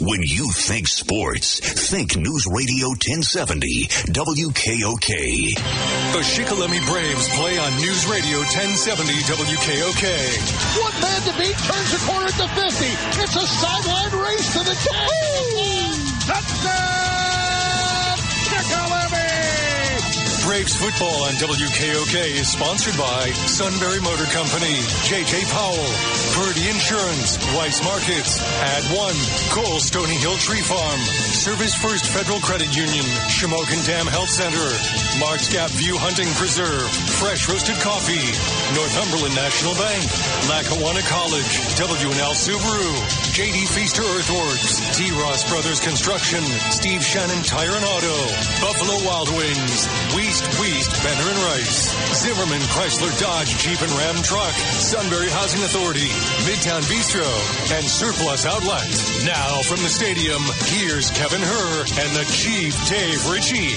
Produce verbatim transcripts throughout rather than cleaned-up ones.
When you think sports, think News Radio ten seventy W K O K. The Shikellamy Braves play on News Radio ten seventy W K O K. One man to beat, turns the corner at the fifty. It's a sideline race to the ten. Touchdown, Shikellamy! Braves football on W K O K is sponsored by Sunbury Motor Company, J J Powell, Purdy Insurance, Weiss Markets, Ad One, Cole Stony Hill Tree Farm, Service First Federal Credit Union, Shamokin Dam Health Center, Marks Gap View Hunting Preserve, Fresh Roasted Coffee, Northumberland National Bank, Lackawanna College, W and L Subaru, J D Feaster Earthworks, T. Ross Brothers Construction, Steve Shannon Tire and Auto, Buffalo Wild Wings, Weast Weast Benner and Rice, Zimmerman Chrysler Dodge Jeep and Ram Truck, Sunbury Housing Authority, Midtown Bistro, and Surplus Outlet. Now from the stadium, here's Kevin Herr and the Chief Dave Ritchie.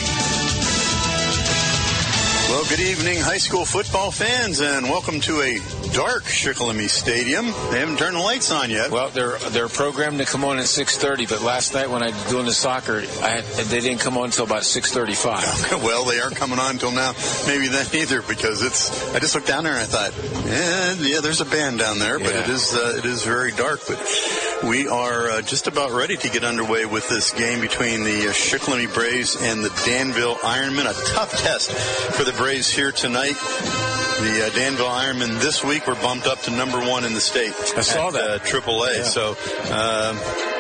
Well, good evening, high school football fans, and welcome to a dark Shikellamy Stadium. They haven't turned the lights on yet. Well, they're they're programmed to come on at six thirty, but last night when I was doing the soccer, I had, they didn't come on until about six thirty-five. Well, they aren't coming on until now. Maybe then either, because it's. I just looked down there and I thought, yeah, yeah, there's a band down there, but yeah. it is uh, it is very dark. But we are uh, just about ready to get underway with this game between the uh, Shikellamy Braves and the Danville Ironmen. A tough test for the Braves here tonight. The uh, Danville Ironmen this week were bumped up to number one in the state. I saw at, that. Uh, Triple A. Yeah. So uh,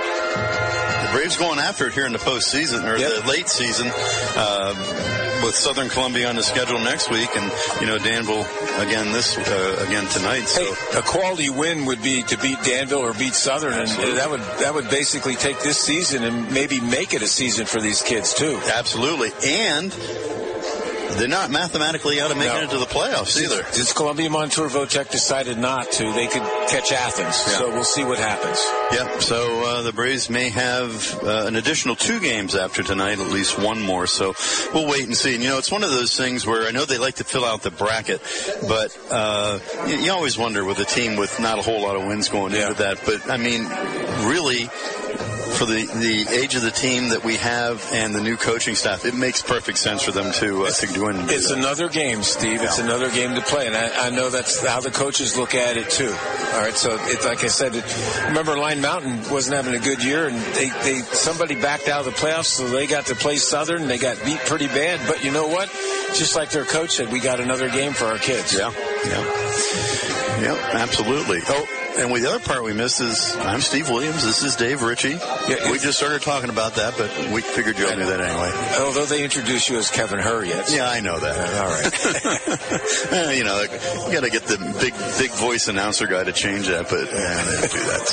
the Braves going after it here in the postseason, or yep. the late season, uh, with Southern Columbia on the schedule next week, and you know Danville again this uh, again tonight. So hey, a quality win would be to beat Danville or beat Southern, Absolutely. and that would that would basically take this season and maybe make it a season for these kids too. Absolutely, and they're not mathematically out of making no. it to the playoffs either. Since Columbia Montour Votech decided not to, they could catch Athens. Yeah. So we'll see what happens. Yep. So uh, the Braves may have uh, an additional two games after tonight, at least one more. So we'll wait and see. And, you know, it's one of those things where I know they like to fill out the bracket, but uh, you, you always wonder with a team with not a whole lot of wins going yeah. into that. But, I mean, really, for the, the age of the team that we have and the new coaching staff, it makes perfect sense for them to uh, to go in and do It's that. another game, Steve. Yeah. It's another game to play, and I, I know that's how the coaches look at it too. All right, so it's like I said, it, remember Line Mountain wasn't having a good year, and they, they somebody backed out of the playoffs, so they got to play Southern. They got beat pretty bad, but you know what? Just like their coach said, we got another game for our kids. Yeah, yeah, yeah, absolutely. Oh. And the other part we missed is, I'm Steve Williams. This is Dave Ritchie. Yeah, we just started talking about that, but we figured you all knew that anyway. Although they introduced you as Kevin Herr yet. Yeah, I know that. All right. You know, you got to get the big, big voice announcer guy to change that, but yeah, they don't do that.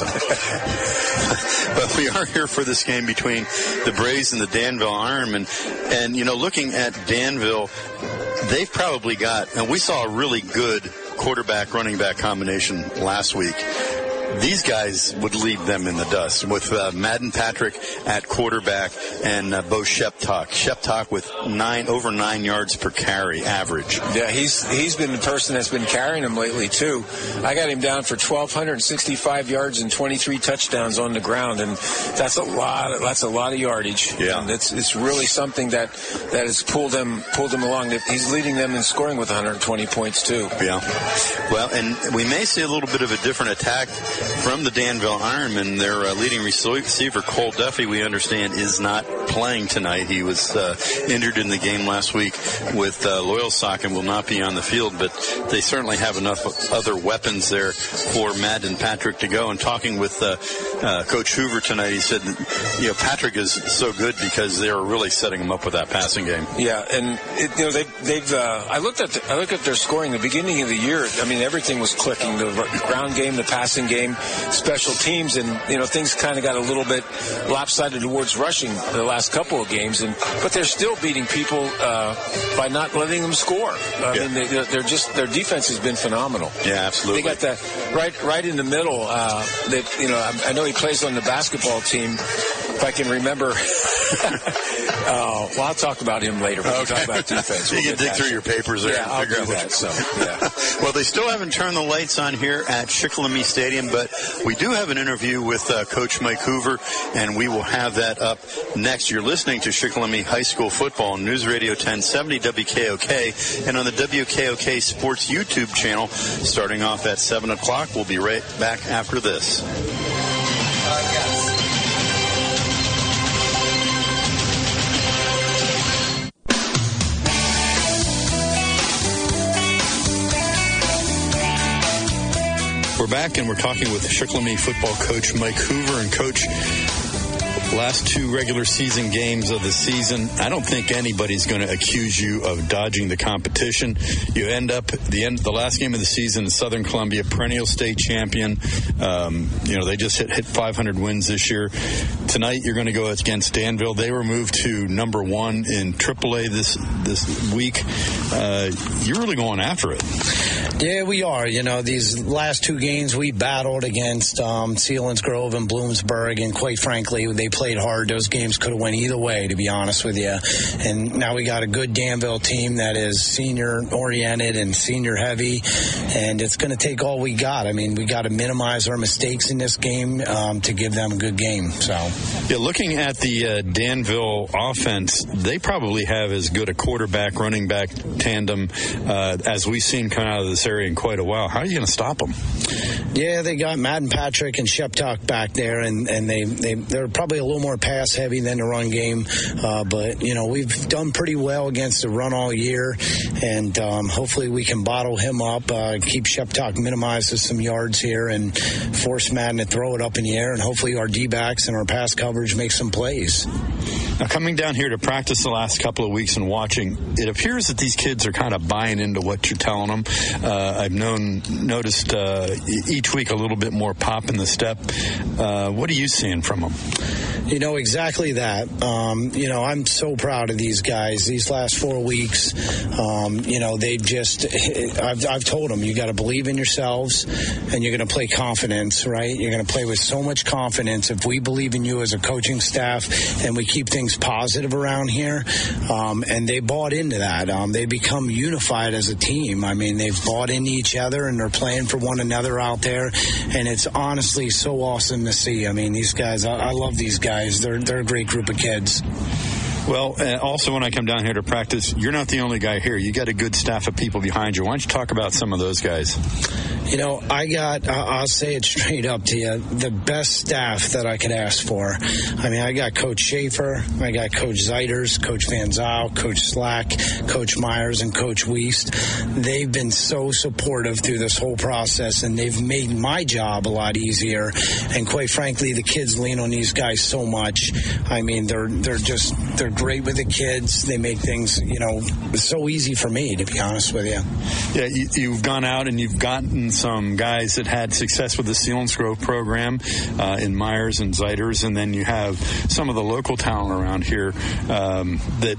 So. But we are here for this game between the Braves and the Danville Ironmen. And, you know, looking at Danville, they've probably got, and we saw a really good quarterback, running back combination last week. These guys would leave them in the dust with uh, Madden Patrick at quarterback and uh, Bo Sheptok. Sheptok with nine over nine yards per carry average. Yeah, he's he's been the person that's been carrying him lately too. I got him down for twelve sixty-five yards and twenty-three touchdowns on the ground, and that's a lot. Of, that's a lot of yardage. Yeah, and it's it's really something that that has pulled him pulled him along. He's leading them in scoring with one hundred twenty points too. Yeah, well, and we may see a little bit of a different attack from the Danville Ironmen. Their uh, leading receiver, Cole Duffy, we understand, is not playing tonight. He was uh, injured in the game last week with uh, Loyalsock and will not be on the field, but they certainly have enough other weapons there for Madden Patrick to go. And talking with uh, uh, Coach Hoover tonight, he said, you know, Patrick is so good because they are really setting him up with that passing game. Yeah, and it, you know they, they've. Uh, I looked at the, I looked at their scoring at the beginning of the year. I mean, everything was clicking: the ground game, the passing game, special teams, and you know things kind of got a little bit lopsided towards rushing the last couple of games, and but they're still beating people uh, by not letting them score. I yeah. mean, they, they're just their defense has been phenomenal. Yeah, absolutely. They got that right right in the middle. Uh, that you know, I, I know he plays on the basketball team. if I can remember. uh, well, I'll talk about him later. We'll okay. talk about defense. We'll you can dig through your papers there yeah, and I'll figure do out that. So, yeah. Well, they still haven't turned the lights on here at Shikellamy Stadium, but we do have an interview with uh, Coach Mike Hoover, and we will have that up next. You're listening to Shikellamy High School Football on News Radio ten seventy W K O K and on the W K O K Sports YouTube channel starting off at seven o'clock. We'll be right back after this. Uh, yes. We're back, and we're talking with Shikellamy football coach Mike Hoover. And, Coach, last two regular season games of the season, I don't think anybody's going to accuse you of dodging the competition. You end up at the end the last game of the season, Southern Columbia, perennial state champion. Um, you know, they just hit, hit five hundred wins this year. Tonight, you're going to go against Danville. They were moved to number one in triple A this this week. Uh, you're really going after it. Yeah, we are. You know, these last two games we battled against um, Selinsgrove and Bloomsburg, and quite frankly, they played hard. Those games could have went either way, to be honest with you. And now we got a good Danville team that is senior-oriented and senior-heavy, and it's going to take all we got. I mean, we got to minimize our mistakes in this game um, to give them a good game. So, yeah, looking at the uh, Danville offense, they probably have as good a quarterback, running back tandem uh, as we've seen come out of this area in quite a while. How are you going to stop them? Yeah, they got Madden Patrick and Sheptuck back there, and, and they, they, they're probably a little more pass-heavy than the run game. Uh, but, you know, we've done pretty well against the run all year, and um, hopefully we can bottle him up, uh, keep Sheptuck minimized to some yards here, and force Madden to throw it up in the air, and hopefully our D-backs and our pass coverage make some plays. Now, coming down here to practice the last couple of weeks and watching, it appears that these kids are kind of buying into what you're telling them. Uh, I've known, noticed uh, each week a little bit more pop in the step. Uh, what are you seeing from them? You know, exactly that. Um, you know, I'm so proud of these guys. These last four weeks, um, you know, they just, I've, I've told them, you got to believe in yourselves, and you're going to play confidence, right? You're going to play with so much confidence. If we believe in you as a coaching staff and we keep things positive around here, um, and they bought into that. Um, they become unified as a team. I mean, they've bought into each other, and they're playing for one another out there, and it's honestly so awesome to see. I mean, these guys, I, I love these guys. They're, they're a great group of kids. Well, uh, also when I come down here to practice, you're not the only guy here. You got a good staff of people behind you. Why don't you talk about some of those guys? You know, I got, I'll say it straight up to you, the best staff that I could ask for. I mean, I got Coach Schaefer, I got Coach Zeiters, Coach Van Zyl, Coach Slack, Coach Myers, and Coach Wiest. They've been so supportive through this whole process, and they've made my job a lot easier. And quite frankly, the kids lean on these guys so much. I mean, they're they're just, they're great with the kids. They make things, you know, so easy for me, to be honest with you. Yeah, you, you've gone out and you've gotten some guys that had success with the Selinsgrove program uh, in Myers and Zeiters, and then you have some of the local talent around here um, that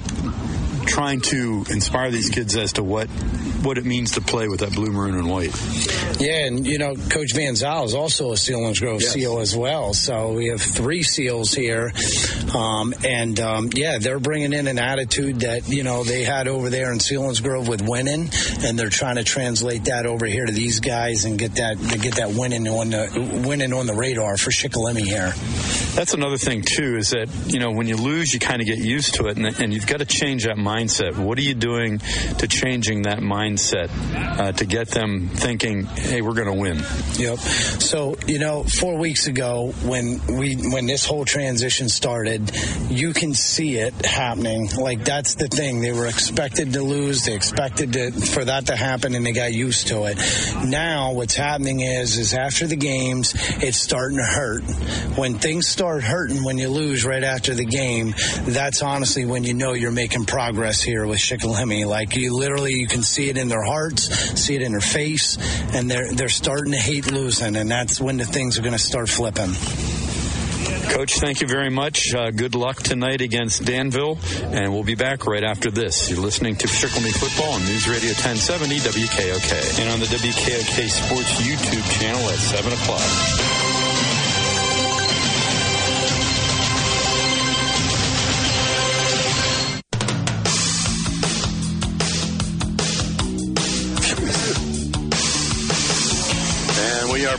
trying to inspire these kids as to what what it means to play with that blue, maroon, and white. Yeah, and, you know, Coach Van Zyl is also a Selinsgrove yes. SEAL as well. So we have three SEALs here. Um, and, um, yeah, they're bringing in an attitude that, you know, they had over there in Selinsgrove with winning, and they're trying to translate that over here to these guys and get that to get that winning on the, winning on the radar for Shikellamy here. That's another thing, too, is that, you know, when you lose, you kind of get used to it, and, and you've got to change that mindset. What are you doing to changing that mindset uh, to get them thinking, hey, we're going to win? Yep. So, you know, four weeks ago when we when this whole transition started, you can see it happening. Like, that's the thing. They were expected to lose. They expected to, for that to happen, and they got used to it. Now what's happening is, is after the games, it's starting to hurt. When things start hurting, when you lose right after the game, that's honestly when you know you're making progress here with Shikellamy. Like, you literally, you can see it in their hearts, see it in their face, and they're they're starting to hate losing, and that's when the things are going to start flipping. Coach, thank you very much. Uh, good luck tonight against Danville, and we'll be back right after this. You're listening to Shikellamy Football on News Radio ten seventy W K O K and on the W K O K Sports YouTube channel at seven o'clock.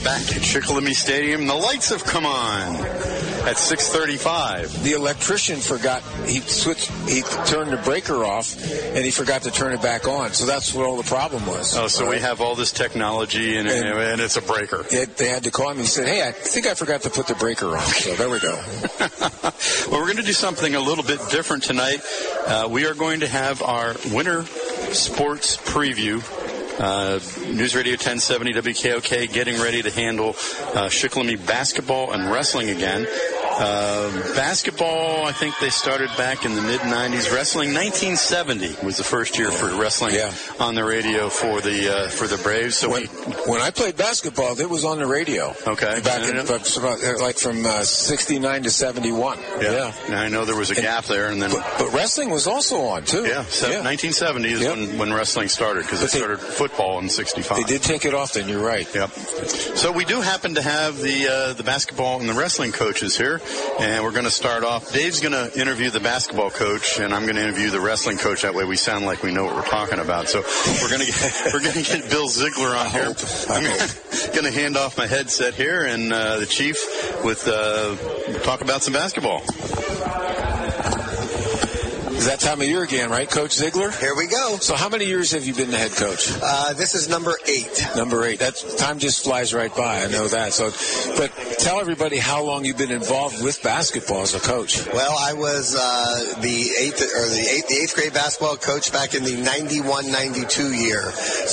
back at Shikellamy Stadium. The lights have come on at six thirty-five. The electrician forgot, he switched, he turned the breaker off, and he forgot to turn it back on. So that's what all the problem was. Oh, so right? we have all this technology, and, and, and it's a breaker. It, they had to call him. He said, hey, I think I forgot to put the breaker on. So there we go. Well, we're going to do something a little bit different tonight. Uh, we are going to have our winter sports preview. Uh, News Radio ten seventy W K O K getting ready to handle uh, Shikellamy basketball and wrestling again. Uh, basketball, I think they started back in the mid nineties. Wrestling, nineteen seventy was the first year for wrestling yeah. on the radio for the uh, for the Braves. So when, we, when I played basketball, it was on the radio. Okay, back in like from uh, sixty-nine to seventy-one. Yeah, yeah. I know there was a and, gap there, and then but, but wrestling was also on too. Yeah, so yeah. nineteen seventy is yep. when, when wrestling started because it started football in sixty-five. They did take it off. Then you're right. Yep. So we do happen to have the uh, the basketball and the wrestling coaches here. And we're going to start off. Dave's going to interview the basketball coach, and I'm going to interview the wrestling coach. That way, we sound like we know what we're talking about. So we're going to get we're going to get Bill Ziegler on I here. Hope. I'm going to hand off my headset here, and uh, the chief with uh, talk about some basketball. It's that time of year again, right, Coach Ziegler? Here we go. So how many years have you been the head coach? Uh, this is number eight. Number eight. That time just flies right by. I know that. So, but tell everybody how long you've been involved with basketball as a coach. Well, I was uh, the eighth or the eighth, the eighth grade basketball coach back in the ninety-one ninety-two year.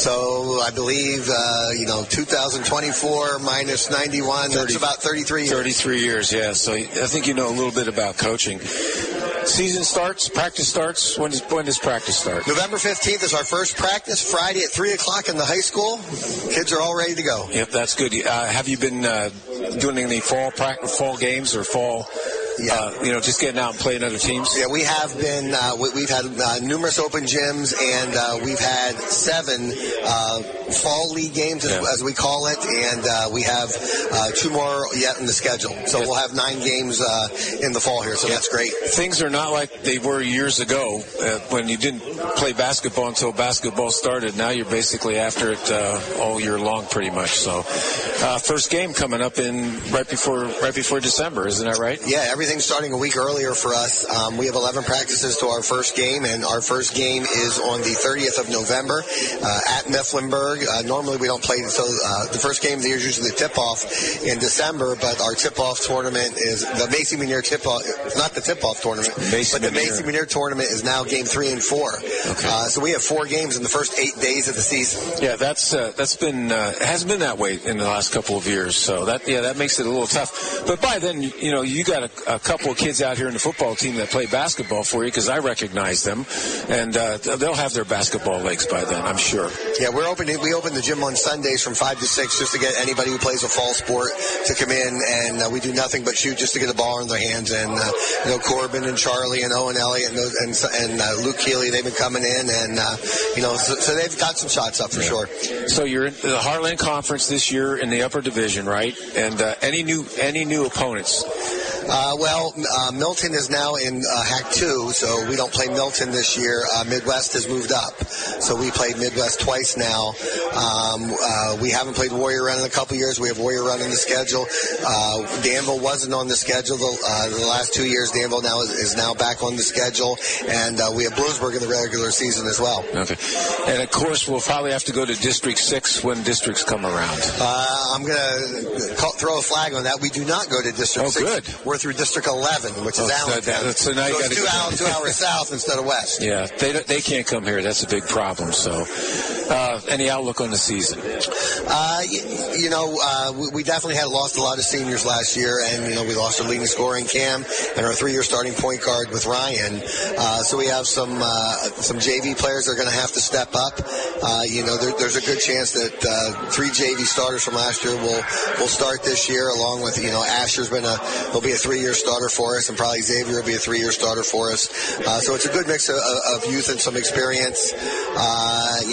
So I believe uh, you know two thousand twenty-four minus ninety-one. thirty, that's about thirty-three years. thirty-three years. Yeah. So I think you know a little bit about coaching. Season starts, practice starts. When does, when does practice start? November fifteenth is our first practice, Friday at three o'clock in the high school. Kids are all ready to go. Yep, that's good. Uh, have you been uh, doing any fall practice, fall games or fall... Yeah. Uh, you know, just getting out and playing other teams? Yeah, we have been, uh, we, we've had uh, numerous open gyms, and uh, we've had seven uh, fall league games, as, yeah. as we call it, and uh, we have uh, two more yet in the schedule. So yeah. we'll have nine games uh, in the fall here, so yeah. that's great. Things are not like they were years ago uh, when you didn't play basketball until basketball started. Now you're basically after it uh, all year long pretty much. So uh, first game coming up in right before right before December, isn't that right? Yeah, everything starting a week earlier for us. Um, we have eleven practices to our first game, and our first game is on the thirtieth of November uh, at Mifflinburg. Uh, normally we don't play until uh, the first game of the year is usually the tip-off in December, but our tip-off tournament is the Macy Muneer tip-off, not the tip-off tournament, Macy but the Muneer. Macy Muneer tournament is now game three and four. Okay. Uh, so we have four games in the first eight days of the season. Yeah, that's uh, that's been uh, it hasn't been that way in the last couple of years. So that yeah, that makes it a little tough. But by then, you know, you got a, a couple of kids out here in the football team that play basketball for you because I recognize them, and uh, they'll have their basketball legs by then, I'm sure. Yeah, we're opening. We open the gym on Sundays from five to six just to get anybody who plays a fall sport to come in, and uh, we do nothing but shoot just to get a ball in their hands. And uh, you know, Corbin and Charlie and Owen Elliott and and, and uh, Luke Keeley, they've been coming in, and uh, you know, so, so they've got some shots up for yeah. sure. So you're in the Heartland Conference this year in the upper division, right? And uh, any new any new opponents? Uh, well, uh, Milton is now in uh, Hack two, so we don't play Milton this year. Uh, Midwest has moved up, so we played Midwest twice now. Um, uh, we haven't played Warrior Run in a couple years. We have Warrior Run in the schedule. Uh, Danville wasn't on the schedule the, uh, the last two years. Danville now is, is now back on the schedule, and uh, we have Bloomsburg in the regular season as well. Okay, and of course we'll probably have to go to District Six when districts come around. Uh, I'm going to throw a flag on that. We do not go to District oh, Six. Good. We're through District eleven, which is oh, Allentown. So, so now you so got it's two, hours, two hours south instead of west. Yeah, they they can't come here. That's a big problem. So, uh, any outlook on the season? Uh, you, you know, uh, we, we definitely had lost a lot of seniors last year, and you know we lost our leading scorer in Cam and our three-year starting point guard with Ryan. Uh, so we have some uh, some J V players that are going to have to step up. Uh, you know, there, there's a good chance that uh, three J V starters from last year will will start this year, along with you know Asher's been a will be a three-year starter for us, and probably Xavier will be a three-year starter for us. Uh, so it's a good mix of, of youth and some experience. Uh, you know, and I know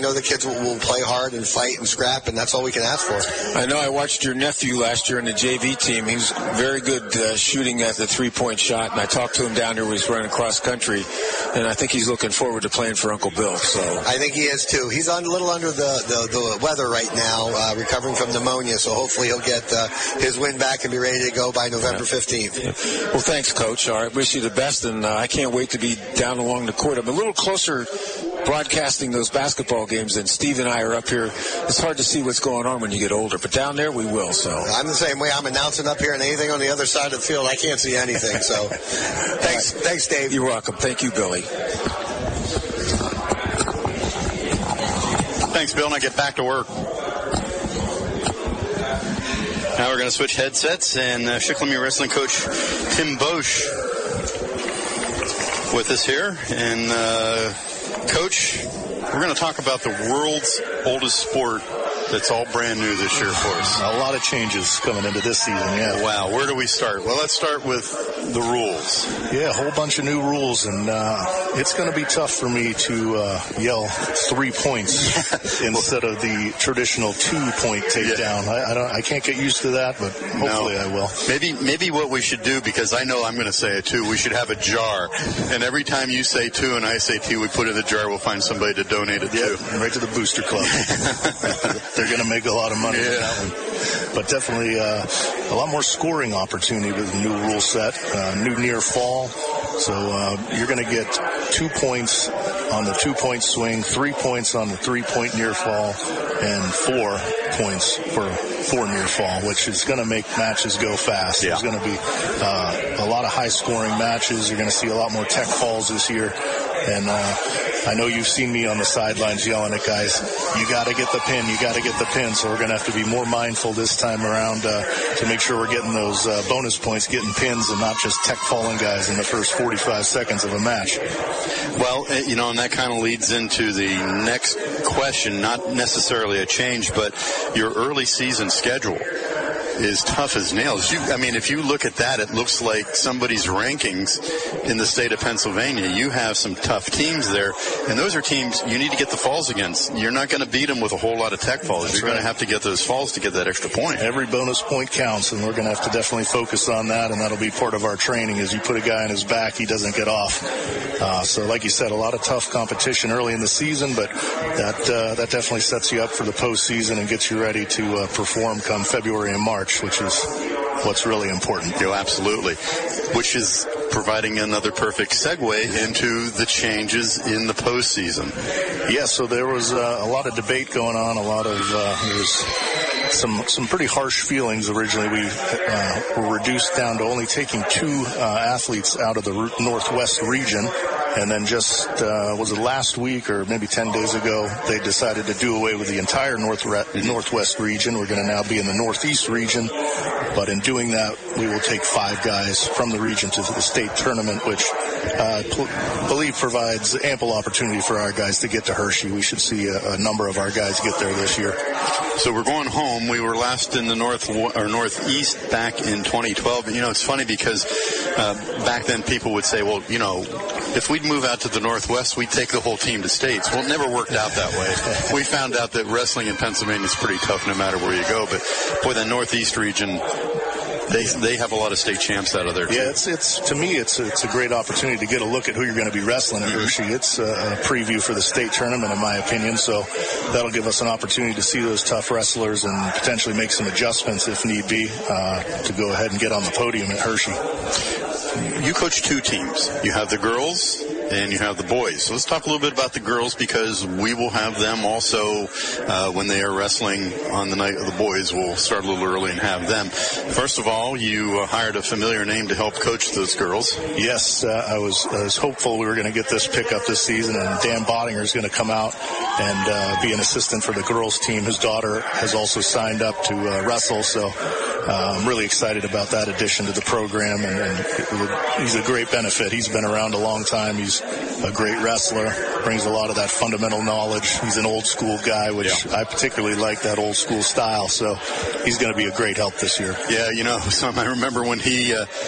know the kids will, will play hard and fight and scrap, and that's all we can ask for. I know I watched your nephew last year in the J V team. He was very good uh, shooting at the three-point shot, and I talked to him down there when he was running cross country, and I think he's looking forward to playing for Uncle Bill. So I think he is too. He's on, a little under the, the, the weather right now, uh, recovering from pneumonia, so hopefully he'll get uh, his win back and be ready to go by November fifteenth. Yeah. Well, thanks, Coach. All right, wish you the best, and uh, I can't wait to be down along the court. I'm a little closer broadcasting those basketball games than Steve and I are up here. It's hard to see what's going on when you get older, but down there we will. So I'm the same way. I'm announcing up here, and anything on the other side of the field, I can't see anything. So thanks, right. thanks, Dave. You're welcome. Thank you, Billy. Thanks, Bill, and I get back to work. Now we're going to switch headsets, and uh, Shikellamy Wrestling coach Tim Bosch with us here. And, uh, Coach, we're going to talk about the world's oldest sport that's all brand new this year for us. A lot of changes coming into this season, yeah. Wow, where do we start? Well, let's start with the rules. Yeah, a whole bunch of new rules, and uh, it's going to be tough for me to uh, yell three points instead of the traditional two-point takedown. Yeah. I, I don't, I can't get used to that, but hopefully no. I will. Maybe, maybe what we should do, because I know I'm going to say it too, we should have a jar, and every time you say two and I say two, we put it in the jar. We'll find somebody to donate it yep, to. Right to the Booster Club. They're going to make a lot of money yeah. with that one. But definitely uh, a lot more scoring opportunity with the new rule set, uh, new near fall. So uh, you're going to get two points on the two-point swing, three points on the three-point near fall, and four points for four near fall, which is going to make matches go fast. Yeah. There's going to be uh, a lot of high-scoring matches. You're going to see a lot more tech falls this year. And uh, I know you've seen me on the sidelines yelling at guys, you got to get the pin, you got to get the pin. So we're going to have to be more mindful this time around uh, to make sure we're getting those uh, bonus points, getting pins, and not just tech falling guys in the first forty-five seconds of a match. Well, you know, and that kind of leads into the next question, not necessarily a change, but your early season schedule is tough as nails. You, I mean, if you look at that, it looks like somebody's rankings in the state of Pennsylvania. You have some tough teams there, and those are teams you need to get the falls against. You're not going to beat them with a whole lot of tech falls. That's You're right. going to have to get those falls to get that extra point. Every bonus point counts, and we're going to have to definitely focus on that, and that'll be part of our training. As you put a guy on his back, he doesn't get off. Uh, so, like you said, a lot of tough competition early in the season, but that uh, that definitely sets you up for the postseason and gets you ready to uh, perform come February and March, which is what's really important. Oh, absolutely. Which is providing another perfect segue into the changes in the postseason. Yeah, so there was uh, a lot of debate going on, a lot of, uh, there was some some pretty harsh feelings originally. We uh, were reduced down to only taking two uh, athletes out of the Northwest region. And then just, uh, was it last week or maybe ten days ago, they decided to do away with the entire North Northwest region. We're going to now be in the Northeast region. But in doing that, we will take five guys from the region to the state tournament, which I uh, believe provides ample opportunity for our guys to get to Hershey. We should see a, a number of our guys get there this year. So we're going home. We were last in the North or Northeast back in twenty twelve. You know, it's funny because uh, back then people would say, well, you know, if we'd move out to the Northwest, we'd take the whole team to states. Well, it never worked out that way. We found out that wrestling in Pennsylvania is pretty tough no matter where you go. But, boy, the Northeast region, they they have a lot of state champs out of there, too. Yeah, it's, it's to me, it's a, it's a great opportunity to get a look at who you're going to be wrestling at Hershey. It's a preview for the state tournament, in my opinion. So that'll give us an opportunity to see those tough wrestlers and potentially make some adjustments if need be uh, to go ahead and get on the podium at Hershey. You coach two teams. You have the girls and you have the boys. So let's talk a little bit about the girls, because we will have them also uh, when they are wrestling on the night of the boys. We'll start a little early and have them. First of all, you uh, hired a familiar name to help coach those girls. Yes, uh, I was I was hopeful we were going to get this pickup this season, and Dan Bottinger is going to come out and uh, be an assistant for the girls team. His daughter has also signed up to uh, wrestle, so uh, I'm really excited about that addition to the program, and, and he's a great benefit. He's been around a long time. He's a great wrestler, brings a lot of that fundamental knowledge. He's an old school guy, which yeah. I particularly like, that old school style. So he's going to be a great help this year. Yeah, you know, so I remember when he uh,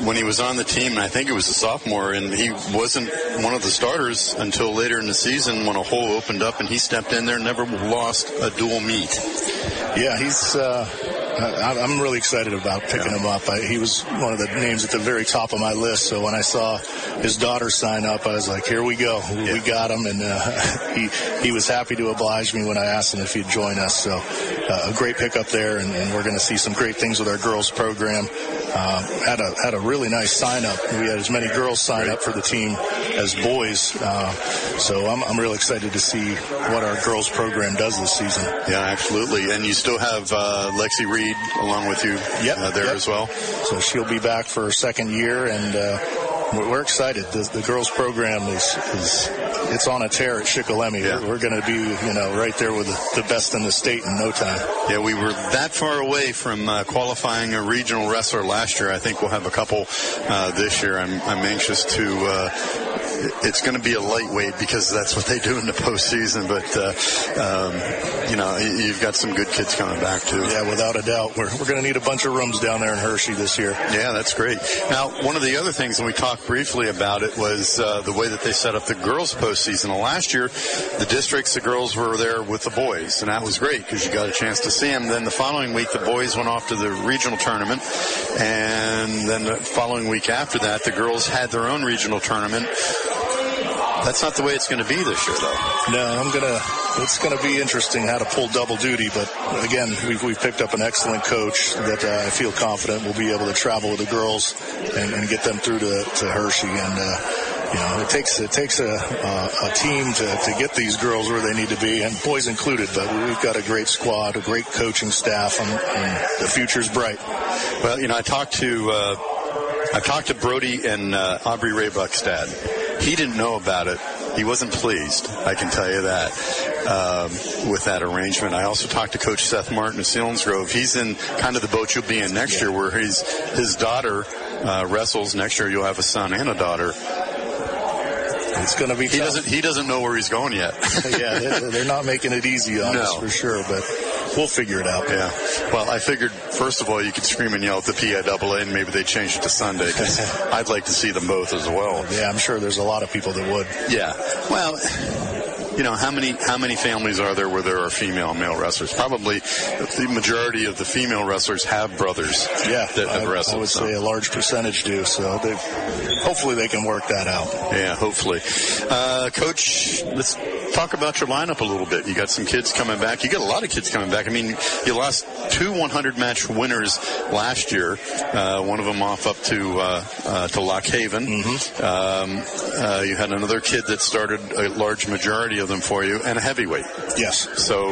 when he was on the team, and I think it was a sophomore, and he wasn't one of the starters until later in the season when a hole opened up, and he stepped in there and never lost a dual meet. Yeah, he's... Uh... I'm really excited about picking him up. I, he was one of the names at the very top of my list. So when I saw his daughter sign up, I was like, here we go. Yeah. We got him. And uh, he he was happy to oblige me when I asked him if he'd join us. So uh, a great pickup there. And, and we're going to see some great things with our girls program. Uh, had a had a really nice sign up. We had as many girls sign up for the team as boys. Uh, so I'm, I'm really excited to see what our girls program does this season. Yeah, absolutely. And you still have uh, Lexi Reed along with you yep, uh, there yep. as well. So she'll be back for her second year, and uh, we're, we're excited. The, the girls program is, is it's on a tear at Shikellamy. Yeah. We're, we're going to be, you know, right there with the, the best in the state in no time. Yeah, we were that far away from uh, qualifying a regional wrestler last year. I think we'll have a couple uh, this year. I'm, I'm anxious to. Uh, It's going to be a lightweight because that's what they do in the postseason. But, uh, um, you know, you've got some good kids coming back, too. Yeah, without a doubt. We're, we're going to need a bunch of rooms down there in Hershey this year. Yeah, that's great. Now, one of the other things, and we talked briefly about it, was uh, the way that they set up the girls' postseason. Last year, the districts, the girls were there with the boys, and that was great because you got a chance to see them. Then the following week, the boys went off to the regional tournament, and then the following week after that, the girls had their own regional tournament. That's not the way it's going to be this year, though. No, I'm gonna. It's going to be interesting how to pull double duty. But again, we've we've picked up an excellent coach that uh, I feel confident will be able to travel with the girls and, and get them through to, to Hershey. And uh, you know, it takes it takes a uh, a team to, to get these girls where they need to be, and boys included. But we've got a great squad, a great coaching staff, and, and the future's bright. Well, you know, I talked to uh, I talked to Brody and uh, Aubrey Raybuck's dad. He didn't know about it. He wasn't pleased, I can tell you that, um, with that arrangement. I also talked to Coach Seth Martin of Selinsgrove. He's in kind of the boat you'll be in next year, where he's, his daughter uh, wrestles. Next year you'll have a son and a daughter. It's going to be he tough. doesn't he doesn't know where he's going yet. Yeah, they're, they're not making it easy on no. us for sure, but we'll figure it out. Yeah. Well, I figured, first of all, you could scream and yell at the P I A A, and maybe they change it to Sunday, because I'd like to see them both as well. Yeah, I'm sure there's a lot of people that would. Yeah. Well, you know, how many how many families are there where there are female and male wrestlers? Probably the majority of the female wrestlers have brothers yeah, that have I, wrestled. I would so. say a large percentage do, so they, hopefully they can work that out. Yeah, hopefully. Uh, Coach, let's talk about your lineup a little bit. You got some kids coming back. You got a lot of kids coming back. I mean, you lost two hundred match winners last year. Uh, one of them off up to uh, uh, to Lock Haven. Mm-hmm. Um, uh, you had another kid that started a large majority of them for you, and a heavyweight. Yes. So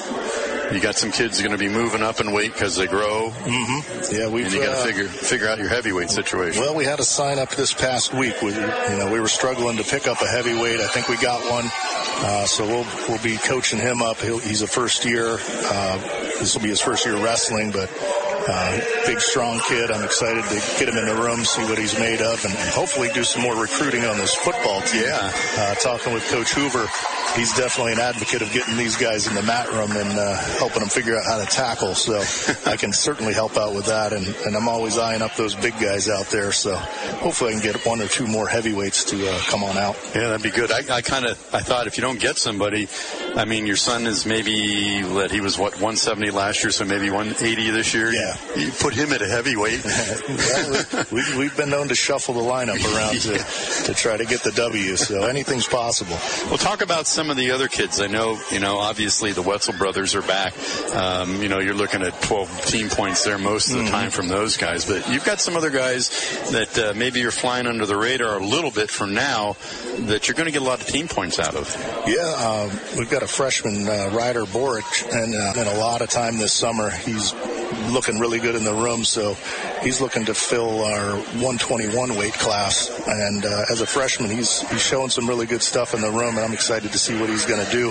you got some kids going to be moving up in weight because they grow. Mm-hmm. Yeah, we've. And you got to uh, figure figure out your heavyweight situation. Well, we had a sign up this past week. We, you know, we were struggling to pick up a heavyweight. I think we got one. Uh, so we'll we'll be coaching him up. He'll, he's a first year. Uh, this will be his first year wrestling, but. Uh, big, strong kid. I'm excited to get him in the room, see what he's made of, and hopefully do some more recruiting on this football team. Yeah. Uh, talking with Coach Hoover, he's definitely an advocate of getting these guys in the mat room and uh, helping them figure out how to tackle. So I can certainly help out with that, and, and I'm always eyeing up those big guys out there. So hopefully I can get one or two more heavyweights to uh, come on out. Yeah, that'd be good. I, I kind of I thought if you don't get somebody, I mean, your son is maybe, what, he was, what, one seventy last year, so maybe one eighty this year? Yeah. You put him at a heavyweight. Well, we, we, we've been known to shuffle the lineup around to, yeah. to try to get the W, so anything's possible. Well, talk about some of the other kids. I know, you know, obviously the Wetzel brothers are back. Um, you know, you're looking at twelve team points there most of the mm-hmm. time from those guys. But you've got some other guys that uh, maybe you're flying under the radar a little bit from now that you're going to get a lot of team points out of. Yeah, um, we've got a freshman, uh, Ryder Boric, and uh, in a lot of time this summer. He's looking really good in the room, so he's looking to fill our one twenty-one weight class. And uh, as a freshman, he's he's showing some really good stuff in the room, and I'm excited to see what he's going to do.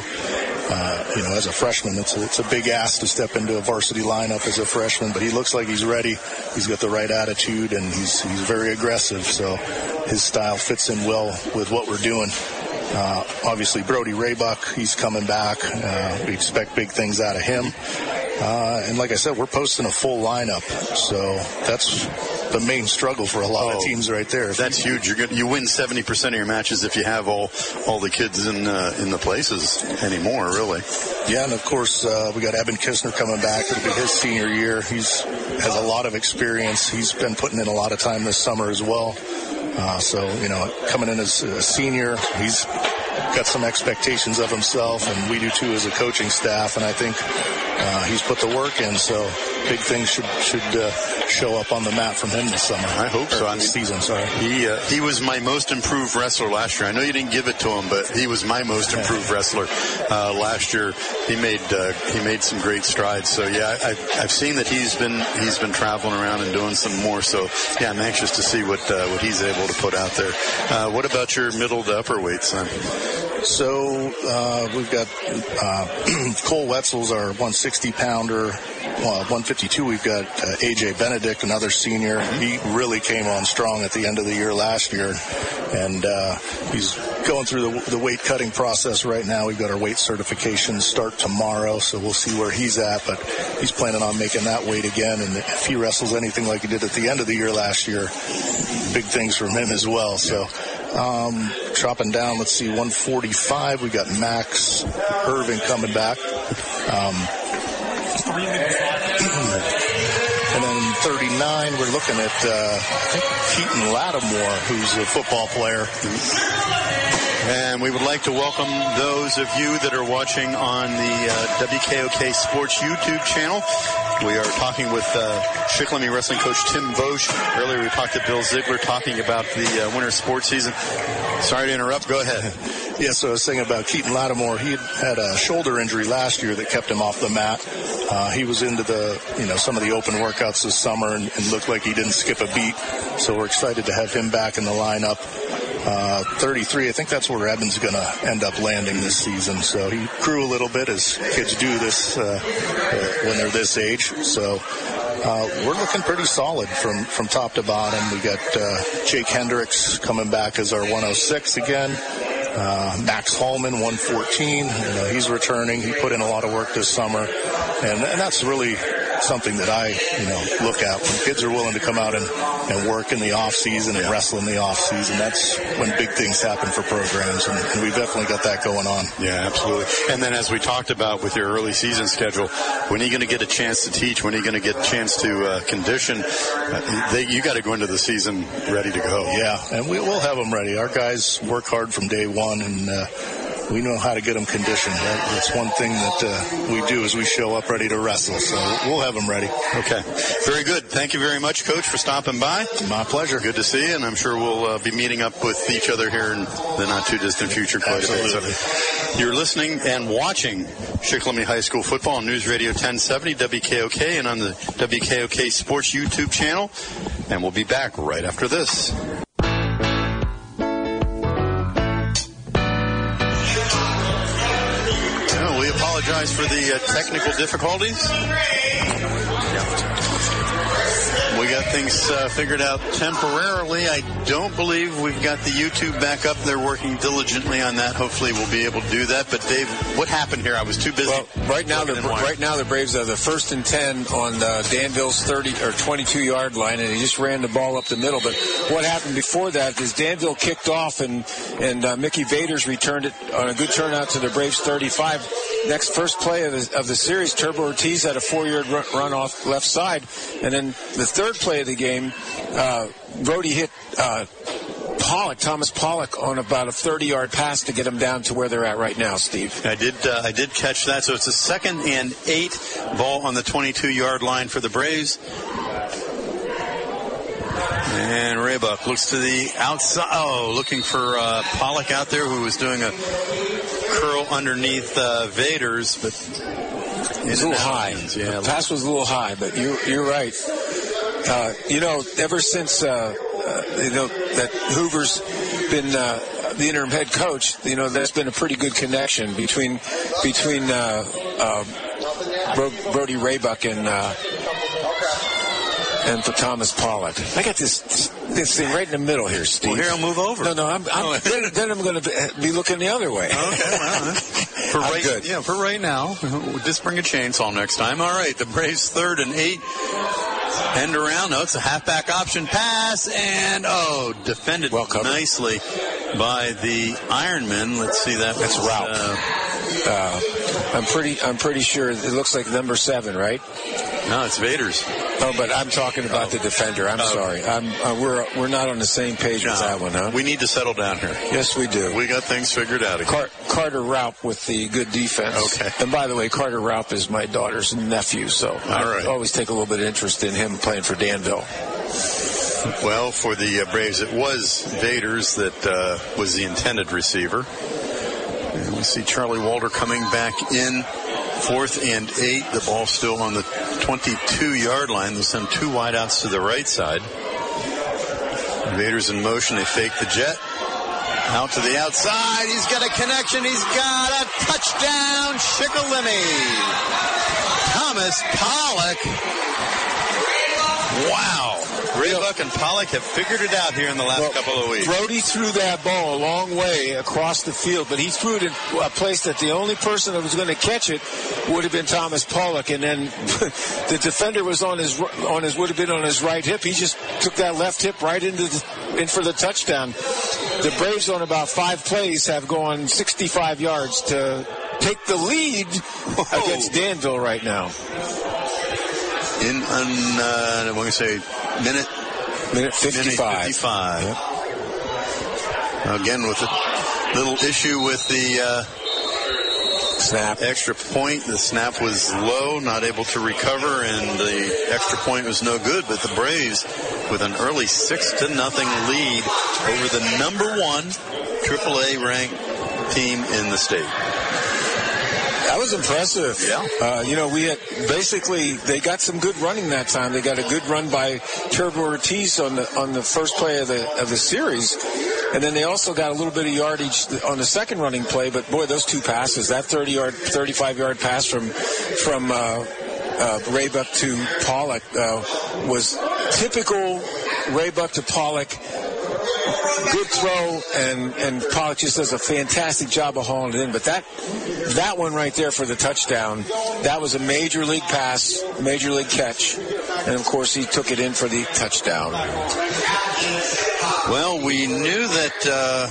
Uh, you know, as a freshman, it's a, it's a big ask to step into a varsity lineup as a freshman, but he looks like he's ready. He's got the right attitude, and he's he's very aggressive, so his style fits in well with what we're doing. Uh, obviously, Brody Raybuck, he's coming back. Uh, we expect big things out of him. Uh, and like I said, we're posting a full lineup, so that's the main struggle for a lot oh, of teams right there. That's huge. You're gonna, you win seventy percent of your matches if you have all all the kids in uh, in the places anymore, really. Yeah, and of course uh, we got Evan Kistner coming back. It'll be his senior year. He's has a lot of experience. He's been putting in a lot of time this summer as well. Uh, so, you know, coming in as a senior, he's got some expectations of himself, and we do too as a coaching staff, and I think uh, he's put the work in, so big things should should uh, show up on the mat from him this summer. I hope so. Or this season, sorry. He uh, he was my most improved wrestler last year. I know you didn't give it to him, but he was my most improved wrestler uh, last year. He made uh, he made some great strides. So yeah, I, I've seen that he's been he's been traveling around and doing some more. So yeah, I'm anxious to see what uh, what he's able to put out there. Uh, what about your middle to upper weights then? So uh, we've got uh, Cole Wetzel's our one sixty pounder. Well, one fifty-two, we've got uh, A J Benedict, another senior. He really came on strong at the end of the year last year, and uh, he's going through the, the weight cutting process right now. We've got our weight certification start tomorrow, so we'll see where he's at, but he's planning on making that weight again, and if he wrestles anything like he did at the end of the year last year, big things from him as well. So um, dropping down, let's see, one forty-five, we got Max Irving coming back. Um, And then thirty-nine, we're looking at uh, I think Keaton Lattimore, who's a football player. And we would like to welcome those of you that are watching on the uh, W K O K Sports YouTube channel. We are talking with uh, Shikellamy wrestling coach Tim Bosch. Earlier we talked to Bill Ziegler talking about the uh, winter sports season. Sorry to interrupt. Go ahead. Yeah, so I was saying about Keaton Lattimore. He had had a shoulder injury last year that kept him off the mat. Uh, he was into the, you know, some of the open workouts this summer and, and looked like he didn't skip a beat. So we're excited to have him back in the lineup. Uh, thirty-three, I think that's where Evan's going to end up landing this season. So he grew a little bit, as kids do this uh, uh, when they're this age. So uh, we're looking pretty solid from, from top to bottom. We got uh, Jake Hendricks coming back as our one oh six again. Uh, Max Hallman, one fourteen. You know, he's returning. He put in a lot of work this summer. And, and that's really something that I, you know, look at. When kids are willing to come out and, and work in the off season and wrestle in the off season, that's when big things happen for programs, and, and we've definitely got that going on. Yeah, absolutely. And then as we talked about with your early season schedule, when are you going to get a chance to teach? When are you going to get a chance to uh, condition? Uh, they, you got to go into the season ready to go. Yeah, and we, we'll have them ready. Our guys work hard from day one, and uh, we know how to get them conditioned. That, that's one thing that uh, we do is we show up ready to wrestle. So we'll have them ready. Okay. Very good. Thank you very much, Coach, for stopping by. My pleasure. Good to see you, and I'm sure we'll uh, be meeting up with each other here in the not-too-distant future quite Absolutely. a bit. So you're listening and watching Shikellamy High School football on News Radio ten seventy W K O K and on the W K O K Sports YouTube channel. And we'll be back right after this. Apologize for the uh, technical difficulties. We got things uh, figured out temporarily. I don't believe we've got the YouTube back up. They're working diligently on that. Hopefully we'll be able to do that. But Dave, what happened here? I was too busy. Well, right now, the right now the Braves are the first and ten on uh, Danville's thirty or twenty-two yard line, and he just ran the ball up the middle. But what happened before that is Danville kicked off, and and uh, Mickey Vaders returned it on a good turnout to the Braves thirty-five. Next first play of the, of the series, Turbo Ortiz had a four-yard run, run off left side, and then the third play of the game, uh, Brody hit uh, Pollock, Thomas Pollock, on about a thirty-yard pass to get him down to where they're at right now, Steve. I did uh, I did catch that. So it's a second and eight, ball on the twenty-two yard line for the Braves. And Raybuck looks to the outside. Oh, looking for uh, Pollock out there, who was doing a curl underneath uh, Vaders, but it's a little high. Yeah, the pass was a little high, but you're you're right. Uh, you know, ever since uh, uh, you know that Hoover's been uh, the interim head coach, you know, there's been a pretty good connection between between uh, uh, Brody Raybuck and. Uh, And for Thomas Pollock. I got this this thing right in the middle here, Steve. Well, here, I'll move over. No, no, I'm, I'm, then, then I'm going to be looking the other way. Okay, well, for I'm right, good. Yeah, for right now, we'll just bring a chainsaw next time. All right, the Braves third and eight. End around. No, it's a halfback option pass, and oh, defended well nicely by the Ironman. Let's see that. That's Raup. Uh, uh, I'm pretty. I'm pretty sure it looks like number seven, right? No, it's Vaders. Oh, but I'm talking about oh. the defender. I'm oh. sorry. I'm, uh, we're we're not on the same page no, with that one, huh? We need to settle down here. Yes, we do. We got things figured out again. Car- Carter Raup with the good defense. Okay. And by the way, Carter Raup is my daughter's nephew, so All I right. always take a little bit of interest in him playing for Danville. Well, for the uh, Braves, it was Vaders that uh, was the intended receiver. And we see Charlie Walter coming back in. Fourth and eight. The ball still on the twenty-two-yard line. They'll send two wideouts to the right side. Vaders in motion. They fake the jet. Out to the outside. He's got a connection. He's got a touchdown. Shikellamy. Thomas Pollock. Wow. Raybuck and Pollock have figured it out here in the last well, couple of weeks. Brody threw that ball a long way across the field, but he threw it in a place that the only person that was going to catch it would have been Thomas Pollock, and then the defender was on his on his would have been on his right hip. He just took that left hip right into the, in for the touchdown. The Braves on about five plays have gone sixty-five yards to take the lead Whoa. against Danville right now. In, un, uh, I'm going to say, minute, minute fifty-five. Minute fifty-five. Yep. Again, with a little issue with the uh, snap. Extra point. The snap was low, not able to recover, and the extra point was no good. But the Braves, with an early six to nothing lead over the number one triple A ranked team in the state. That was impressive. Yeah. Uh, you know, we had basically they got some good running that time. They got a good run by Turbo Ortiz on the on the first play of the of the series, and then they also got a little bit of yardage on the second running play. But boy, those two passes, that thirty-yard, thirty-five-yard pass from from uh, uh, Raybuck to Pollock uh, was typical Raybuck to Pollock. Good throw, and, and Pollock just does a fantastic job of hauling it in. But that that one right there for the touchdown, that was a major league pass, major league catch. And, of course, he took it in for the touchdown. Well, we knew that uh,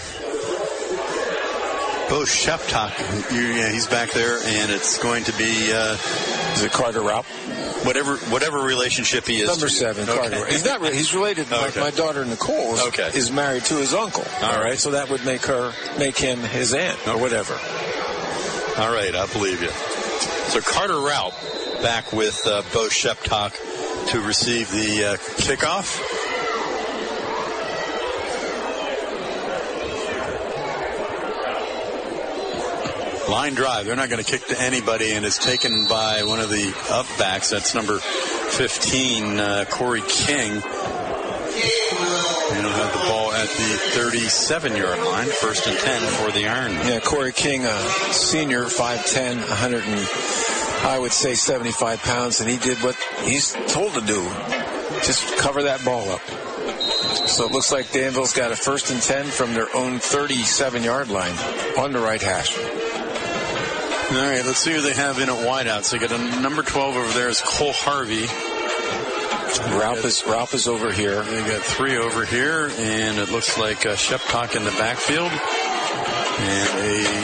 Bo Sheptock, yeah, he's back there, and it's going to be... Uh, Is it Carter Raup? Whatever whatever relationship he is. Number seven, okay. Carter. He's not. He's related. Okay. My, my daughter Nicole is, okay. is married to his uncle. All right. So that would make her make him his aunt or whatever. All right, I believe you. So Carter Raup back with uh, Bo Sheptock to receive the uh, kickoff. Line drive. They're not going to kick to anybody, and it's taken by one of the upbacks. That's number fifteen, uh, Corey King. And he'll have the ball at the thirty-seven-yard line, first and ten for the Iron. Yeah, Corey King, a senior, five ten, one hundred and I would say seventy-five pounds, and he did what he's told to do. Just cover that ball up. So it looks like Danville's got a first and ten from their own thirty-seven-yard line on the right hash. All right, let's see who they have in at wideouts. They got a number twelve over there is Cole Harvey. Raup is, Raup is over here. They got three over here, and it looks like uh, Sheptock in the backfield. And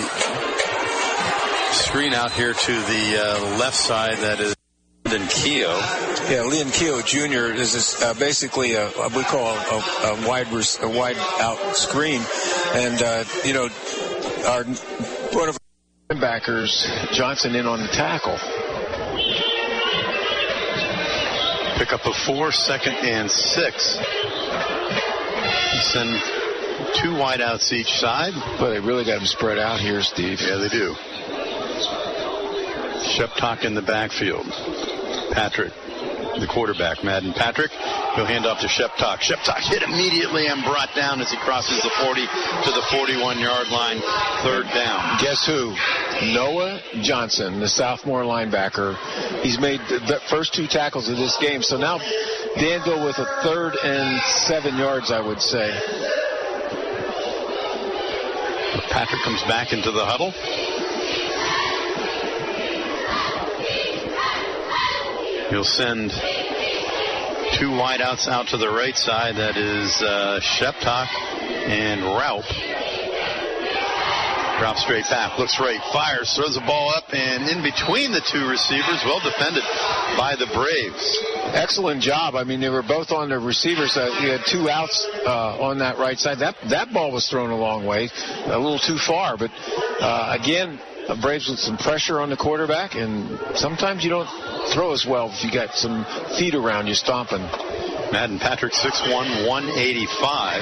a screen out here to the uh, left side that is Leon Keogh. Yeah, Leon Keogh Junior is this, uh, basically a, a we call a, a wide a wide out screen, and uh, you know our one of our linebackers Johnson in on the tackle. Pick up a four, second and six. Send two wideouts each side. But they really got them spread out here, Steve. Yeah, they do. Sheptock in the backfield. Patrick, the quarterback, Madden Patrick. He'll hand off to Sheptock. Sheptock hit immediately and brought down as he crosses the forty to the forty-one-yard line. Third down. Guess who? Noah Johnson, the sophomore linebacker. He's made the first two tackles of this game. So now Danville with a third and seven yards, I would say. Patrick comes back into the huddle. He'll send two wideouts out to the right side. That is uh, Sheptock and Raup. Drops straight back, looks right, fires, throws the ball up, and in between the two receivers, well defended by the Braves. Excellent job. I mean, they were both on the receivers. Uh, you had two outs uh, on that right side. That that ball was thrown a long way, a little too far. But uh, again, the Braves with some pressure on the quarterback, and sometimes you don't throw as well if you got some feet around you stomping. Madden Patrick, six one, one eighty-five.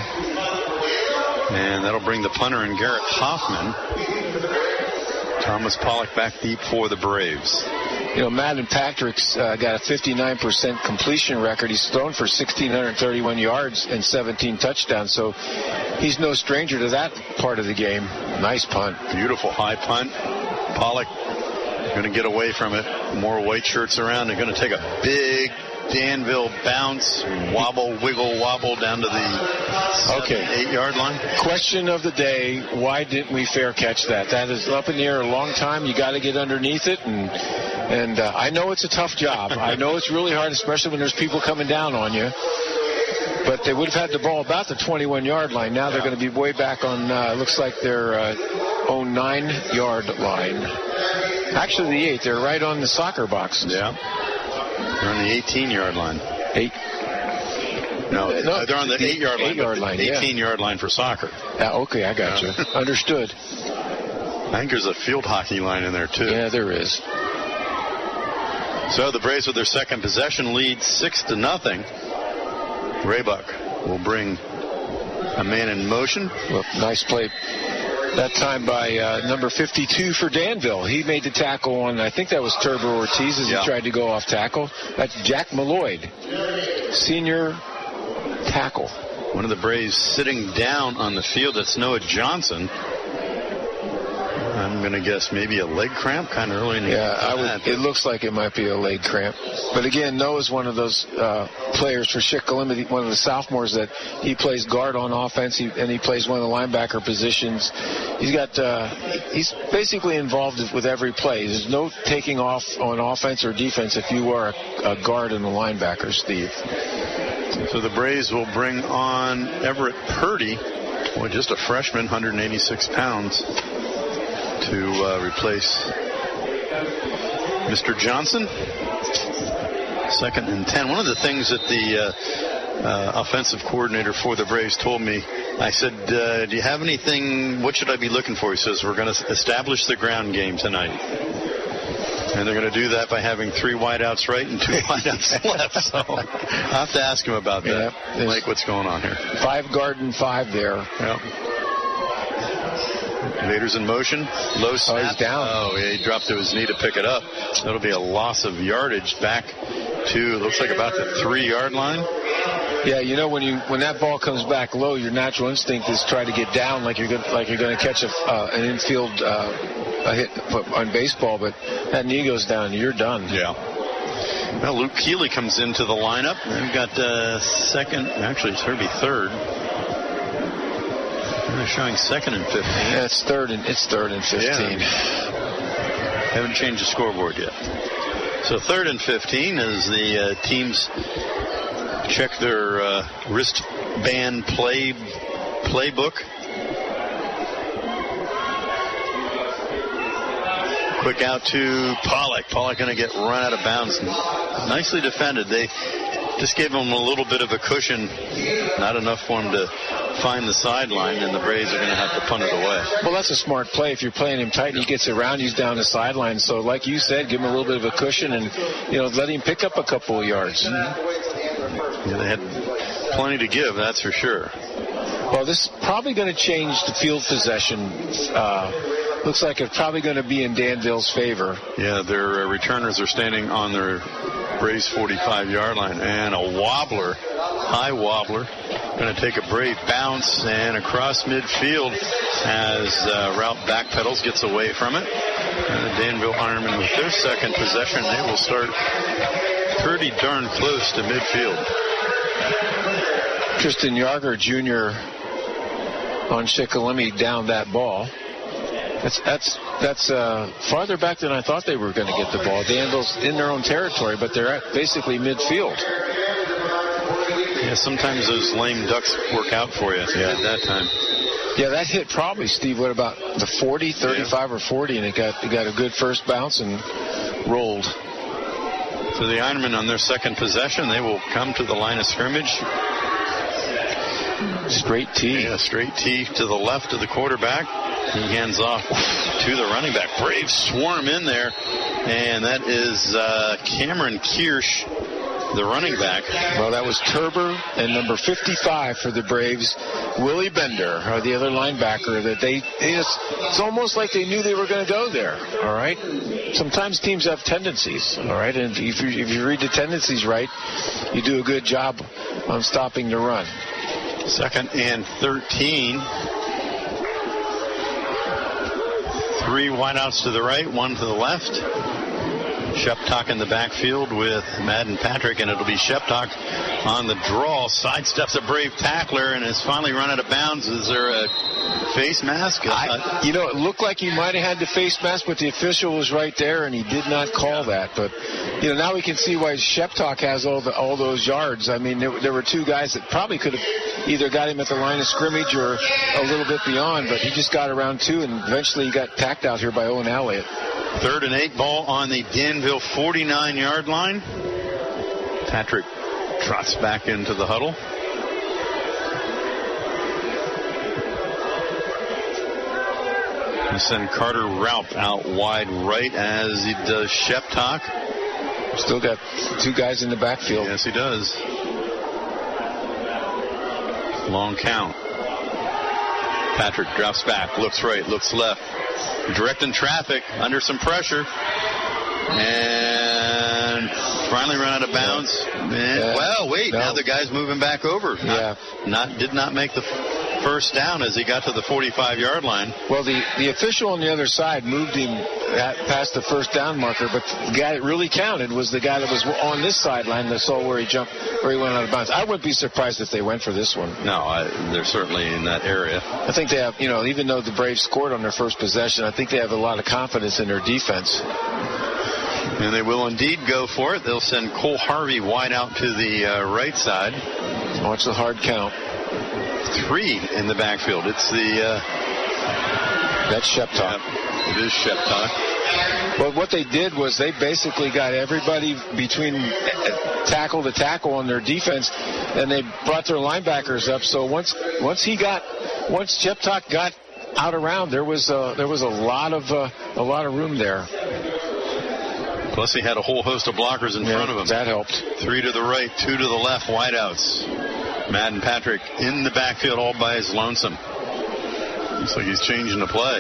And that'll bring the punter in Garrett Hoffman. Thomas Pollock back deep for the Braves. You know, Madden Patrick's uh, got a fifty-nine percent completion record. He's thrown for one thousand six hundred thirty-one yards and seventeen touchdowns. So he's no stranger to that part of the game. Nice punt. Beautiful high punt. Pollock going to get away from it. More white shirts around. They're going to take a big Danville bounce, wobble, wiggle, wobble down to the okay. eight-yard line. Question of the day, why didn't we fair catch that? That is up in the air a long time. You got to get underneath it, and and uh, I know it's a tough job. I know it's really hard, especially when there's people coming down on you. But they would have had the ball about the twenty-one-yard line. Now they're going to be way back on, uh, looks like their uh, own nine-yard line. Actually, the eight. They're right on the soccer boxes. Yeah. They're on the eighteen-yard line. Eight. No, no they're on the eight-yard line. Eight-yard line, eighteen-yard line for soccer. Uh, okay, I got you. Understood. I think there's a field hockey line in there, too. Yeah, there is. So the Braves with their second possession lead six to nothing. Raybuck will bring a man in motion. Well, nice play that time by uh, number fifty-two for Danville. He made the tackle on, I think that was Turbo Ortiz as yeah. he tried to go off tackle. That's Jack Malloyd, senior tackle. One of the Braves sitting down on the field. That's Noah Johnson. I'm going to guess maybe a leg cramp kind of early in the Yeah, I would, it looks like it might be a leg cramp. But again, Noah's one of those uh, players for Shikellamy, one of the sophomores that he plays guard on offense, he, and he plays one of the linebacker positions. He's got, uh, he's basically involved with every play. There's no taking off on offense or defense if you are a, a guard and a linebacker, Steve. So the Braves will bring on Everett Purdy, well, just a freshman, one hundred eighty-six pounds. To uh, replace Mister Johnson. Second and ten. One of the things that the uh, uh, offensive coordinator for the Braves told me, I said, uh, do you have anything, what should I be looking for? He says, we're going to establish the ground game tonight. And they're going to do that by having three wideouts right and two wideouts left. So I'll have to ask him about that. Yeah, Mike, what's going on here? Five guard and five there. Yep. Vader's in motion. Low snap. Oh, he's down. Oh, yeah, he dropped to his knee to pick it up. That'll be a loss of yardage back to, looks like about the three-yard line. Yeah, you know, when you when that ball comes back low, your natural instinct is try to get down like you're gonna, like you're going to catch a, uh, an infield uh, a hit on baseball, but that knee goes down, you're done. Yeah. Well, Luke Keeley comes into the lineup. We've got uh, second, actually it's going to be third. They're showing second and fifteen. Yeah, it's third and it's third and fifteen. Yeah. Haven't changed the scoreboard yet. So third and fifteen as the uh, teams check their uh, wristband play playbook. Quick out to Pollock. Pollock going to get run out of bounds. Nicely defended. They just gave him a little bit of a cushion. Not enough for him to find the sideline, and the Braves are going to have to punt it away. Well, that's a smart play. If you're playing him tight and he gets around, he's down the sideline. So like you said, give him a little bit of a cushion and, you know, let him pick up a couple of yards. Mm-hmm. Yeah, they had plenty to give, that's for sure. Well, this is probably going to change the field possession. Uh, looks like it's probably going to be in Danville's favor. Yeah, their uh, returners are standing on their Braves forty-five-yard line, and a wobbler, high wobbler, going to take a Brave bounce and across midfield as uh, Ralph backpedals, gets away from it. And the Danville Ironmen with their second possession, they will start pretty darn close to midfield. Tristan Yarger, Junior on Shikellamy down that ball. That's that's that's uh, farther back than I thought they were going to get the ball. Danville's in their own territory, but they're at basically midfield. Yeah, sometimes those lame ducks work out for you yeah. at that time. Yeah, that hit probably, Steve, what about the forty, thirty-five yeah. or forty, and it got it got a good first bounce and rolled. So the Ironmen on their second possession, they will come to the line of scrimmage. Straight tee. Yeah, straight tee to the left of the quarterback. He hands off to the running back. Braves swarm in there, and that is uh, Cameron Kirsch, the running back. Well, that was Turber and number fifty-five for the Braves, Willie Bender, or the other linebacker. That they, they just, it's almost like they knew they were going to go there. All right. Sometimes teams have tendencies. All right, and if you if you read the tendencies right, you do a good job on stopping the run. Second and thirteen. Three wideouts to the right, one to the left. Sheptock in the backfield with Madden Patrick, and it'll be Sheptock on the draw. Sidesteps a brave tackler and has finally run out of bounds. Is there a face mask? I, you know, it looked like he might have had the face mask, but the official was right there, and he did not call that. But, you know, now we can see why Sheptock has all the all those yards. I mean, there, there were two guys that probably could have either got him at the line of scrimmage or a little bit beyond, but he just got around two, and eventually he got tacked out here by Owen Elliott. Third and eight, ball on the Danville forty-nine-yard line. Patrick trots back into the huddle. We send Carter Raup out wide right as he does Sheptock. Still got two guys in the backfield. Yes, he does. Long count. Patrick drops back, looks right, looks left. Directing traffic, under some pressure. And finally run out of bounds. And, yeah. Well, wait, no. Now the guy's moving back over. Not, yeah. Not, did not make the first down as he got to the forty-five-yard line. Well, the, the official on the other side moved him at, past the first down marker, but the guy that really counted was the guy that was on this sideline that saw where he jumped, where he went out of bounds. I wouldn't be surprised if they went for this one. No, I, they're certainly in that area. I think they have, you know, even though the Braves scored on their first possession, I think they have a lot of confidence in their defense. And they will indeed go for it. They'll send Cole Harvey wide out to the uh, right side. Watch the hard count. Three in the backfield. It's the... Uh, That's Sheptock. Yeah, it is Sheptock. But what they did was they basically got everybody between tackle to tackle on their defense, and they brought their linebackers up. So once once he got... Once Sheptock got out around, there was a, there was a lot of uh, a lot of room there. Plus he had a whole host of blockers in yeah, front of him. That helped. Three to the right, two to the left, wideouts. Madden Patrick in the backfield all by his lonesome. Looks like he's changing the play.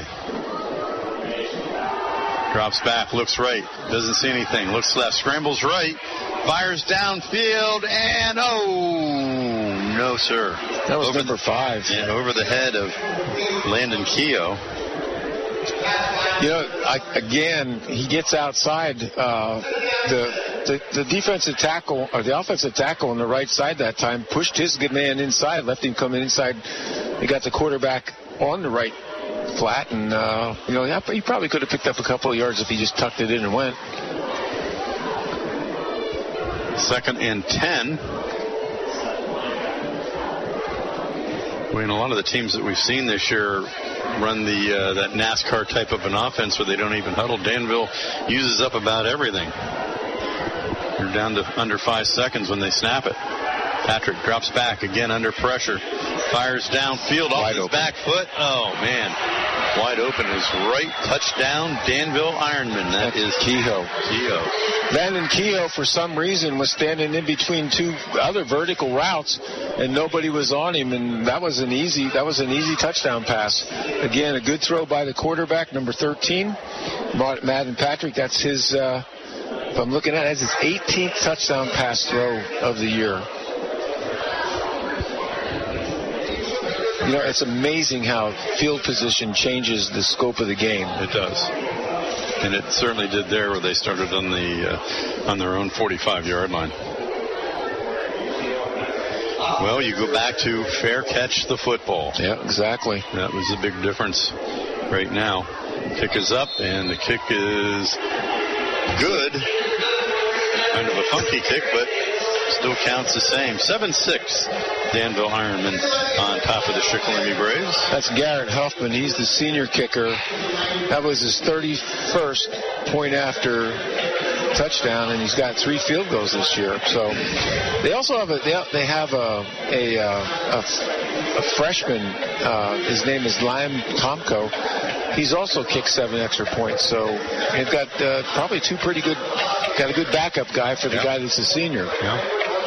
Drops back, looks right, doesn't see anything, looks left, scrambles right, fires downfield, and oh, no, sir. That was over number the, five. Yeah, over the head of Landon Keogh. You know, I, again, he gets outside. Uh, the, the the defensive tackle, or the offensive tackle on the right side that time, pushed his good man inside, left him come inside. He got the quarterback on the right flat, and, uh, you know, he probably could have picked up a couple of yards if he just tucked it in and went. Second and ten. I mean, a lot of the teams that we've seen this year run the uh, that NASCAR type of an offense where they don't even huddle. Danville uses up about everything. They're down to under five seconds when they snap it. Patrick drops back again under pressure. Fires downfield off his back foot. Oh, man. Wide open is right. Touchdown, Danville Ironman. That That's is Kehoe. Kehoe. Landon Kehoe, for some reason, was standing in between two other vertical routes, and nobody was on him, and that was an easy that was an easy touchdown pass. Again, a good throw by the quarterback, number thirteen, Madden Patrick. That's his, uh, if I'm looking at it, that's his eighteenth touchdown pass throw of the year. You know, it's amazing how field position changes the scope of the game. It does. And it certainly did there where they started on the uh, on their own forty-five-yard line. Well, you go back to fair catch the football. Yeah, exactly. That was a big difference right now. Kick is up, and the kick is good. Kind of a funky kick, but still counts the same. seven six, Danville Ironman on top of the Shikellamy Braves. That's Garrett Huffman. He's the senior kicker. That was his thirty-first point after touchdown, and he's got three field goals this year. So they also have a they, they have a a, a, a freshman. Uh, his name is Liam Tomko. He's also kicked seven extra points. So they've got uh, probably two pretty good. Got a good backup guy for the yep. guy that's a senior. Yeah.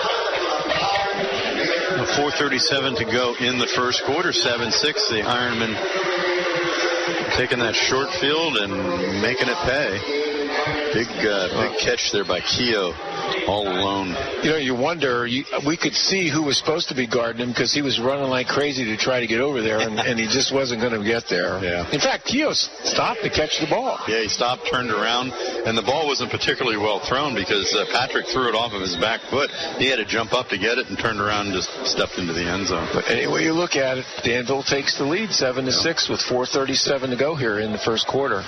four thirty-seven to go in the first quarter. seven six. The Ironmen taking that short field and making it pay. Big, uh, big catch there by Keogh, all alone. You know, you wonder, you, we could see who was supposed to be guarding him because he was running like crazy to try to get over there, and, and he just wasn't going to get there. Yeah. In fact, Keogh stopped to catch the ball. Yeah, he stopped, turned around, and the ball wasn't particularly well thrown because uh, Patrick threw it off of his back foot. He had to jump up to get it and turned around and just stepped into the end zone. But anyway you look at it, Danville takes the lead seven to six with four thirty-seven to go here in the first quarter.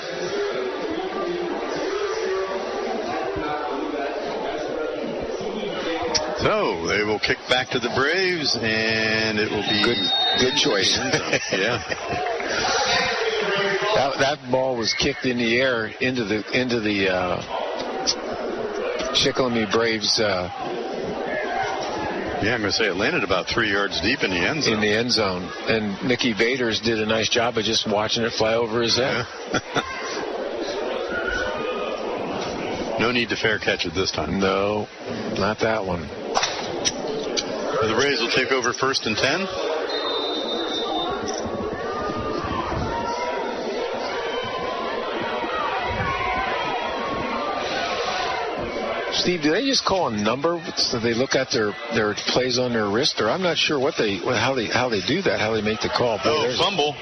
So they will kick back to the Braves, and it will be good. Good choice. Yeah. That, that ball was kicked in the air into the into the uh, Shikellamy Braves. Uh, yeah, I'm going to say it landed about three yards deep in the end zone. In the end zone, and Mickey Vaders did a nice job of just watching it fly over his head. Yeah. No need to fair catch it this time. No, not that one. The Braves will take over first and ten. Steve, do they just call a number so they look at their, their plays on their wrist? Or I'm not sure what they how they how they do that, how they make the call. Boy, oh, fumble.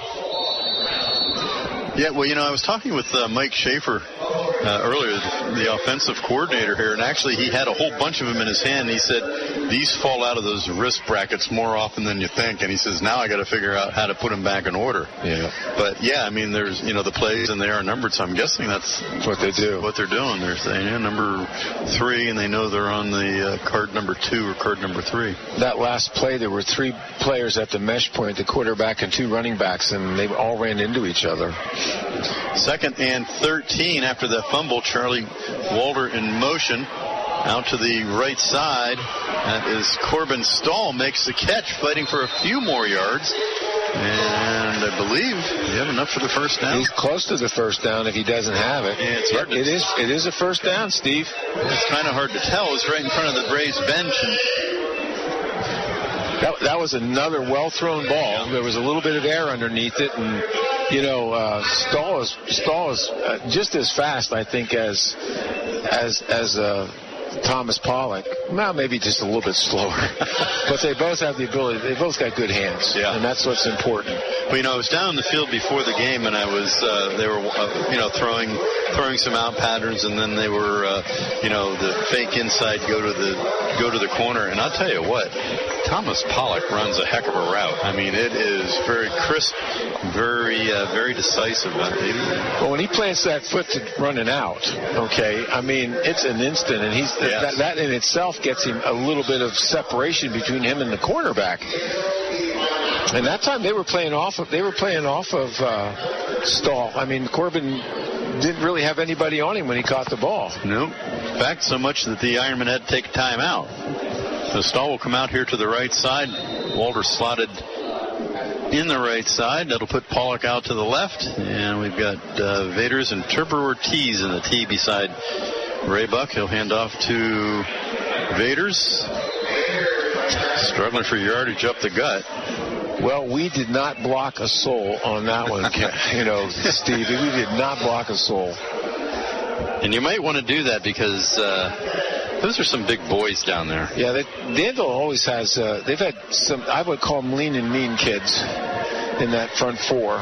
Yeah, well, you know, I was talking with uh, Mike Schaefer uh, earlier, the offensive coordinator here, and actually he had a whole bunch of them in his hand. And he said these fall out of those wrist brackets more often than you think. And he says now I got to figure out how to put them back in order. Yeah. But yeah, I mean, there's you know the plays and they are numbered, so I'm guessing that's what they do. What they're doing. They're saying yeah, number three, and they know they're on the uh, card number two or card number three. That last play, there were three players at the mesh point, the quarterback and two running backs, and they all ran into each other. Second and thirteen after that fumble. Charlie Walter in motion out to the right side. That is Corbin Stahl makes the catch, fighting for a few more yards. And I believe you have enough for the first down. He's close to the first down if he doesn't have it. Yeah, it's hard it, to it is it is a first down, Steve. It's kind of hard to tell. It's right in front of the Braves bench. And that, that was another well-thrown ball. There was a little bit of air underneath it, and you know, uh, Stahl is Stahl is uh, just as fast, I think, as as as uh, Thomas Pollock. Well, maybe just a little bit slower, but they both have the ability. They both got good hands, yeah, and that's what's important. Well, you know, I was down in the field before the game, and I was uh, they were uh, you know throwing throwing some out patterns, and then they were uh, you know the fake inside go to the go to the corner, and I'll tell you what. Thomas Pollock runs a heck of a route. I mean, it is very crisp, very, uh, very decisive. Well, when he plants that foot to running out, okay, I mean, it's an instant, and he's yes. that, that in itself gets him a little bit of separation between him and the cornerback. And that time they were playing off of they were playing off of uh, Stahl. I mean, Corbin didn't really have anybody on him when he caught the ball. Nope. In fact, so much that the Ironman had to take a timeout. So Stahl will come out here to the right side. Walter slotted in the right side. That'll put Pollock out to the left. And we've got uh, Vaders and Turbo Ortiz in the tee beside Ray Buck. He'll hand off to Vaders. Struggling for yardage up the gut. Well, we did not block a soul on that one, you know, Steve. We did not block a soul. And you might want to do that because... Uh, Those are some big boys down there. Yeah, they, Danville always has, uh, they've had some, I would call them lean and mean kids in that front four.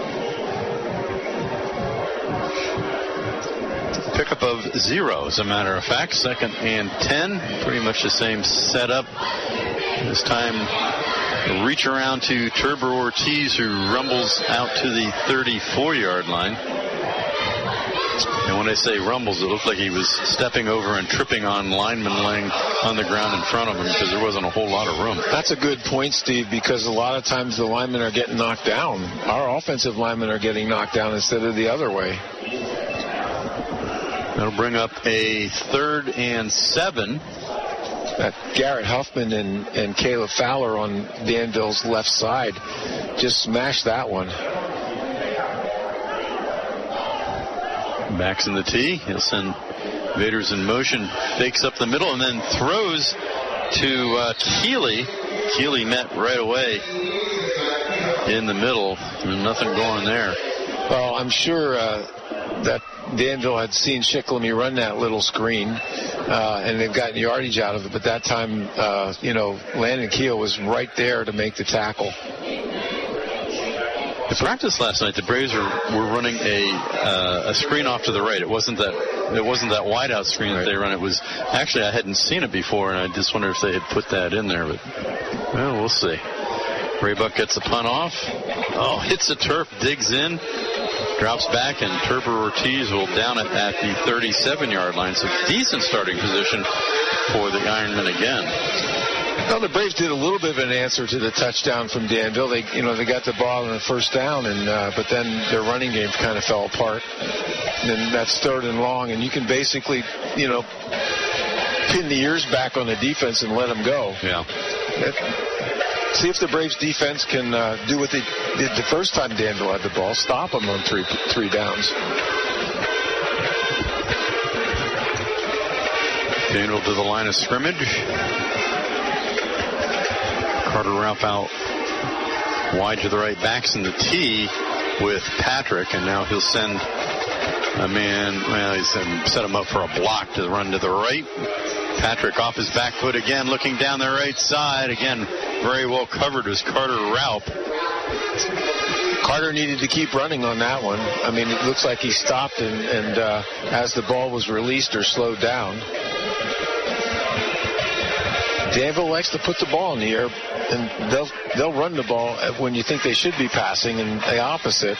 Pickup of zero, as a matter of fact. Second and ten. Pretty much the same setup. This time, reach around to Turbo Ortiz, who rumbles out to the thirty-four-yard line. And when I say rumbles, it looked like he was stepping over and tripping on linemen laying on the ground in front of him because there wasn't a whole lot of room. That's a good point, Steve, because a lot of times the linemen are getting knocked down. Our offensive linemen are getting knocked down instead of the other way. That'll bring up a third and seven. That Garrett Huffman and, and Caleb Fowler on Danville's left side just smashed that one. Backs in the tee. He'll send Vaders in motion, fakes up the middle, and then throws to uh, Keeley. Keeley met right away in the middle. There's nothing going there. Well, I'm sure uh, that Danville had seen Shicklamy run that little screen, uh, and they've gotten yardage out of it. But that time, uh, you know, Landon Keel was right there to make the tackle. The practice last night, the Braves were, were running a uh, a screen off to the right. It wasn't that it wasn't that wide out screen that they run. It was actually, I hadn't seen it before, and I just wonder if they had put that in there. But well, we'll see. Raybuck gets the punt off. Oh, hits the turf, digs in, drops back, and Turbo Ortiz will down it at the thirty-seven-yard line. So decent starting position for the Ironmen again. Well, the Braves did a little bit of an answer to the touchdown from Danville. They, you know, they got the ball on the first down, and uh, but then their running game kind of fell apart. And then that's third and long, and you can basically, you know, pin the ears back on the defense and let them go. Yeah. It, see if the Braves defense can uh, do what they did the first time Danville had the ball, stop them on three three downs. Danville to the line of scrimmage. Carter Raup out wide to the right, backs in the tee with Patrick, and now he'll send a man, well, he's set him up for a block to run to the right. Patrick off his back foot again, looking down the right side. Again, very well covered was Carter Raup. Carter needed to keep running on that one. I mean, it looks like he stopped and, and uh, as the ball was released or slowed down. Danville likes to put the ball in the air, and they'll they'll run the ball when you think they should be passing, and the opposite.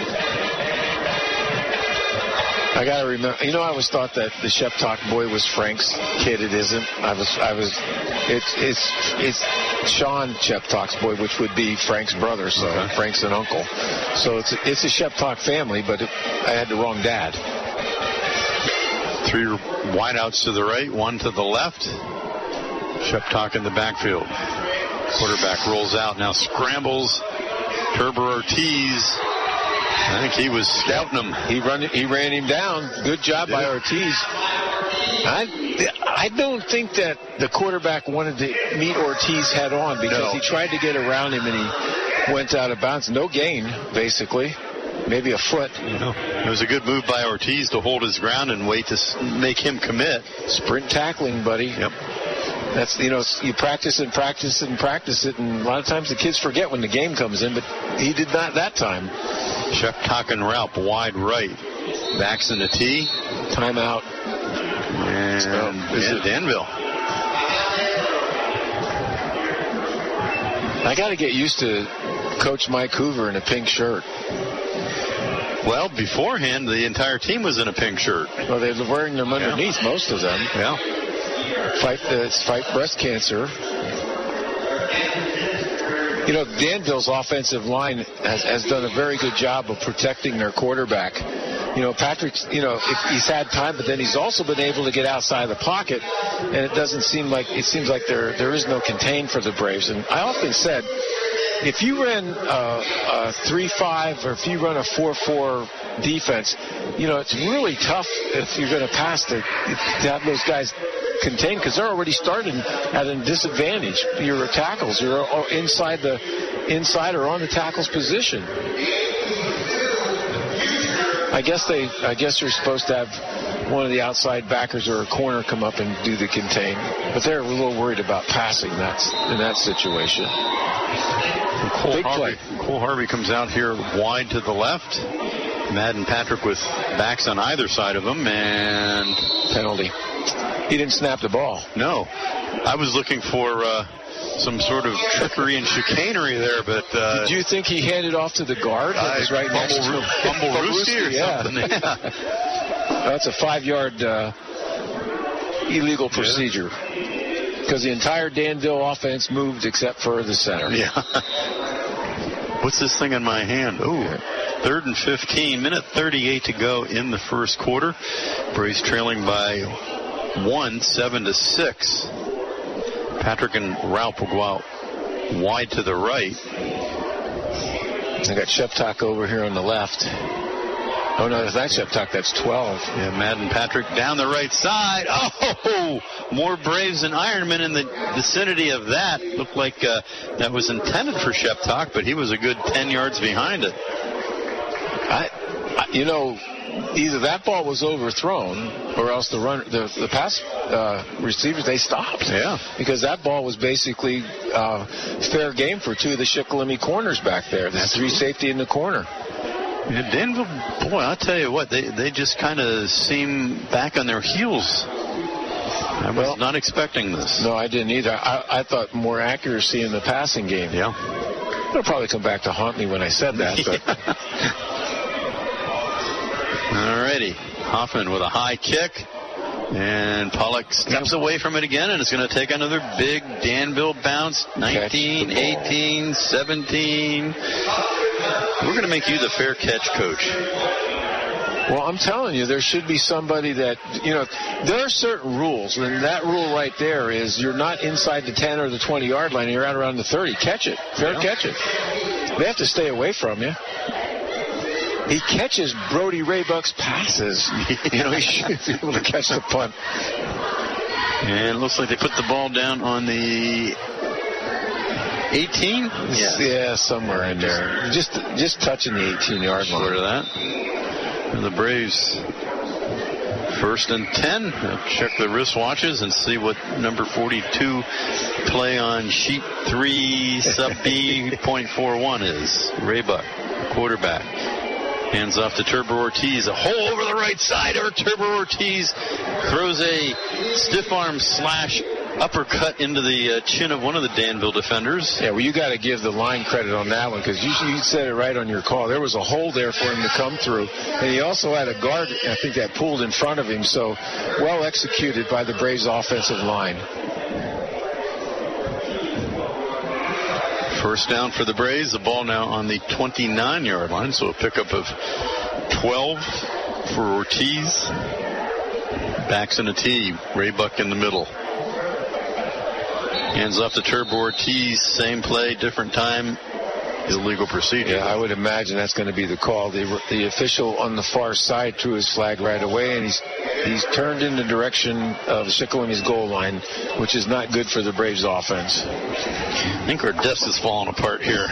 I gotta remember. You know, I always thought that the Shep Talk boy was Frank's kid. It isn't. I was. I was. It's it's it's Sean Shep Talk's boy, which would be Frank's brother. So okay. Frank's an uncle. So it's a, it's a Shep Talk family, but it, I had the wrong dad. Three wideouts to the right, one to the left. Shep Talk in the backfield. Quarterback rolls out, now scrambles. Turbo Ortiz. I think he was scouting him. He run, he ran him down. Good job by Ortiz. I, I don't think that the quarterback wanted to meet Ortiz head on because no. he tried to get around him and he went out of bounds. No gain, basically. Maybe a foot. No. It was a good move by Ortiz to hold his ground and wait to make him commit. Sprint tackling, buddy. Yep. That's, you know, you practice and practice it and practice it, and a lot of times the kids forget when the game comes in, but he did not that time. Shep Talk and Raup wide right. Backs in the tee. Timeout. And so, yeah, Danville. I got to get used to Coach Mike Hoover in a pink shirt. Well, beforehand, the entire team was in a pink shirt. Well, they were wearing them underneath, yeah. most of them. Yeah. Fight, uh, fight breast cancer. You know, Danville's offensive line has, has done a very good job of protecting their quarterback. You know, Patrick's, you know, if he's had time, but then he's also been able to get outside of the pocket, and it doesn't seem like, it seems like there there is no contain for the Braves. And I often said, if you ran a, a three five or if you run a four four defense, you know, it's really tough if you're going to pass to, to have those guys contained because they're already starting at a disadvantage. Your tackles, you're inside the inside or on the tackle's position. I guess they, I guess you're supposed to have one of the outside backers or a corner come up and do the contain, but they're a little worried about passing that in that situation. Cole Big Harvey, play. Cole Harvey comes out here wide to the left. Madden Patrick with backs on either side of him, and penalty. He didn't snap the ball. No. I was looking for uh, some sort of trickery and chicanery there, but... Uh, Did you think he handed off to the guard that was right next to him? Bumble Rooski or yeah. something? Yeah. That's a five-yard uh, illegal procedure because the entire Danville offense moved except for the center. Yeah. What's this thing in my hand? Oh, third and fifteen. Minute thirty-eight to go in the first quarter. Braves trailing by one, seven to six. Patrick and Ralph will go out wide to the right. I got Sheptock over here on the left. Oh, no, that's Sheptock. That's twelve. Yeah, Madden Patrick down the right side. Oh, more Braves and Ironman in the vicinity of that. Looked like uh, that was intended for Sheptock, but he was a good ten yards behind it. I, I you know, either that ball was overthrown or else the run, the, the pass uh, receivers, they stopped. Yeah. Because that ball was basically uh, fair game for two of the Shikellamy corners back there. The three safety in the corner. Yeah, Danville, boy, I'll tell you what, they, they just kind of seem back on their heels. I was well, not expecting this. No, I didn't either. I, I thought more accuracy in the passing game. Yeah. It'll probably come back to haunt me when I said that. But. All righty. Hoffman with a high kick. And Pollock steps away from it again, and it's going to take another big Danville bounce. nineteen, eighteen, seventeen. We're going to make you the fair catch coach. Well, I'm telling you, there should be somebody that, you know, there are certain rules, and that rule right there is you're not inside the ten or the twenty-yard line, you're out around the thirty. Catch it. Fair yeah. catch it. They have to stay away from you. He catches Brody Raybuck's passes. You know, he should be able to catch the punt. And it looks like they put the ball down on the eighteen? Yeah, yeah somewhere in there. Just just touching the eighteen-yard line. Short of that. And the Braves, first and ten. They'll check the wristwatches and see what number forty-two play on sheet three sub B point four one is. Raybuck, quarterback. Hands off to Turbo Ortiz. A hole over the right side. Or Turbo Ortiz throws a stiff arm slash uppercut into the uh, chin of one of the Danville defenders. Yeah, well, you got to give the line credit on that one because you, you said it right on your call. There was a hole there for him to come through. And he also had a guard, I think, that pulled in front of him. So well executed by the Braves offensive line. First down for the Braves. The ball now on the twenty-nine-yard line, so a pickup of twelve for Ortiz. Backs in a T. Raybuck in the middle. Hands off to Turbo Ortiz. Same play, different time. Illegal procedure. Yeah, I would imagine that's going to be the call. The, the official on the far side threw his flag right away, and he's he's turned in the direction of Shikellany's goal line, which is not good for the Braves offense. I think our desk is falling apart here.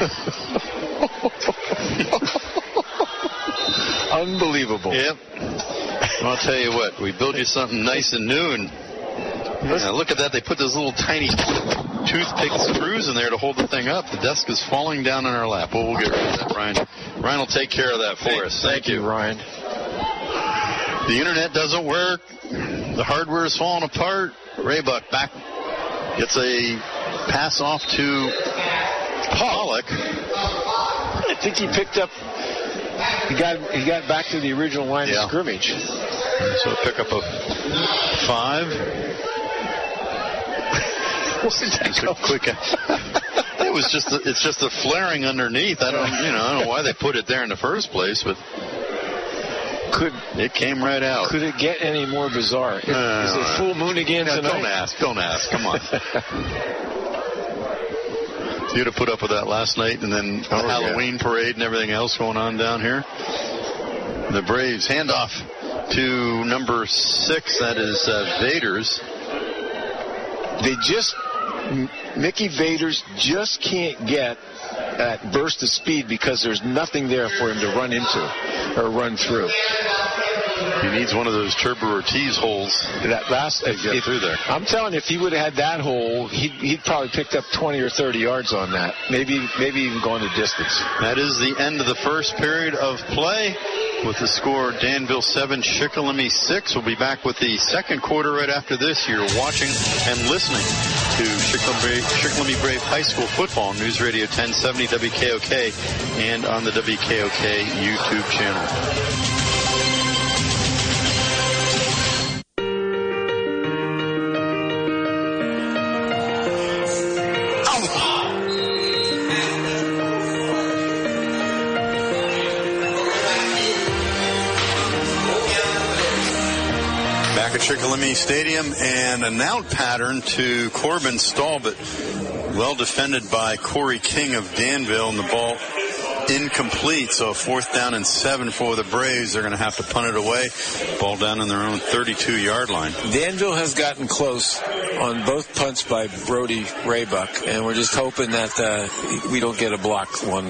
Unbelievable. Yep. I'll tell you what, we build you something nice and new, and yeah, look at that. They put those little tiny toothpick screws in there to hold the thing up. The desk is falling down in our lap. Well, we'll get rid of that, Ryan. Ryan will take care of that for Thank, us. Thank, Thank you, you, Ryan. The internet doesn't work. The hardware is falling apart. Raybuck back gets a pass off to Pollock. I think he picked up. He got he got back to the original line yeah. of scrimmage. So a pickup of five. That quick. It was just a, it's just a flaring underneath. I don't you know I don't know why they put it there in the first place, but could it came right out. Could it get any more bizarre? Is, uh, is it full moon again no, tonight? Don't ask. Don't ask. Come on. You'd have put up with that last night, and then the oh, Halloween yeah. parade and everything else going on down here. The Braves handoff to number six. That is uh, Vaders. They just Mickey Vaders just can't get that burst of speed because there's nothing there for him to run into or run through. He needs one of those Turbo Ortiz holes that last to get if, through there. I'm telling you, if he would have had that hole, he'd, he'd probably picked up twenty or thirty yards on that. Maybe maybe even gone the distance. That is the end of the first period of play with the score Danville seven, Shikellamy six. We'll be back with the second quarter right after this. You're watching and listening to Shikellamy Brave High School football, News Radio ten seventy W K O K and on the W K O K YouTube channel. back at Chickaloomini Stadium, and an out pattern to Corbin Stahl, but well defended by Corey King of Danville, and the ball incomplete. So fourth down and seven for the Braves. They're going to have to punt it away. Ball down in their own thirty-two yard line. Danville has gotten close on both punts by Brody Raybuck, and we're just hoping that uh, we don't get a blocked one.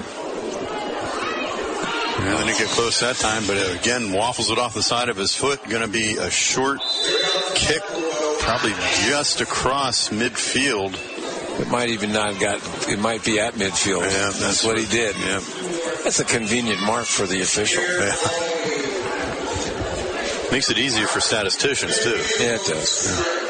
Yeah, they didn't get close that time, but again, waffles it off the side of his foot. Going to be a short kick, probably just across midfield. It might even not have got, it might be at midfield. Yeah, that's, that's what he did. Yeah. That's a convenient mark for the official. Yeah. Makes it easier for statisticians, too. Yeah, it does.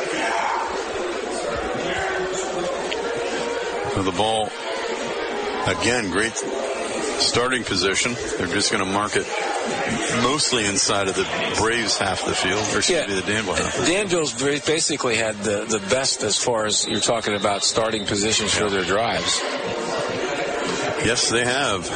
Yeah. So the ball, again, great starting position. They're just going to mark it mostly inside of the Braves half of the field, or excuse yeah. me, the Danville half. The Danville's basically had the, the best as far as you're talking about starting positions for their drives. Yes, they have.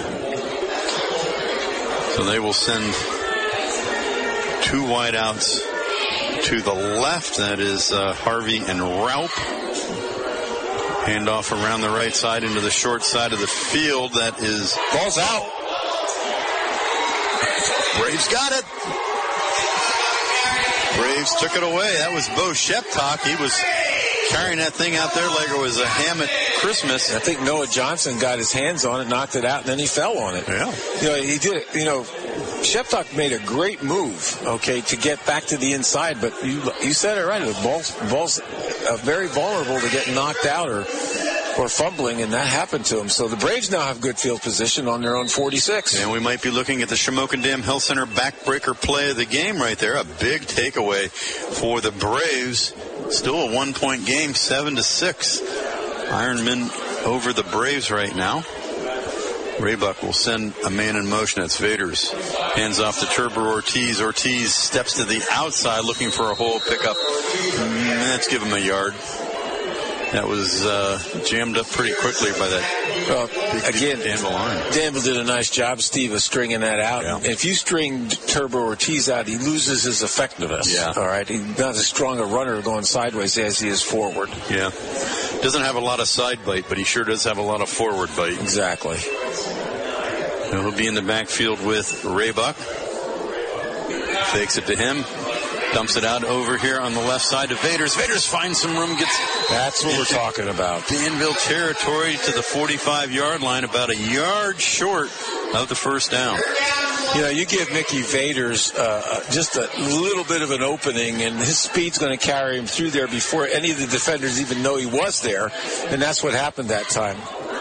So they will send two wideouts to the left. That is uh, Harvey and Raup. Handoff around the right side into the short side of the field. That is... Ball's out. Braves got it. Braves took it away. That was Bo Sheptock. He was carrying that thing out there like it was a ham at Christmas. I think Noah Johnson got his hands on it, knocked it out, and then he fell on it. Yeah. You know, he did, you know, Sheptock made a great move, okay, to get back to the inside, but you you said it right. The ball's, ball's uh, very vulnerable to get knocked out or or fumbling, and that happened to him. So the Braves now have good field position on their own forty-six. And we might be looking at the Shamokin Dam Health Center backbreaker play of the game right there. A big takeaway for the Braves. Still a one-point game, seven to six. Ironman over the Braves right now. Raybuck will send a man in motion. That's Vaders. Hands off to Turbo Ortiz. Ortiz steps to the outside looking for a hole pickup. Let's give him a yard. That was uh, jammed up pretty quickly by that. Well, big, again, big Danville arm. Danville did a nice job, Steve, of stringing that out. Yeah. If you string Turbo Ortiz out, he loses his effectiveness. Yeah. All right. He's not as strong a runner going sideways as he is forward. Yeah. Doesn't have a lot of side bite, but he sure does have a lot of forward bite. Exactly. And he'll be in the backfield with Raybuck. Fakes it to him. Dumps it out over here on the left side to Vaders. Vaders finds some room, gets... That's what we're talking about. Danville territory to the forty-five yard line, about a yard short of the first down. You know, you give Mickey Vaders uh, just a little bit of an opening, and his speed's going to carry him through there before any of the defenders even know he was there, and that's what happened that time.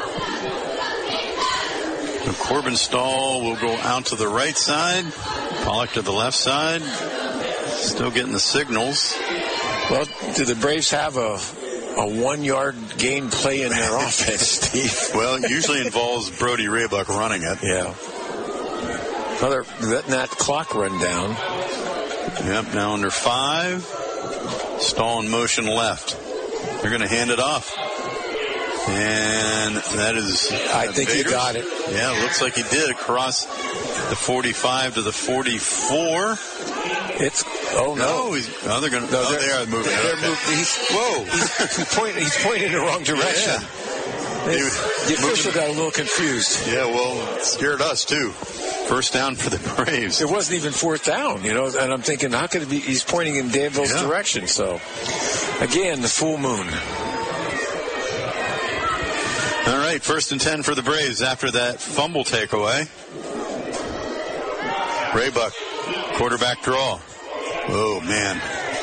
So Corbin Stahl will go out to the right side. Pollock to the left side. Still getting the signals. Well, do the Braves have a a one-yard gain play in their offense, Steve? Well, it usually involves Brody Raybuck running it. Yeah. Well, they're letting that clock run down. Yep, now under five. Stahl in motion left. They're going to hand it off. And that is... I think Vaders. he got it. Yeah, it looks like he did across the forty-five to the forty-four. It's oh no! no he's, oh, they're going. No, oh, they are moving. They're okay. moving. He's, Whoa! He's, he's, pointing, he's pointing in the wrong direction. Yeah. The official got a little confused. Yeah, well, it scared us too. First down for the Braves. It wasn't even fourth down, you know. And I'm thinking, how could it be? He's pointing in Danville's yeah. direction. So, again, the full moon. All right, first and ten for the Braves after that fumble takeaway. Raybuck, quarterback draw. Oh, man.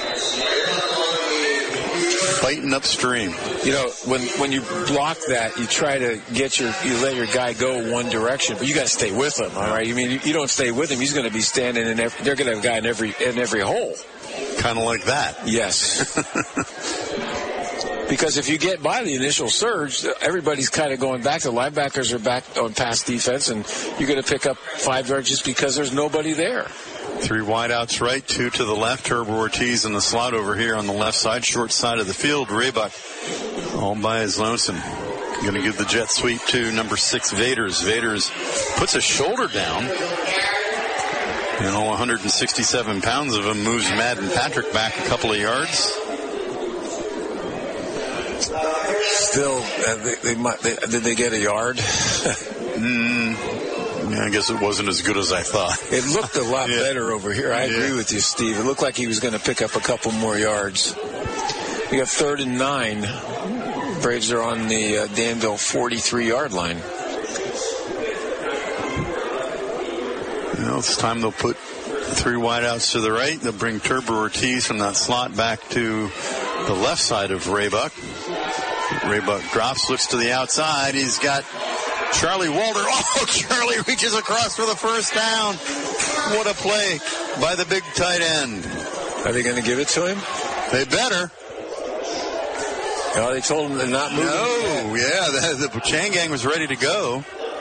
Fighting upstream. You know, when when you block that, you try to get your, you let your guy go one direction, but you got to stay with him, all right? I mean, you, you don't stay with him, he's going to be standing in every, they're going to have a guy in every, in every hole. Kind of like that. Yes. Because if you get by the initial surge, everybody's kind of going back. The linebackers are back on pass defense, and you're going to pick up five yards just because there's nobody there. Three wideouts right, two to the left. Turbo Ortiz in the slot over here on the left side, short side of the field. Raybuck all by his lonesome. Going to give the jet sweep to number six, Vaders. Vaders puts a shoulder down. And all one hundred sixty-seven pounds of him moves Madden Patrick back a couple of yards. Still, uh, they, they might. They, did they get a yard? mm, yeah, I guess it wasn't as good as I thought. It looked a lot yeah. better over here. I yeah. agree with you, Steve. It looked like he was going to pick up a couple more yards. We got third and nine. Braves are on the uh, Danville forty-three-yard line. Well, it's time they'll put three wideouts to the right. They'll bring Turbo Ortiz from that slot back to the left side of Raybuck. Raybuck drops, looks to the outside. He's got Charlie Walter. Oh, Charlie reaches across for the first down. What a play by the big tight end. Are they going to give it to him? They better. Oh, they told him to not move. No, yeah, the, the Chain Gang was ready to go.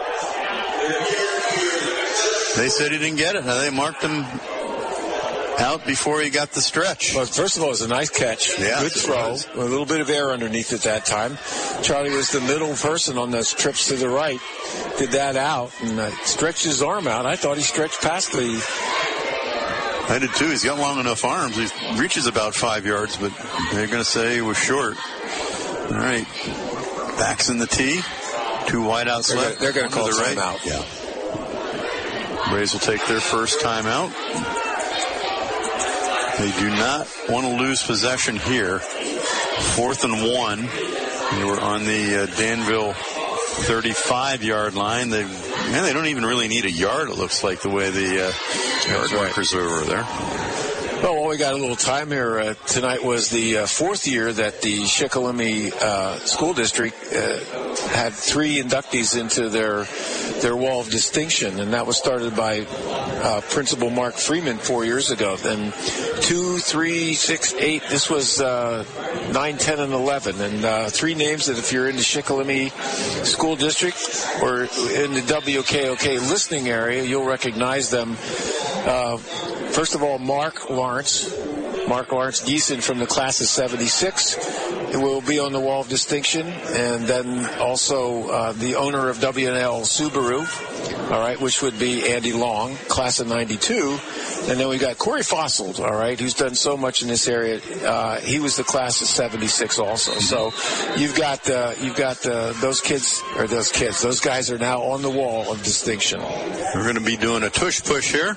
They said he didn't get it. Now they marked him out before he got the stretch. Well, first of all, it was a nice catch. Yeah, good throw. Was. A little bit of air underneath at that time. Charlie was the middle person on those trips to the right. Did that out and uh, stretched his arm out. I thought he stretched past the... I did too. He's got long enough arms. He reaches about five yards, but they're going to say he was short. All right. Backs in the tee. Two wideouts they're left. Gonna, they're going to call the right. timeout. Yeah. Braves will take their first timeout. They do not want to lose possession here. Fourth and one. They were on the uh, Danville thirty-five-yard line. They man, they don't even really need a yard, it looks like, the way the uh, yard markers are over there. Well, while we got a little time here, uh, tonight was the uh, fourth year that the Shikellamy uh, School District uh, had three inductees into their their Wall of Distinction, and that was started by uh, Principal Mark Freeman four years ago. Then two, three, six, eight. This was uh, nine, ten, and eleven, and uh, three names that if you're in the Shikellamy School District or in the W K O K listening area, you'll recognize them. Uh, First of all, Mark Lawrence, Mark Lawrence Geeson from the class of seventy-six will be on the Wall of Distinction, and then also uh, the owner of W and L Subaru, all right, which would be Andy Long, class of ninety-two, and then we got Corey Fosselt, all right, who's done so much in this area. Uh, he was the class of seventy-six also. So you've got uh, you've got uh, those kids or those kids, those guys are now on the Wall of Distinction. We're going to be doing a tush push here.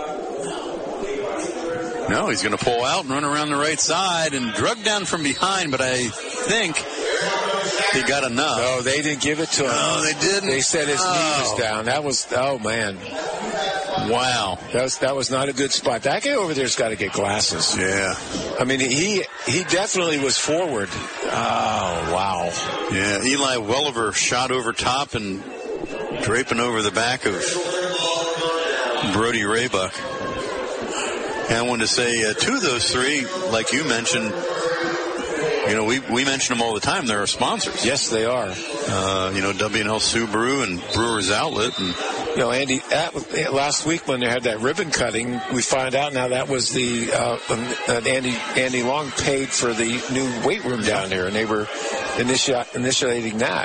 No, he's going to pull out and run around the right side and drug down from behind, but I think he got enough. No, they didn't give it to him. No, they didn't. They said his oh. knee was down. That was, oh, man. Wow. That was that was not a good spot. That guy over there's got to get glasses. Yeah. I mean, he he definitely was forward. Oh, wow. Yeah, Eli Welliver shot over top and draping over the back of Brody Raybuck. And I wanted to say, uh, two of those three, like you mentioned, you know, we we mention them all the time. They're our sponsors. Yes, they are. Uh, you know, W and L Subaru and Brewers Outlet. And you know, Andy, at, last week when they had that ribbon cutting, we find out now that was the uh, uh, Andy Andy Long paid for the new weight room down there, and they were initi- initiating that.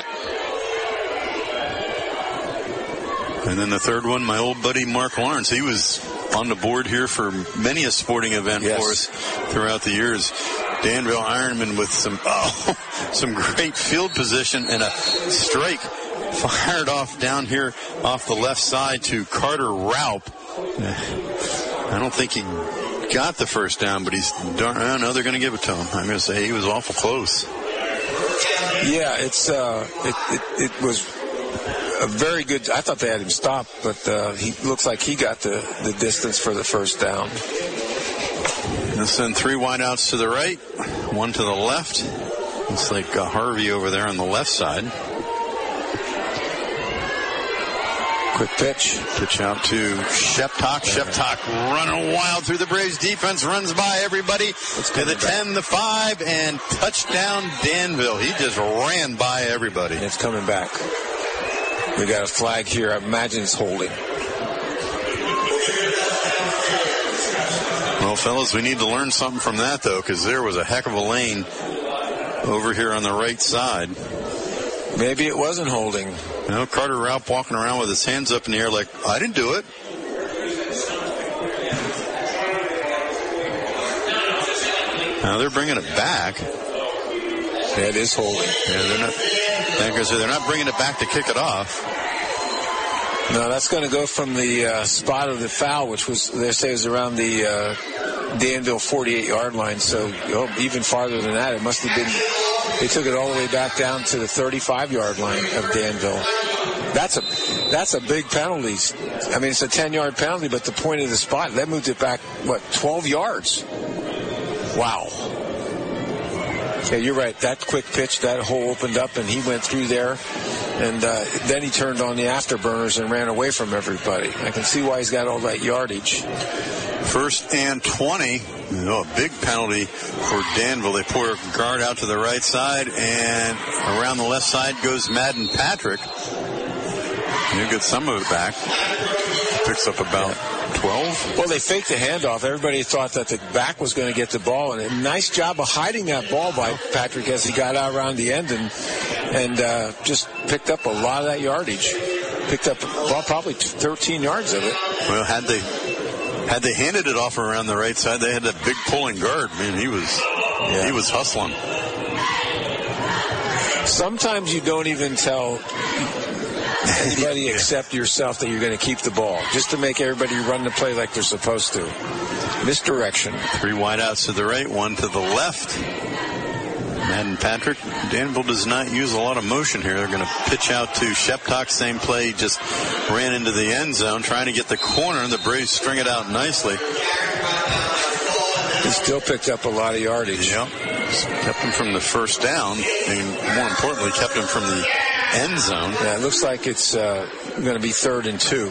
And then the third one, my old buddy Mark Lawrence, he was on the board here for many a sporting event yes. for us throughout the years. Danville Ironman with some oh, some great field position and a strike fired off down here off the left side to Carter Raup. I don't think he got the first down, but he's darn. I know they're going to give it to him. I'm going to say he was awful close. Yeah, it's uh, it, it it was a very good. I thought they had him stopped, but uh, he looks like he got the, the distance for the first down. They'll send three wideouts to the right, one to the left. Looks like uh, Harvey over there on the left side. Quick pitch. Pitch out to Sheptock. Sheptock running wild through the Braves defense, runs by everybody to the ten, the five, and touchdown Danville. He just ran by everybody. And it's coming back. We got a flag here. I imagine it's holding. Well, fellas, we need to learn something from that, though, because there was a heck of a lane over here on the right side. Maybe it wasn't holding. You know, Carter Raup walking around with his hands up in the air like, I didn't do it. Now they're bringing it back. Yeah, it is holding. Yeah, they're not. Because they're not bringing it back to kick it off. No, that's going to go from the uh, spot of the foul, which was, they say, was around the uh, Danville forty-eight-yard line. So oh, even farther than that, it must have been. They took it all the way back down to the thirty-five-yard line of Danville. That's a that's a big penalty. I mean, it's a ten-yard penalty, but the point of the spot, that moved it back, what, twelve yards? Wow. Yeah, you're right. That quick pitch, that hole opened up, and he went through there. And uh, then he turned on the afterburners and ran away from everybody. I can see why he's got all that yardage. First and twenty. You know, a big penalty for Danville. They pour a guard out to the right side, and around the left side goes Madden Patrick. You get some of it back. Picks up about twelve. Well, they faked the handoff. Everybody thought that the back was going to get the ball, and a nice job of hiding that ball by Patrick as he got out around the end and and uh, just picked up a lot of that yardage. Picked up well, probably thirteen yards of it. Well, had they had they handed it off around the right side, they had that big pulling guard. Man, he was yeah. he was hustling. Sometimes you don't even tell anybody yeah. except yourself that you're going to keep the ball, just to make everybody run the play like they're supposed to. Misdirection. Three wideouts to the right, one to the left. Madden Patrick. Danville does not use a lot of motion here. They're going to pitch out to Sheptock. Same play, just ran into the end zone, trying to get the corner, and the Braves string it out nicely. He still picked up a lot of yardage. Yep. Kept him from the first down, and more importantly, kept him from the end zone. Yeah, it looks like it's uh, going to be third and two.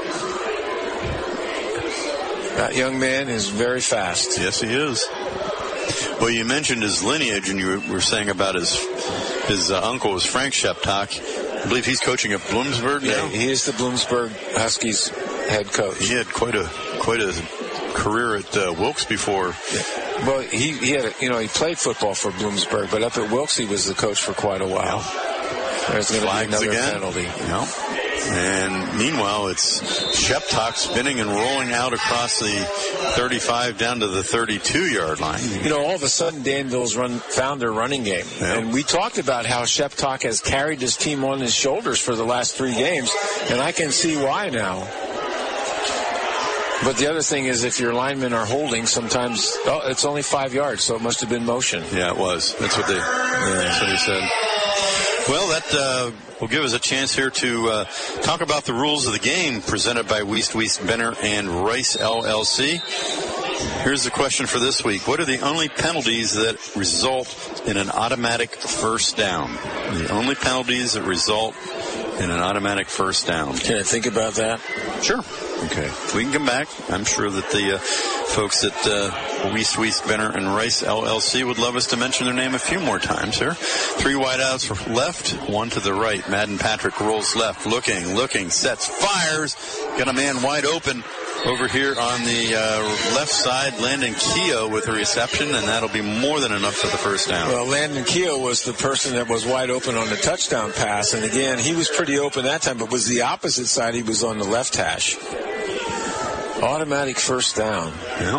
That young man is very fast. Yes, he is. Well, you mentioned his lineage, and you were saying about his his uh, uncle was Frank Sheptock. I believe he's coaching at Bloomsburg now. Yeah, he is the Bloomsburg Huskies head coach. He had quite a quite a career at uh, Wilkes before. Yeah. Well, he he had a, you know he played football for Bloomsburg, but up at Wilkes he was the coach for quite a while. Yeah. There's going to be another again. penalty. Yeah. And meanwhile, it's Sheptock spinning and rolling out across the thirty-five down to the thirty-two-yard line. You know, all of a sudden, Danville's run found their running game. Yeah. And we talked about how Sheptock has carried his team on his shoulders for the last three games, and I can see why now. But the other thing is, if your linemen are holding, sometimes, oh, it's only five yards, so it must have been motion. Yeah, it was. That's what they, yeah. That's what he said. Well, that uh, will give us a chance here to uh, talk about the rules of the game presented by Wiest, Wiest, Benner, and Rice L L C. Here's the question for this week. What are the only penalties that result in an automatic first down? The only penalties that result in an automatic first down. Can I think about that? Sure. Okay. We can come back. I'm sure that the uh, folks at uh, Wiest, Wiest, Benner, and Rice L L C would love us to mention their name a few more times here. Three wideouts left, one to the right. Madden Patrick rolls left, looking, looking, sets, fires. Got a man wide open over here on the uh, left side. Landon Keogh with a reception, and that'll be more than enough for the first down. Well, Landon Keogh was the person that was wide open on the touchdown pass, and again, he was pretty open that time, but was the opposite side. He was on the left hash. Automatic first down. Yep.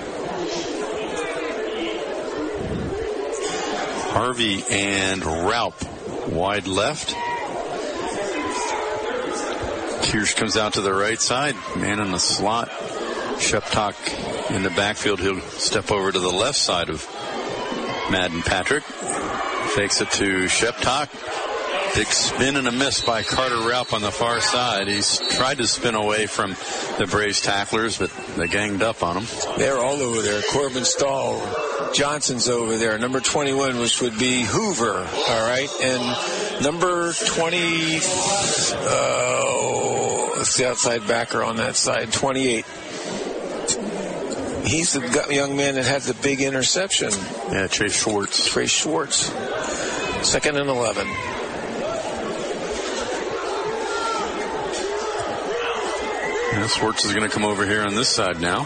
Harvey and Raup wide left. Kirsch comes out to the right side. Man in the slot. Sheptock in the backfield. He'll step over to the left side of Madden Patrick. Fakes it to Sheptock. Big spin and a miss by Carter Raup on the far side. He's tried to spin away from the Braves tacklers, but they ganged up on him. They're all over there. Corbin Stahl, Johnson's over there. Number twenty-one, which would be Hoover, all right? And number twenty, uh, that's the outside backer on that side, twenty-eight. He's the young man that had the big interception. Yeah, Chase Schwartz. Chase Schwartz. Second and eleven. Yeah, Schwartz is going to come over here on this side now.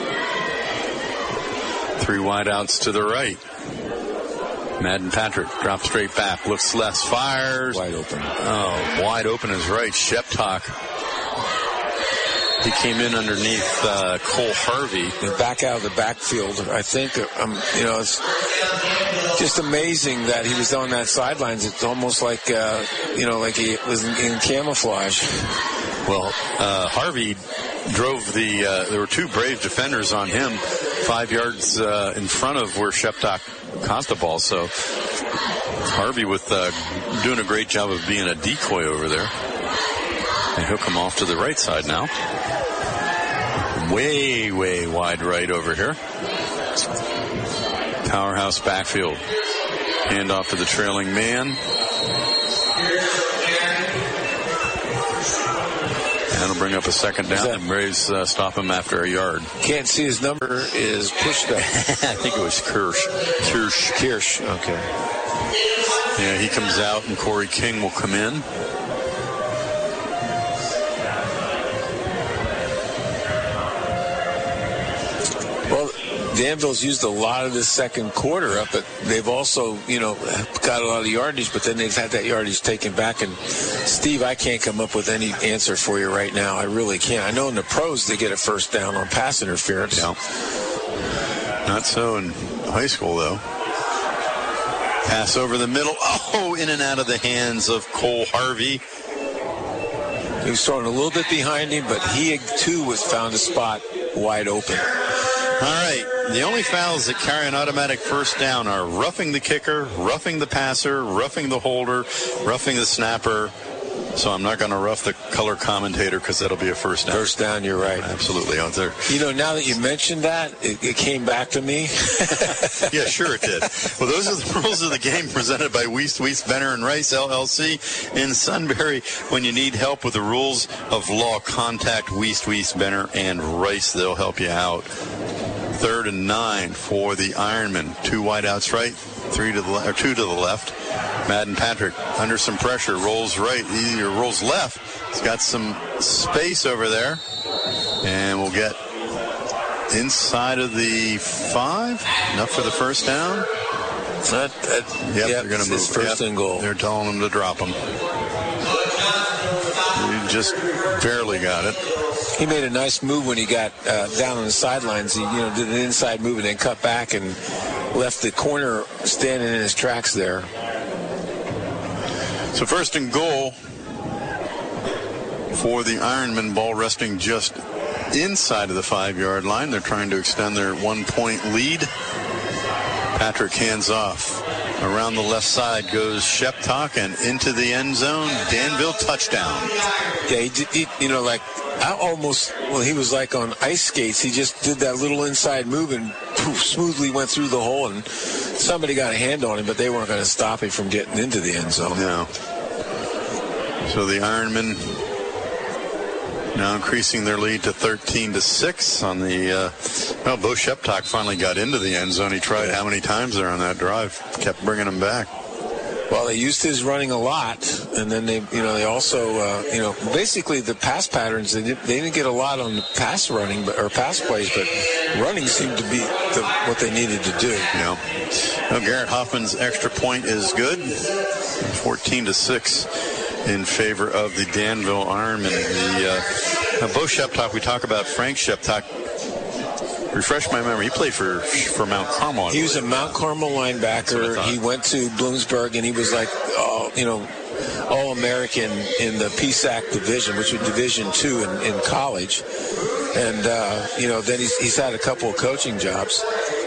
Three wideouts to the right. Madden Patrick drops straight back, looks left, fires. Wide open. Oh, wide open is right. Sheptock He came in underneath uh, Cole Harvey. And back out of the backfield. I think, um, you know, it's just amazing that he was on that sidelines. It's almost like, uh, you know, like he was in, in camouflage. Well, uh, Harvey drove the, uh, there were two brave defenders on him, five yards uh, in front of where Sheptock caught the ball. So Harvey with uh, doing a great job of being a decoy over there. And he'll come off to the right side now. Way, way wide right over here. Powerhouse backfield. Hand off to the trailing man. That'll bring up a second down, and Braves uh, stop him after a yard. Can't see his number is pushed up. I think it was Kirsch. Kirsch. Kirsch. Okay. Yeah, he comes out, and Corey King will come in. Well, Danville's used a lot of this second quarter up, but they've also, you know, got a lot of yardage, but then they've had that yardage taken back. And, Steve, I can't come up with any answer for you right now. I really can't. I know in the pros they get a first down on pass interference. No. Not so in high school, though. Pass over the middle. Oh, in and out of the hands of Cole Harvey. He was throwing a little bit behind him, but he, too, was found a spot wide open. All right. The only fouls that carry an automatic first down are roughing the kicker, roughing the passer, roughing the holder, roughing the snapper. So I'm not going to rough the color commentator because that'll be a first down. First down, you're right. Absolutely. Out there. You know, now that you mentioned that, it, it came back to me. Yeah, sure it did. Well, those are the rules of the game presented by Wiest, Wiest, Benner, and Rice, L L C in Sunbury. When you need help with the rules of law, contact Wiest, Wiest, Benner, and Rice. They'll help you out. Third and nine for the Ironmen. Two wideouts right, three to the le- or two to the left. Madden Patrick under some pressure, rolls right, he rolls left. He's got some space over there, and we'll get inside of the five. Enough for the first down. That, that, yep, yep, they're going to move. First yep, and goal. They're telling him to drop him. He just barely got it. He made a nice move when he got uh, down on the sidelines. He, you know, did an inside move and then cut back and left the corner standing in his tracks there. So first and goal for the Ironman, ball resting just inside of the five-yard line. They're trying to extend their one-point lead. Patrick hands off. Around the left side goes Sheptock and into the end zone. Danville touchdown. Yeah, he did, he, you know, like, I almost, well, he was like on ice skates. He just did that little inside move and poof, smoothly went through the hole, and somebody got a hand on him, but they weren't going to stop him from getting into the end zone. No. So the Ironmen now increasing their lead to thirteen to six on the, uh, well, Bo Sheptock finally got into the end zone. He tried how many times there on that drive. Kept bringing him back. Well, they used his running a lot, and then they, you know, they also, uh, you know, basically the pass patterns, they didn't, they didn't get a lot on the pass running, but, or pass plays, but running seemed to be the, what they needed to do. Yeah. Well, Garrett Hoffman's extra point is good. fourteen to six in favor of the Danville Ironmen. The, uh, Bo Sheptock, we talk about Frank Sheptock. Refresh my memory. He played for for Mount Carmel. He was a Mount Carmel linebacker. He went to Bloomsburg, and he was like, oh, you know, All-American in the P S A C division, which was Division Two in, in college. And uh, you know, then he's he's had a couple of coaching jobs.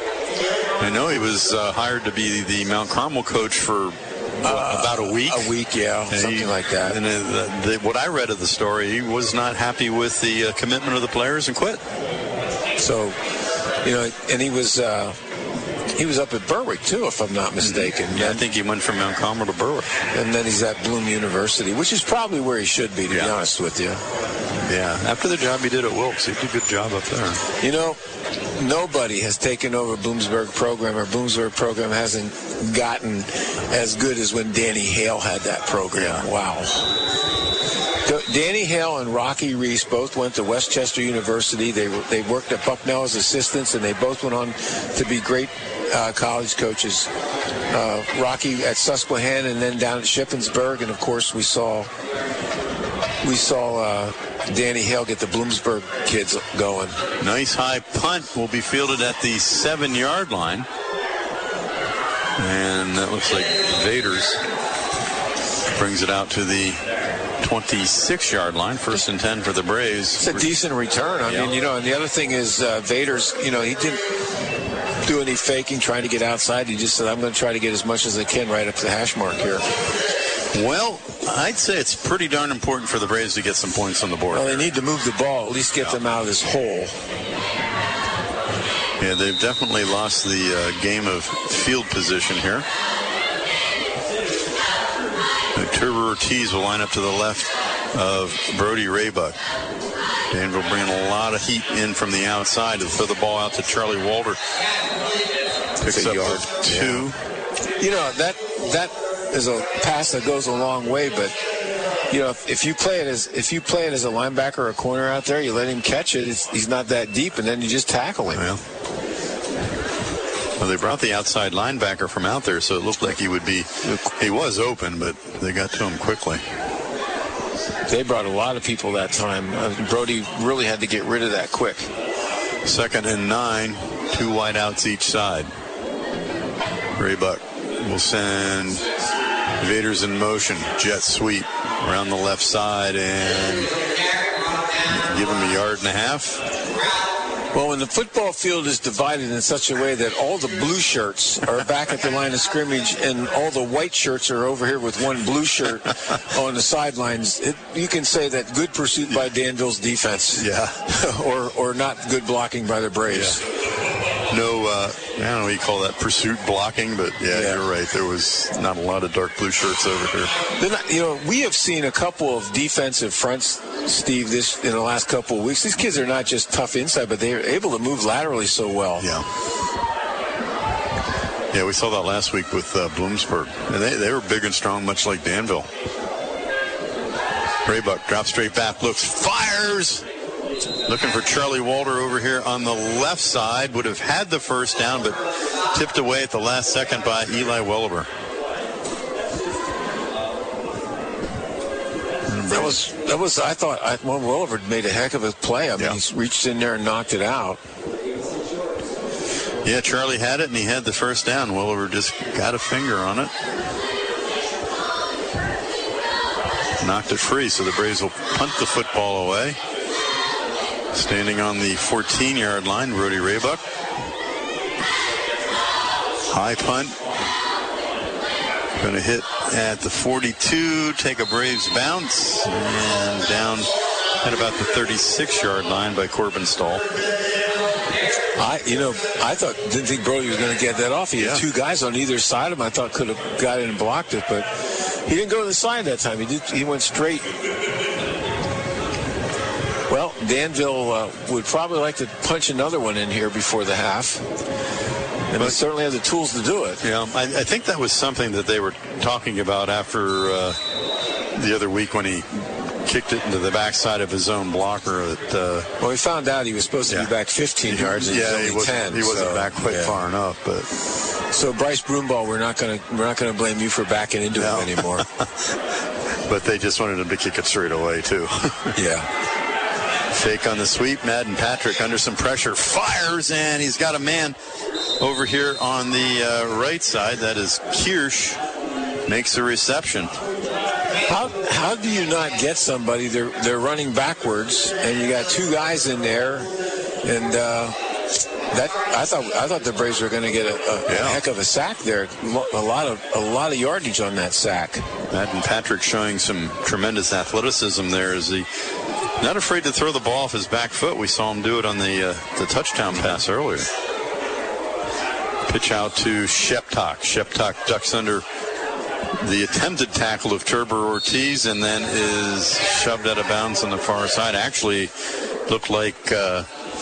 I know he was uh, hired to be the Mount Carmel coach for uh, about a week. A week, yeah, and something he, like that. And uh, the, the, what I read of the story, he was not happy with the uh, commitment of the players and quit. So, you know, and he was uh, he was up at Berwick too, if I'm not mistaken. Yeah, I think he went from Mount Carmel to Berwick, and then he's at Bloom University, which is probably where he should be, to yeah. be honest with you. Yeah, after the job he did at Wilkes, he did a good job up there. You know, nobody has taken over Bloomsburg program, or Bloomsburg program hasn't gotten as good as when Danny Hale had that program. Yeah. Wow. Danny Hale and Rocky Reese both went to Westchester University. They were, they worked at Bucknell as assistants, and they both went on to be great uh, college coaches. Uh, Rocky at Susquehanna, and then down at Shippensburg, and of course we saw we saw uh, Danny Hale get the Bloomsburg kids going. Nice high punt will be fielded at the seven-yard line. And that looks like Vaders brings it out to the twenty-six-yard line. First and ten for the Braves. It's a decent return. I yeah. mean, you know, and the other thing is uh, Vaders, you know, he didn't do any faking, trying to get outside. He just said, I'm going to try to get as much as I can right up to the hash mark here. Well, I'd say it's pretty darn important for the Braves to get some points on the board. Well, they need to move the ball, at least get yeah. them out of this hole. Yeah, they've definitely lost the uh, game of field position here. Turbo Ortiz will line up to the left of Brody Raybuck. Danville bringing a lot of heat in from the outside to throw the ball out to Charlie Walter. Picks up yard. two. Yeah. You know, that that is a pass that goes a long way, but you know, if, if you play it as if you play it as a linebacker or a corner out there, you let him catch it. It's, he's not that deep, and then you just tackle him. Well, well, they brought the outside linebacker from out there, so it looked like he would be. He was open, but they got to him quickly. They brought a lot of people that time. Uh, Brody really had to get rid of that quick. Second and nine, two wideouts each side. Raybuck will send Vaders in motion, jet sweep around the left side, and give him a yard and a half. Well, when the football field is divided in such a way that all the blue shirts are back at the line of scrimmage and all the white shirts are over here with one blue shirt on the sidelines, it, you can say that good pursuit by Danville's defense. Yeah. or or not good blocking by the Braves. Yeah. No, uh, I don't know what you call that, pursuit blocking, but yeah, yeah, you're right. There was not a lot of dark blue shirts over here. Not, you know, we have seen a couple of defensive fronts, Steve, this in the last couple of weeks. These kids are not just tough inside, but they are able to move laterally so well. Yeah. Yeah, we saw that last week with uh, Bloomsburg. And they, they were big and strong, much like Danville. Raybuck drops straight back, looks, fires! Looking for Charlie Walter over here on the left side. Would have had the first down, but tipped away at the last second by Eli Welliver. That was, that was. I thought, I, well, Welliver made a heck of a play. I mean, yeah. he reached in there and knocked it out. Yeah, Charlie had it, and he had the first down. Welliver just got a finger on it. Knocked it free, so the Braves will punt the football away. Standing on the fourteen-yard line, Brody Raybuck. High punt. Going to hit at the forty-two, take a Braves bounce, and down at about the thirty-six-yard line by Corbin Stahl. I, you know, I thought, didn't think Brody was going to get that off. He had yeah. two guys on either side of him. I thought could have got in and blocked it, but he didn't go to the side that time. He did. He went straight. Well, Danville uh, would probably like to punch another one in here before the half. And they certainly have the tools to do it. Yeah, I, I think that was something that they were talking about after uh, the other week when he kicked it into the backside of his own blocker. That, uh, well, we found out he was supposed to yeah. be back fifteen yards, and yeah, he was only ten. He wasn't so, back quite yeah. far enough, but. So Bryce Broomball, we're not going to we're not going to blame you for backing into no. him anymore. But they just wanted him to kick it straight away too. Yeah. Fake on the sweep. Madden Patrick under some pressure fires, and he's got a man over here on the uh, right side. That is Kirsch. Makes the reception. How how do you not get somebody? They're they're running backwards, and you got two guys in there, and uh, that I thought I thought the Braves were going to get a, a, yeah. a heck of a sack there. A lot of a lot of yardage on that sack. Madden Patrick showing some tremendous athleticism there. Is he not afraid to throw the ball off his back foot? We saw him do it on the uh, the touchdown pass earlier. Pitch out to Sheptock. Sheptock ducks under the attempted tackle of Turbo Ortiz and then is shoved out of bounds on the far side. Actually looked like uh,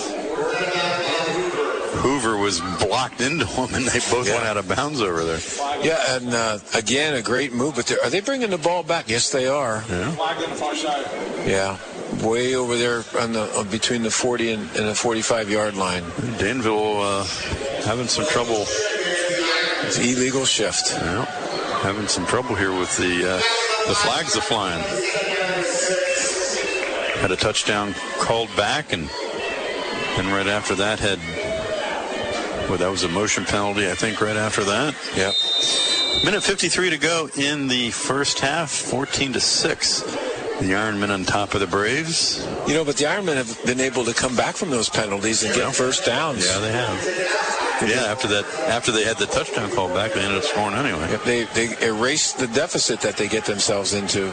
Hoover was blocked into him, and they both yeah. went out of bounds over there. Yeah, and uh, again, a great move. But are they bringing the ball back? Yes, they are. Yeah. Yeah. Way over there on the uh, between the forty and, and the forty-five-yard line. Danville uh, having some trouble. It's illegal shift. Yeah, having some trouble here with the uh, the flags are flying. had a touchdown called back, and then right after that had, well, that was a motion penalty, I think, right after that. Yeah. Minute fifty-three to go in the first half, fourteen to six. The Ironmen on top of the Braves. You know, but the Ironmen have been able to come back from those penalties and get first downs. Yeah, they have. Yeah, after that, after they had the touchdown call back, they ended up scoring anyway. Yep, they they erased the deficit that they get themselves into.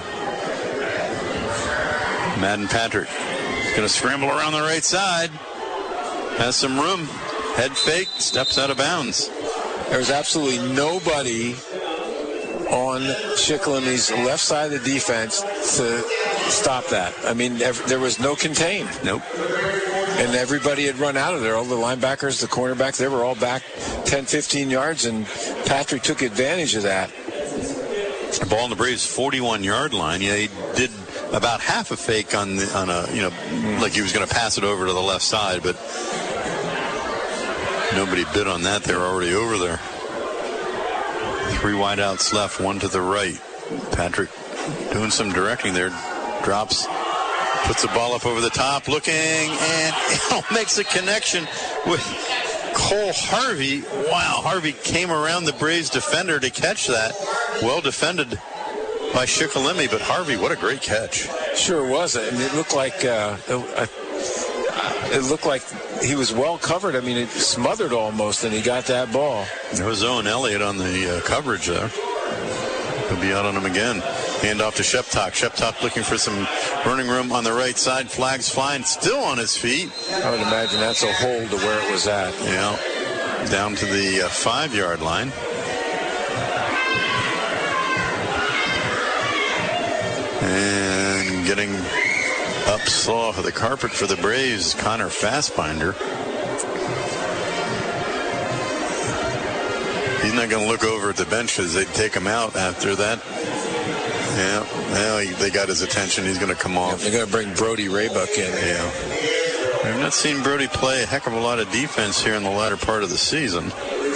Madden Patrick going to scramble around the right side. Has some room. Head fake, steps out of bounds. There's absolutely nobody on Shikellamy left side of the defense to stop that. I mean, there was no contain. Nope. And everybody had run out of there. All the linebackers, the cornerbacks, they were all back ten, fifteen yards, and Patrick took advantage of that. The ball on the Braves' forty-one-yard line. Yeah, he did about half a fake on the, on a, you know, mm. like he was going to pass it over to the left side, but nobody bid on that. They were already over there. Three wideouts left, one to the right. Patrick doing some directing there. Drops, puts the ball up over the top, looking, and makes a connection with Cole Harvey. Wow, Harvey came around the Braves defender to catch that. Well defended by Shikellamy, but Harvey, what a great catch. Sure was. I mean, it looked like uh, it, it looked like he was well covered. I mean, it smothered almost, and he got that ball. There was Owen Elliott on the uh, coverage there. He'll be out on him again. Hand off to Sheptok. Sheptok looking for some running room on the right side. Flags flying, still on his feet. I would imagine that's a hold to where it was at. Yeah, down to the uh, five-yard line. And getting up slow off of the carpet for the Braves, Connor Fassbinder. He's not going to look over at the bench because they'd take him out after that. Yeah, well, he, they got his attention. He's going to come off. Yeah, they're going to bring Brody Raybuck in. Yeah. I've not seen Brody play a heck of a lot of defense here in the latter part of the season.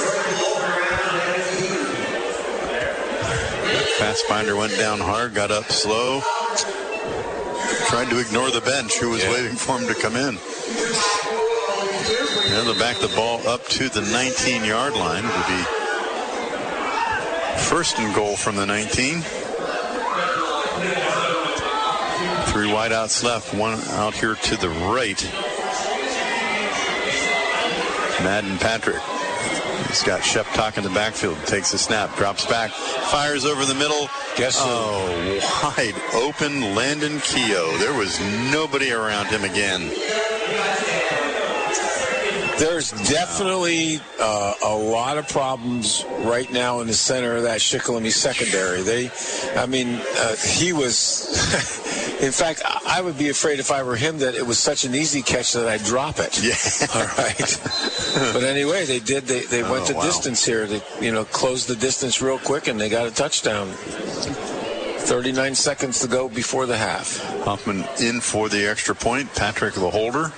Fassbinder went down hard, got up slow. Tried to ignore the bench, who was yeah. waiting for him to come in. Now they'll back the ball up to the nineteen-yard line. It would be first and goal from the nineteen. Three wideouts left, one out here to the right. Madden Patrick. He's got Sheptok in the backfield. Takes a snap, drops back, fires over the middle. Guess who? Oh, wide open Landon Keough. There was nobody around him again. There's definitely uh, a lot of problems right now in the center of that Shikellamy secondary. They, I mean, uh, he was, in fact, I would be afraid if I were him that it was such an easy catch that I'd drop it. Yeah. All right. But anyway, they did. They, they oh, went the wow. distance here. They, you know, closed the distance real quick, and they got a touchdown. thirty-nine seconds to go before the half. Hoffman in for the extra point. Patrick the holder.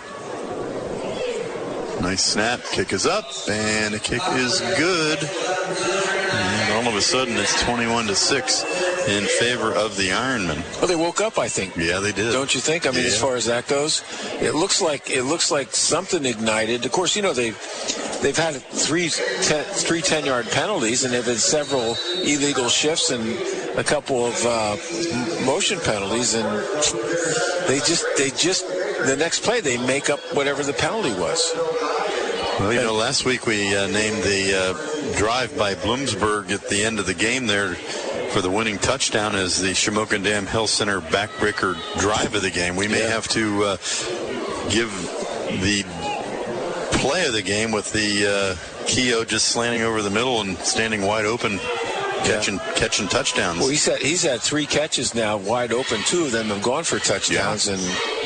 Nice snap. Kick is up, and the kick is good. And all of a sudden, it's twenty-one to six in favor of the Ironmen. Well, they woke up, I think. Yeah, they did. Don't you think? I mean, yeah. As far as that goes, it looks like it looks like something ignited. Of course, you know they've they've had three ten, three ten-yard penalties, and they've had several illegal shifts and a couple of uh, motion penalties, and they just they just the next play they make up whatever the penalty was. Well, you know, last week we uh, named the uh, drive by Bloomsburg at the end of the game there for the winning touchdown as the Shamokin Dam Health Center backbreaker drive of the game. We may yeah. have to uh, give the play of the game with the uh, Keough just slanting over the middle and standing wide open, catching yeah. catching touchdowns. Well, he's had, he's had three catches now wide open. Two of them have gone for touchdowns. Yeah. and.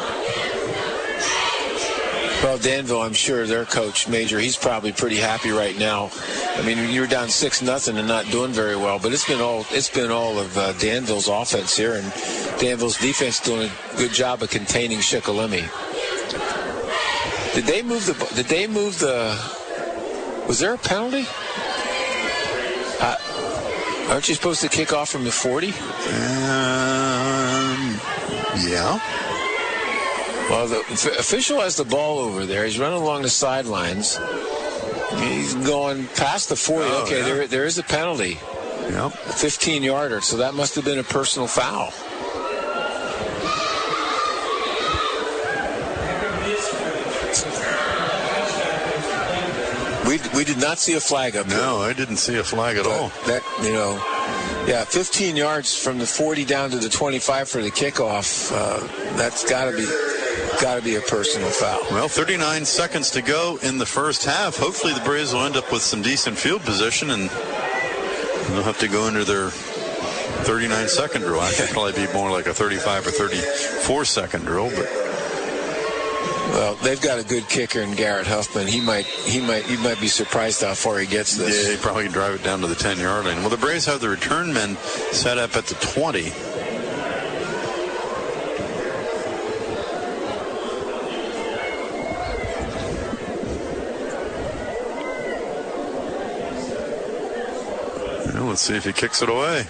Well, Danville, I'm sure their coach, Major, he's probably pretty happy right now. I mean, you were down six nothing and not doing very well, but it's been all it's been all of uh, Danville's offense here, and Danville's defense doing a good job of containing Shikellamy. Did they move the? Did they move the? Was there a penalty? Uh, aren't you supposed to kick off from the forty? Um, yeah. Well, the official has the ball over there. He's running along the sidelines. He's going past the forty. Oh, okay, yeah. there there is a penalty. Yep. fifteen-yarder, so that must have been a personal foul. We, we did not see a flag up there. No, I didn't see a flag at but all. That, you know, yeah, fifteen yards from the forty down to the twenty-five for the kickoff. Uh, that's got to be got to be a personal foul. Well, thirty-nine seconds to go in the first half. Hopefully the Braves will end up with some decent field position, and they'll have to go into their thirty-nine second drill. I should probably be more like a thirty-five or thirty-four second drill, but. Well, they've got a good kicker in Garrett Huffman. He might, he might, you might be surprised how far he gets this. Yeah, he probably can drive it down to the ten-yard line. Well, the Braves have the return men set up at the twenty. Well, let's see if he kicks it away.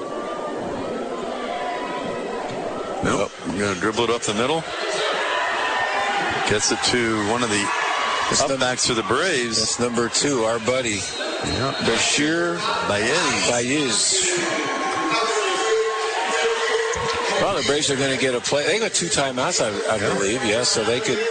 Nope. We're going to dribble it up the middle. Gets it to one of the upbacks for the Braves. That's number two, our buddy. Yep. Bashir Baez. Baez. Well, the Braves are going to get a play. They got two timeouts, I, I yeah. believe, yes, yeah, so they could.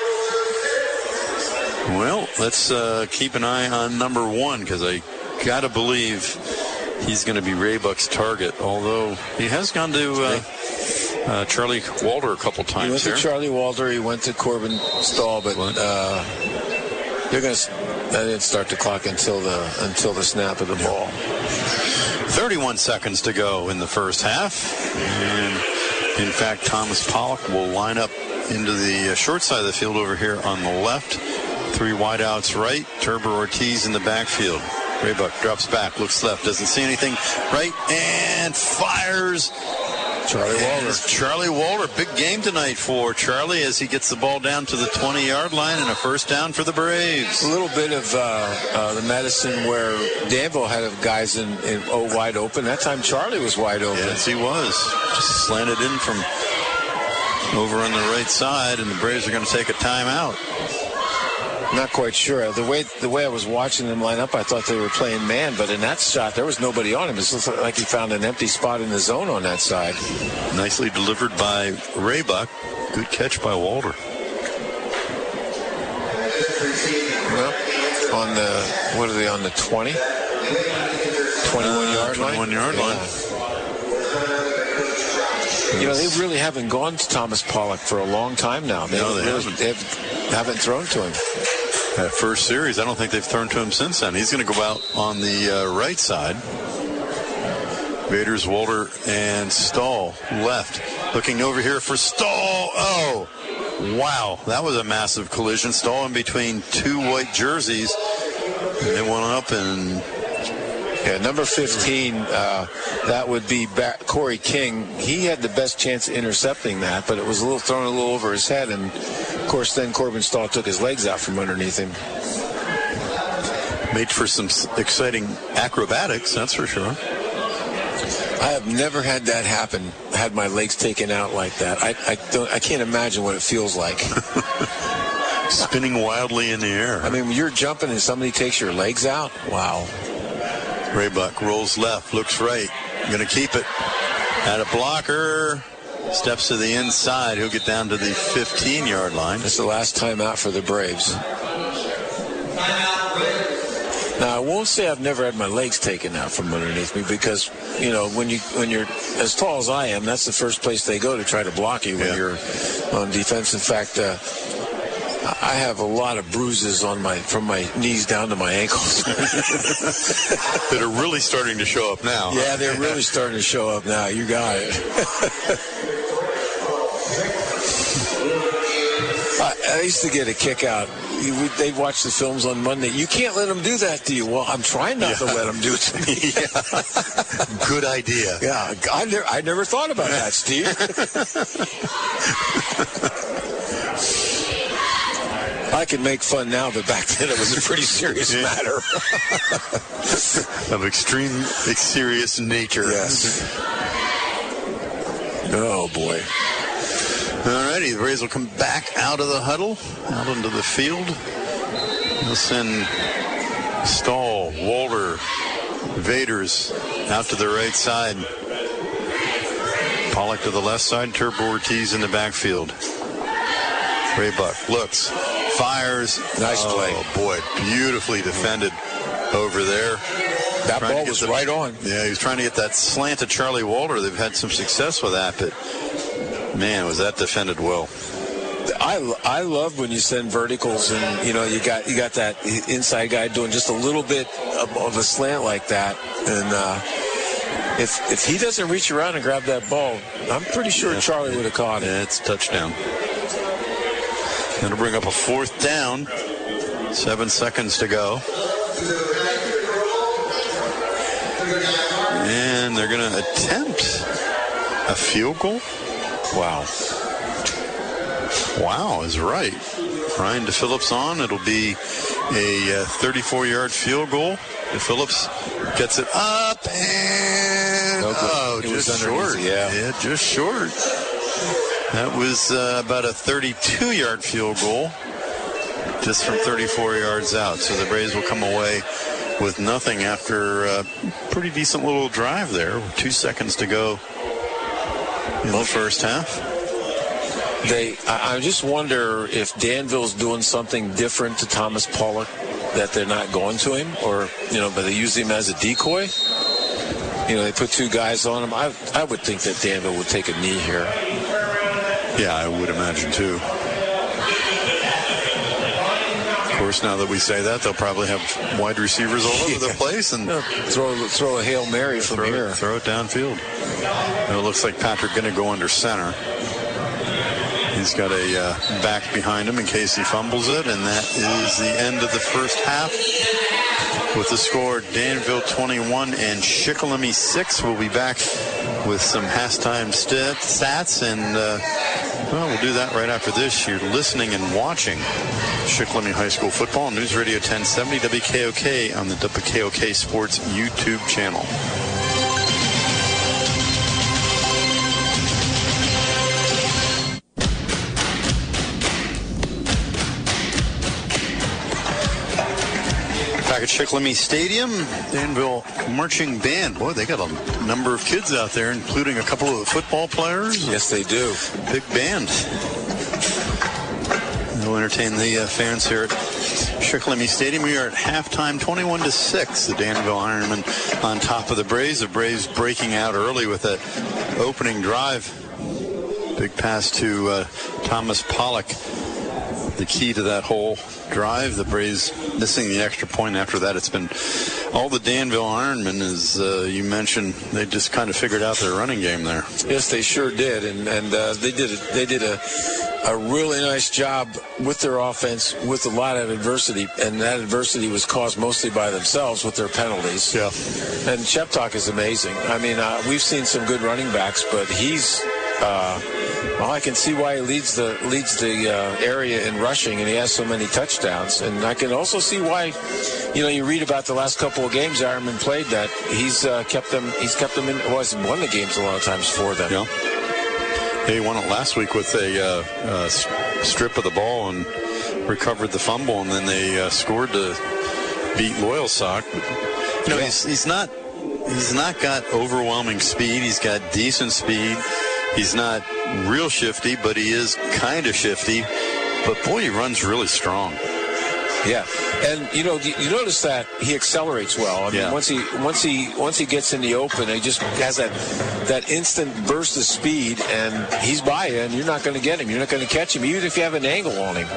Well, let's uh, keep an eye on number one, because I got to believe he's going to be Ray Buck's target, although he has gone to uh, uh, Charlie Walter a couple times. He went here. to Charlie Walter, he went to Corbin Stahl, but uh, they're going to. That didn't start the clock until the until the snap of the ball. thirty-one seconds to go in the first half, and in fact, Thomas Pollock will line up into the short side of the field over here on the left. Three wideouts right. Turbo Ortiz in the backfield. Raybuck drops back, looks left, doesn't see anything. Right, and fires. Charlie Walter. Charlie Walter, big game tonight for Charlie as he gets the ball down to the twenty-yard line and a first down for the Braves. A little bit of uh, uh, the medicine where Danville had guys in, in oh wide open. That time Charlie was wide open. Yes, he was. Just slanted in from over on the right side, and the Braves are going to take a timeout. Not quite sure. The way the way I was watching them line up, I thought they were playing man, but in that shot, there was nobody on him. It looked like he found an empty spot in the zone on that side. Nicely delivered by Raybuck. Good catch by Walter. Well, on the, what are they, on the twenty? twenty-one-yard uh, line? twenty-one-yard yeah. line. You know, they really haven't gone to Thomas Pollock for a long time now. They, no, they really, haven't. They haven't thrown to him. That first series, I don't think they've thrown to him since then. He's going to go out on the uh, right side. Vaders, Walter, and Stahl left. Looking over here for Stahl. Oh, wow. That was a massive collision. Stahl in between two white jerseys. And they went up and... Yeah, number fifteen, uh, that would be back, Corey King. He had the best chance of intercepting that, but it was a little thrown a little over his head, and of course then Corbin Stahl took his legs out from underneath him. Made for some exciting acrobatics, that's for sure. I have never had that happen, had my legs taken out like that. I, I, don't, I can't imagine what it feels like. Spinning wildly in the air. I mean, when you're jumping and somebody takes your legs out, wow. Raybuck rolls left, looks right, going to keep it. At a blocker, steps to the inside. He'll get down to the fifteen-yard line. That's the last time out for the Braves. Now, I won't say I've never had my legs taken out from underneath me because, you know, when, you, when you're as tall as I am, that's the first place they go to try to block you when yeah. you're on defense. In fact, uh, I have a lot of bruises on my from my knees down to my ankles that are really starting to show up now. Yeah, they're really starting to show up now. You got it. I, I used to get a kick out. They'd watch the films on Monday. You can't let them do that to you. Well, I'm trying not yeah. to let them do it to me. Yeah. Good idea. Yeah, I never, I never thought about that, Steve. I can make fun now, but back then it was a pretty serious yeah. matter. Of extreme, serious nature. Yes. Oh, boy. All righty, the Braves will come back out of the huddle, out into the field. They'll send Stahl, Walter, Vaders out to the right side. Pollock to the left side, Turbo Ortiz in the backfield. Raybuck looks, fires. Nice oh, play. Oh, boy, beautifully defended over there. That ball was the, right on. Yeah, he was trying to get that slant to Charlie Walter. They've had some success with that, but, man, was that defended well. I, I love when you send verticals and, you know, you got you got that inside guy doing just a little bit of, of a slant like that. And uh, if if he doesn't reach around and grab that ball, I'm pretty sure yeah. Charlie would have caught it. Yeah, it's a touchdown. Going to bring up a fourth down. Seven seconds to go. And they're going to attempt a field goal. Wow. Wow is right. Ryan DePhillips on. It'll be a thirty-four-yard field goal. DePhillips gets it up and no oh, just short. Yeah. yeah, just short. That was uh, about a thirty-two-yard field goal, just from thirty-four yards out. So the Braves will come away with nothing after a pretty decent little drive there. Two seconds to go in the first half. They, I, I just wonder if Danville's doing something different to Thomas Pollock that they're not going to him, or, you know, but they use him as a decoy. You know, they put two guys on him. I, I would think that Danville would take a knee here. Yeah, I would imagine too. Of course, now that we say that, they'll probably have wide receivers all over yeah. the place and yeah. throw throw a Hail Mary from throw here. It, throw it downfield. And it looks like Patrick going to go under center. He's got a uh, back behind him in case he fumbles it, and that is the end of the first half. With the score, Danville twenty-one and Shikellamy six. We'll be back with some halftime st- stats, and uh, well, we'll do that right after this. You're listening and watching Shikellamy High School football, News Radio ten seventy W K O K on the W K O K Sports YouTube channel. Back at Shikellamy Stadium, Danville Marching Band. Boy, they got a number of kids out there, including a couple of football players. Yes, they do. Big band. They'll entertain the uh, fans here at Shikellamy Stadium. We are at halftime, twenty-one to six. The Danville Ironmen on top of the Braves. The Braves breaking out early with that opening drive. Big pass to uh, Thomas Pollock. The key to that whole drive. The Braves missing the extra point. After that, it's been all the Danville Ironmen, as uh, you mentioned. They just kind of figured out their running game there. Yes, they sure did, and and uh, they did it. They did a a really nice job with their offense with a lot of adversity, and that adversity was caused mostly by themselves with their penalties. Yeah. And Sheptock is amazing. I mean, uh, we've seen some good running backs, but he's. Uh, Well, I can see why he leads the leads the uh, area in rushing, and he has so many touchdowns. And I can also see why, you know, you read about the last couple of games Ironman played that he's uh, kept them. He's kept them in. Well, he's won the games a lot of times for them. Yeah. He won it last week with a uh, uh, strip of the ball and recovered the fumble, and then they uh, scored to beat Loyalsock. You know, yeah. he's he's not he's not got overwhelming speed. He's got decent speed. He's not real shifty, but he is kind of shifty. But, boy, he runs really strong. Yeah. And, you know, you notice that he accelerates well. I mean, yeah. once he once he, once he gets in the open, he just has that that instant burst of speed, and he's by you, and you're not going to get him. You're not going to catch him, even if you have an angle on him.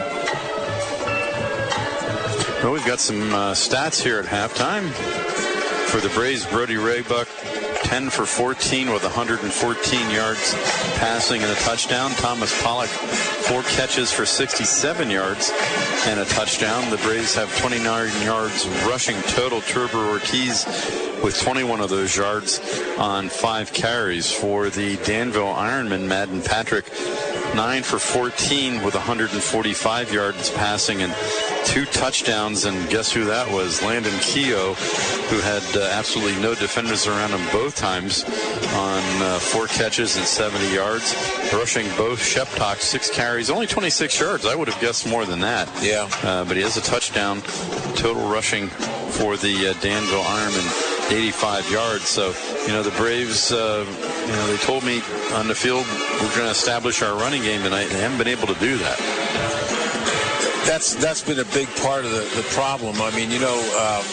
Well, we've got some uh, stats here at halftime. For the Braves, Brody Raybuck, ten for fourteen with one hundred fourteen yards passing and a touchdown. Thomas Pollock, four catches for sixty-seven yards and a touchdown. The Braves have twenty-nine yards rushing total. Turbo Ortiz with twenty-one of those yards on five carries. For the Danville Ironmen, Madden Patrick nine for fourteen with one hundred forty-five yards passing and two touchdowns. And guess who that was? Landon Keough, who had uh, absolutely no defenders around him both times on uh, four catches and seventy yards. Rushing both Sheptock, six carries, only twenty-six yards. I would have guessed more than that. Yeah. Uh, but he has a touchdown. Total rushing for the uh, Danville Ironmen, eighty-five yards. So, you know, the Braves, uh, you know, they told me on the field, we're going to establish our running game tonight. They haven't been able to do that. That's that's been a big part of the, the problem. I mean, you know, um,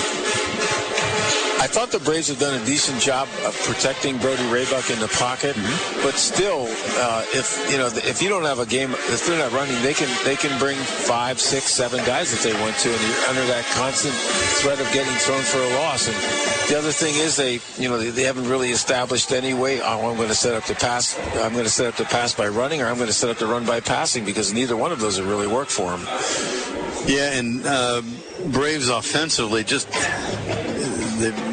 I thought the Braves have done a decent job of protecting Brody Raybuck in the pocket, mm-hmm. but still, uh, if you know, if you don't have a game, if they're not running, they can they can bring five, six, seven guys if they want to, and you're under that constant threat of getting thrown for a loss. And the other thing is they, you know, they, they haven't really established any way. Oh, I'm going to set up the pass. I'm going to set up the pass by running, or I'm going to set up the run by passing, because neither one of those have really worked for them. Yeah, and uh, Braves offensively just they've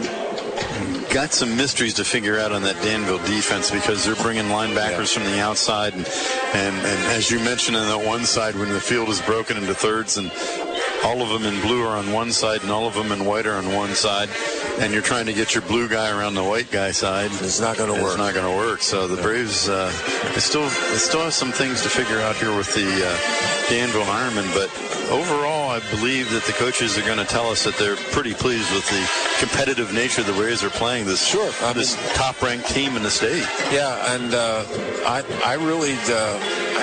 got some mysteries to figure out on that Danville defense, because they're bringing linebackers yeah. from the outside, and, and and as you mentioned on that one side, when the field is broken into thirds and all of them in blue are on one side and all of them in white are on one side, and you're trying to get your blue guy around the white guy side, it's not going to work. It's not going to work. So the Braves, uh, they still they still have some things to figure out here with the uh, Danville Ironmen, but overall, I believe that the coaches are going to tell us that they're pretty pleased with the competitive nature the Braves are playing this sure I this mean, top-ranked team in the state. Yeah, and uh, I I really, uh,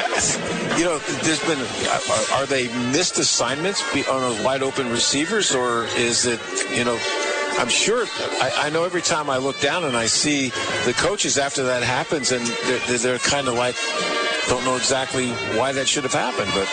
I, you know, there's been are, are they missed assignments on those wide-open receivers, or is it, you know, I'm sure, I, I know every time I look down and I see the coaches after that happens, and they're, they're kind of like, don't know exactly why that should have happened, but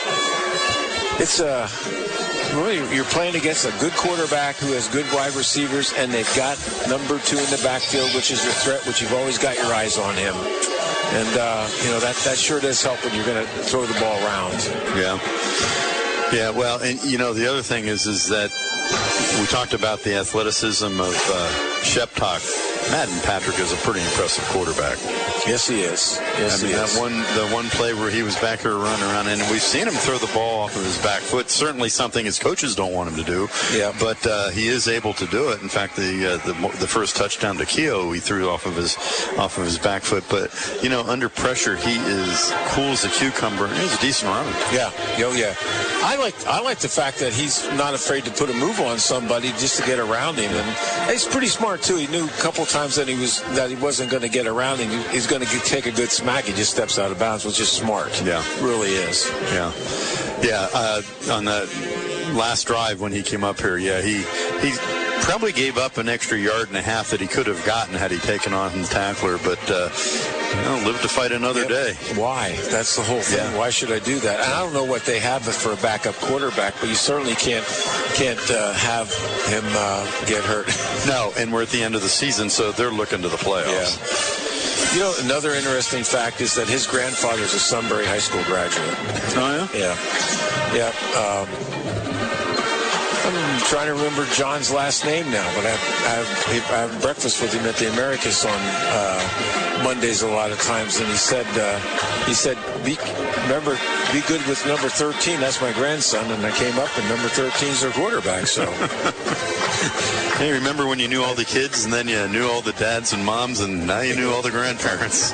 it's a, uh, really, you're playing against a good quarterback who has good wide receivers, and they've got number two in the backfield, which is your threat, which you've always got your eyes on him. And, uh, you know, that, that sure does help when you're going to throw the ball around. Yeah. Yeah, well, and, you know, the other thing is, is that we talked about the athleticism of uh, Sheptock. Madden Patrick is a pretty impressive quarterback. Yes, he is. Yes, I mean, he that is. one, the one play where he was back here running around, and we've seen him throw the ball off of his back foot. Certainly something his coaches don't want him to do. Yeah. But uh, he is able to do it. In fact, the uh, the the first touchdown to Keough, he threw off of his off of his back foot. But you know, under pressure, he is cool as a cucumber, and he's a decent runner. Yeah. Oh yeah. I like I like the fact that he's not afraid to put a move on somebody just to get around him, and he's pretty smart too. He knew a couple times that he was that he wasn't going to get around him. He's going to take a good smack. He just steps out of bounds, which is smart. Yeah, really is. Yeah, yeah. Uh, on that last drive when he came up here, yeah, he he probably gave up an extra yard and a half that he could have gotten had he taken on the tackler, but uh, you know, live to fight another yep. day. Why? That's the whole thing. Yeah. Why should I do that? And I don't know what they have for a backup quarterback, but you certainly can't can't uh, have him uh, get hurt. No, and we're at the end of the season, so they're looking to the playoffs. Yeah. You know, another interesting fact is that his grandfather is a Sunbury High School graduate. Oh, yeah? Yeah. Yeah. Um, I'm trying to remember John's last name now, but I have, I have, I have breakfast with him at the Americas on uh, Mondays a lot of times, and he said, uh, he said, be, remember, be good with number thirteen. That's my grandson, and I came up, and number thirteen is their quarterback. So, hey, remember when you knew all the kids, and then you knew all the dads and moms, and now you knew all the grandparents.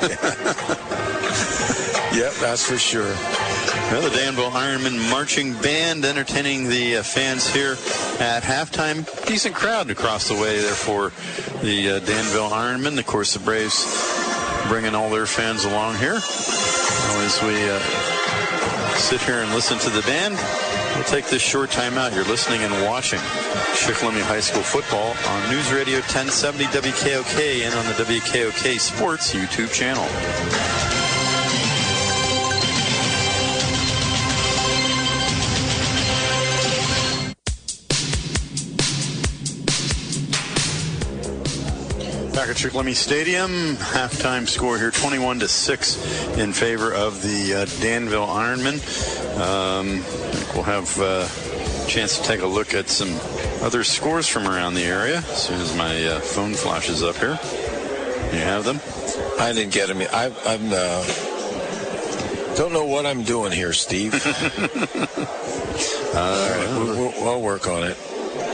Yep, that's for sure. Well, the Danville Ironmen Marching Band entertaining the uh, fans here at halftime. Decent crowd across the way there for the uh, Danville Ironmen. Of course, the Braves bringing all their fans along here. Well, as we uh, sit here and listen to the band, we'll take this short time out. You're listening and watching Shikellamy High School football on News Radio ten seventy W K O K and on the W K O K Sports YouTube channel. Back at Shikellamy Stadium, halftime score here, twenty-one to six in favor of the uh, Danville Ironmen. Um, I think we'll have uh, a chance to take a look at some other scores from around the area as soon as my uh, phone flashes up here. You have them? I didn't get them. I, I'm. Uh, Don't know what I'm doing here, Steve. uh, All right, we'll, we'll, I'll work on it.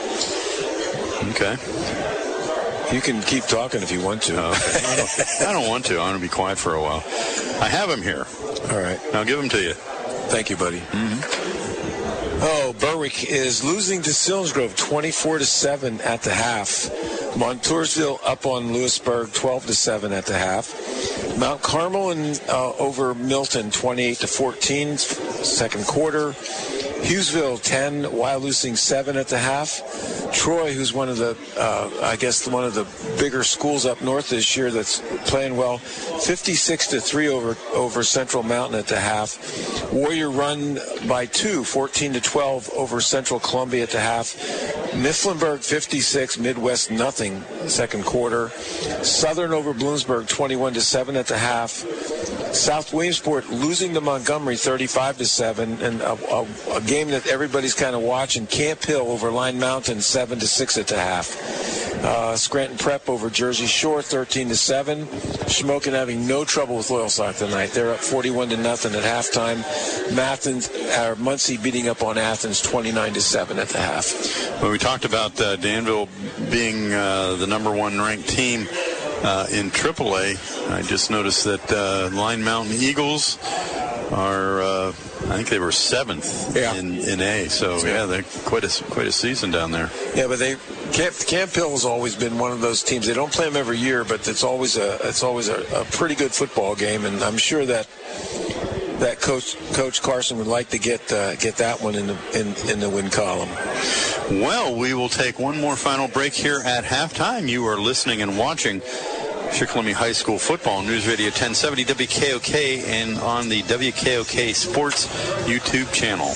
Okay. You can keep talking if you want to. Oh, okay. I, don't, I don't want to. I want to be quiet for a while. I have him here. All right. I'll give him to you. Thank you, buddy. Mm-hmm. Oh, Berwick is losing to Selinsgrove twenty-four to seven at the half. Montoursville up on Lewisburg twelve to seven at the half. Mount Carmel and uh, over Milton twenty-eight to fourteen second quarter. Hughesville ten, Wyalusing seven at the half. Troy, who's one of the, uh, I guess one of the bigger schools up north this year that's playing well, fifty-six to three over over Central Mountain at the half. Warrior run by two, fourteen to twelve over Central Columbia at the half. Mifflinburg fifty-six, Midwest nothing second quarter. Southern over Bloomsburg twenty-one to seven at the half. South Williamsport losing to Montgomery thirty-five to seven, and a, a, a game that everybody's kind of watching. Camp Hill over Line Mountain seven to six at the half. Uh, Scranton Prep over Jersey Shore thirteen to seven. Shamokin having no trouble with Loyalsock tonight. They're up forty-one to nothing at halftime. Athens, uh, Muncie beating up on Athens twenty-nine to seven at the half. Well, we talked about uh, Danville being uh, the number one ranked team uh, in triple A. I just noticed that uh, Line Mountain Eagles are, uh, I think they were seventh yeah. in, in A. So yeah, they're quite a quite a season down there. Yeah, but they Camp Camp Hill has always been one of those teams. They don't play them every year, but it's always a it's always a, a pretty good football game, and I'm sure that that coach Coach Carson would like to get uh, get that one in the in, in the win column. Well, we will take one more final break here at halftime. You are listening and watching Shikellamy High School football, News Radio ten seventy W K O K, and on the W K O K Sports YouTube channel.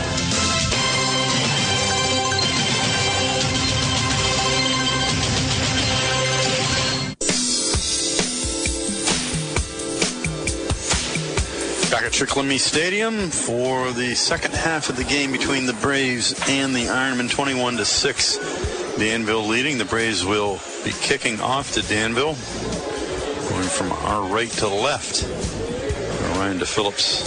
Back at Shikellamy Stadium for the second half of the game between the Braves and the Ironmen, twenty-one to six. Danville leading. The Braves will be kicking off to Danville, going from our right to left. Ryan DePhillips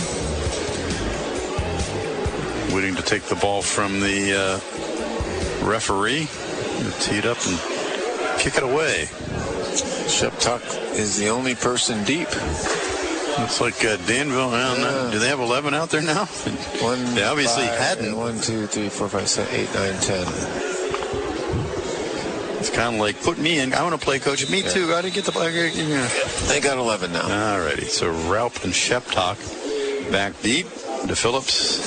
waiting to take the ball from the uh, referee. He'll tee it up and kick it away. Sheptuck is the only person deep. Looks like uh, Danville. Well, yeah. Do they have eleven out there now? One, they obviously five, hadn't. One, two, three, four, five, six, eight, nine, ten. It's kind of like, put me in. I want to play, coach. Me yeah. too. I didn't get the play. Yeah. They got eleven now. All righty. So Raup and Sheptuck back deep. DePhillips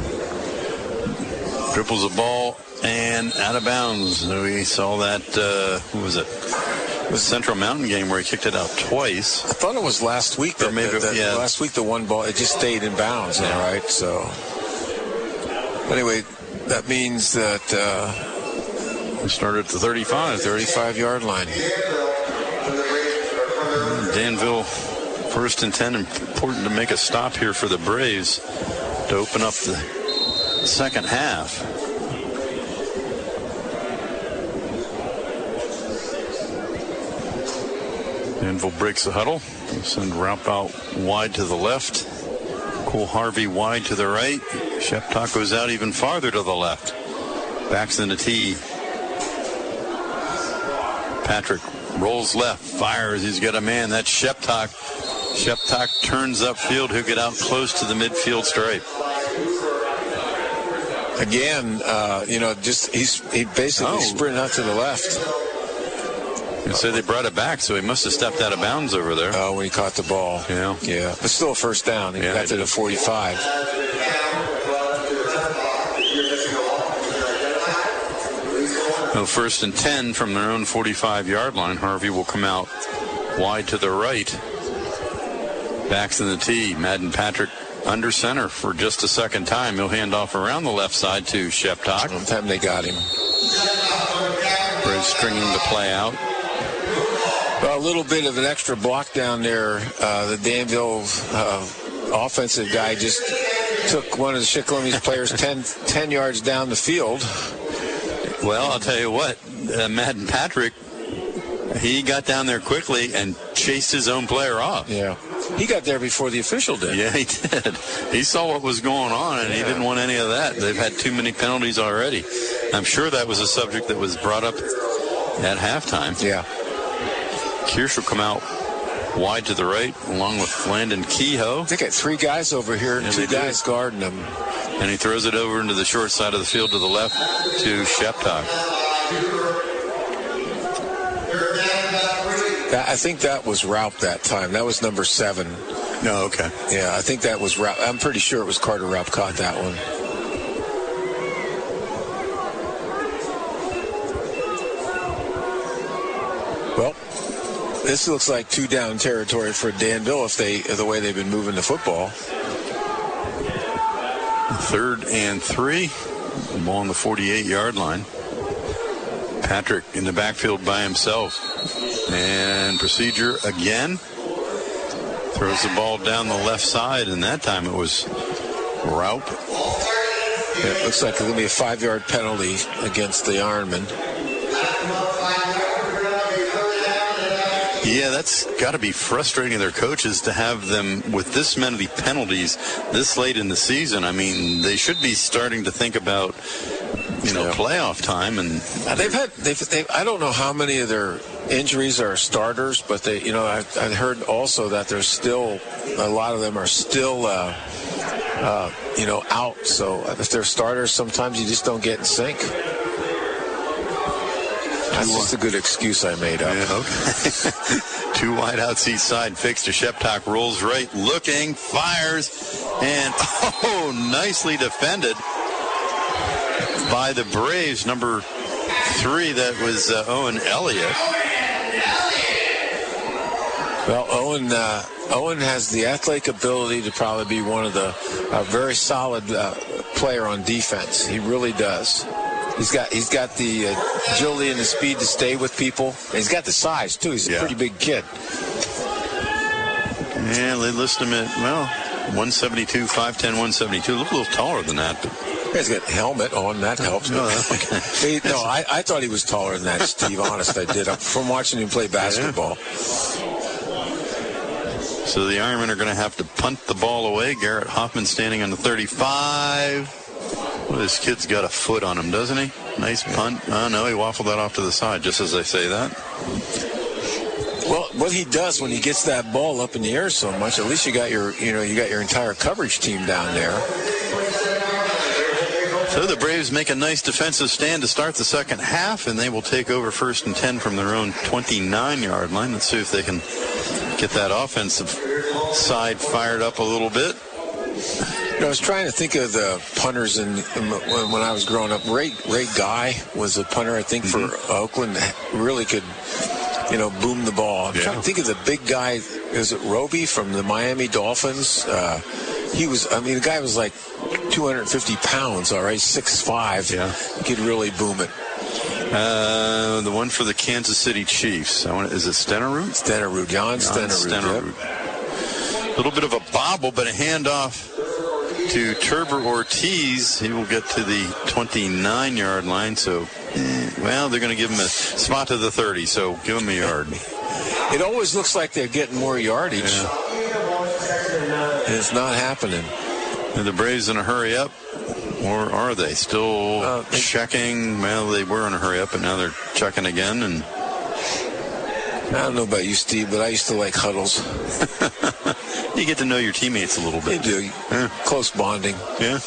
dribbles the ball and out of bounds. We saw that. Uh, who was it? It was Central Mountain game where he kicked it out twice. I thought it was last week. That, or maybe that, that yeah. last week the one ball it just stayed in bounds. Yeah. All right. So anyway, that means that uh, we started at the thirty-five, thirty-five yard line. Danville first and ten. Important to make a stop here for the Braves to open up the second half. Danville breaks the huddle. We'll send Raup out wide to the left. Cole Harvey wide to the right. Sheptuck goes out even farther to the left. Backs in the tee. Patrick rolls left, fires. He's got a man. That's Sheptuck. Sheptuck turns upfield. He'll get out close to the midfield stripe. Again, uh, you know, just he's he basically oh. sprinted out to the left. You say they brought it back, so he must have stepped out of bounds over there. Oh, when he caught the ball. Yeah. Yeah. But still a first down. He yeah, got to the forty-five. No, first and ten from their own forty-five yard line. Harvey will come out wide to the right. Backs in the tee. Madden Patrick under center for just a second time. He'll hand off around the left side to Sheptuck. One time they got him. Braves stringing the play out. Well, a little bit of an extra block down there. Uh, the Danville uh, offensive guy just took one of the Shikellamy's players ten, ten yards down the field. Well, I'll tell you what, uh, Madden Patrick, he got down there quickly and chased his own player off. Yeah. he got there before the official did. Yeah, he did. He saw what was going on, and yeah. he didn't want any of that. They've had too many penalties already. I'm sure that was a subject that was brought up at halftime. Yeah. Kirsch will come out wide to the right, along with Landon Kehoe. They got three guys over here, and yeah, two guys do. guarding them. And he throws it over into the short side of the field to the left to Sheptock. I think that was Raup that time. That was number seven. No, okay. Yeah, I think that was Raup. I'm pretty sure it was Carter Raup caught that one. Well, this looks like two down territory for Danville if they the way they've been moving the football. Third and three. The ball on the forty-eight-yard line. Patrick in the backfield by himself. And procedure again. Throws the ball down the left side, and that time it was Raup. It looks like it's going to be a five-yard penalty against the Ironmen. Yeah, that's got to be frustrating their coaches to have them with this many penalties this late in the season. I mean, they should be starting to think about, you know, yeah. playoff time. And they've had, they've, they've, I don't know how many of their injuries are starters, but they, you know, I, I heard also that there's still a lot of them are still, uh, uh, you know, out. So if they're starters, sometimes you just don't get in sync. That's just a good excuse I made up. Yeah, okay. Two wide out seat side, fixed to Sheptock, rolls right, looking, fires, and oh, nicely defended by the Braves. Number three, that was uh, Owen Elliott. Well, Owen uh, Owen has the athletic ability to probably be one of the uh, very solid uh, player on defense. He really does. He's got he's got the uh, agility and the speed to stay with people. And he's got the size, too. He's a yeah. pretty big kid. Yeah, they list him at, well, one seventy-two, five ten, one seventy-two. Look a little taller than that. But he's got a helmet on. That helps. No, okay. he, no I, I thought he was taller than that, Steve. Honest, I did. From watching him play basketball. Yeah. So the Ironmen are going to have to punt the ball away. Garrett Hoffman standing on the thirty-five. Well, this kid's got a foot on him, doesn't he? Nice punt. Oh, no, he waffled that off to the side, just as I say that. Well, what he does when he gets that ball up in the air so much, at least you got your, you know, you got your entire coverage team down there. So the Braves make a nice defensive stand to start the second half, and they will take over first and ten from their own twenty-nine-yard line. Let's see if they can get that offensive side fired up a little bit. You know, I was trying to think of the punters in, in when I was growing up. Ray Ray Guy was a punter, I think, for mm-hmm. Oakland. Really could, you know, boom the ball. I'm yeah. trying to think of the big guy. Is it Roby from the Miami Dolphins? Uh, he was. I mean, the guy was like two hundred fifty pounds. All right, six five. Yeah, he could really boom it. Uh, the one for the Kansas City Chiefs. I want. Is it Stenerud? Stenerud, John, John Stenerud. Stenerud. Yep. A little bit of a bobble, but a handoff to Turber Ortiz. He will get to the twenty-nine-yard line. So, eh, well, they're going to give him a spot to the thirty. So give him a yard. It always looks like they're getting more yardage. Yeah. And it's not happening. Are the Braves in a hurry up? Or are they still uh, they, checking? Well, they were in a hurry up, but now they're checking again. And I don't know about you, Steve, but I used to like huddles. You get to know your teammates a little bit. You do. Yeah. Close bonding. Yeah.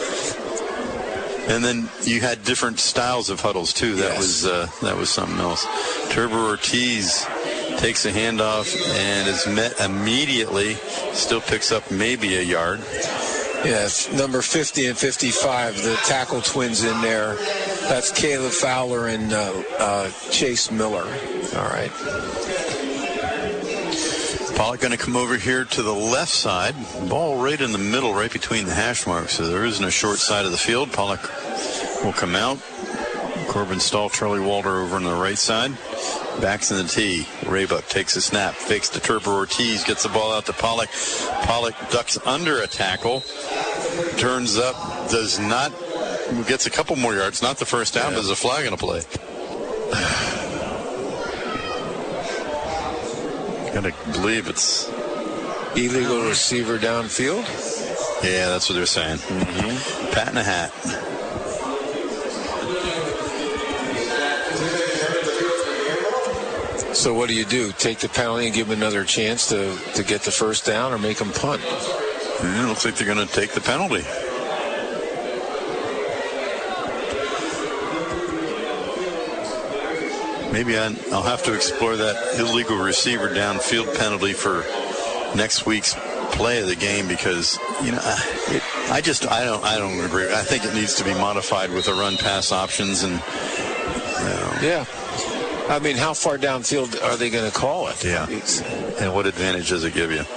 And then you had different styles of huddles, too. That yes. was uh, that was something else. Turber Ortiz takes a handoff and is met immediately. Still picks up maybe a yard. Yes, number fifty and fifty-five, the tackle twins in there. That's Caleb Fowler and uh, uh, Chase Miller. All right. Pollock going to come over here to the left side. Ball right in the middle, right between the hash marks. So there isn't a short side of the field. Pollock will come out. Corbin Stahl, Charlie Walter over on the right side. Backs in the tee. Raybuck takes a snap. Fakes to Turber Ortiz. Gets the ball out to Pollock. Pollock ducks under a tackle. Turns up. Does not. Gets a couple more yards. Not the first down, yeah. but there's a flag in a play. Gotta believe it's illegal receiver downfield? Yeah, that's what they're saying. Mm-hmm. Pat in a hat. So what do you do? Take the penalty and give them another chance to, to get the first down, or make them punt? Yeah, it looks like they're going to take the penalty. Maybe I'll have to explore that illegal receiver downfield penalty for next week's play of the game, because you know it, I just I don't I don't agree. I think it needs to be modified with the run pass options and you know. Yeah. I mean, how far downfield are they going to call it? Yeah. And what advantage does it give you?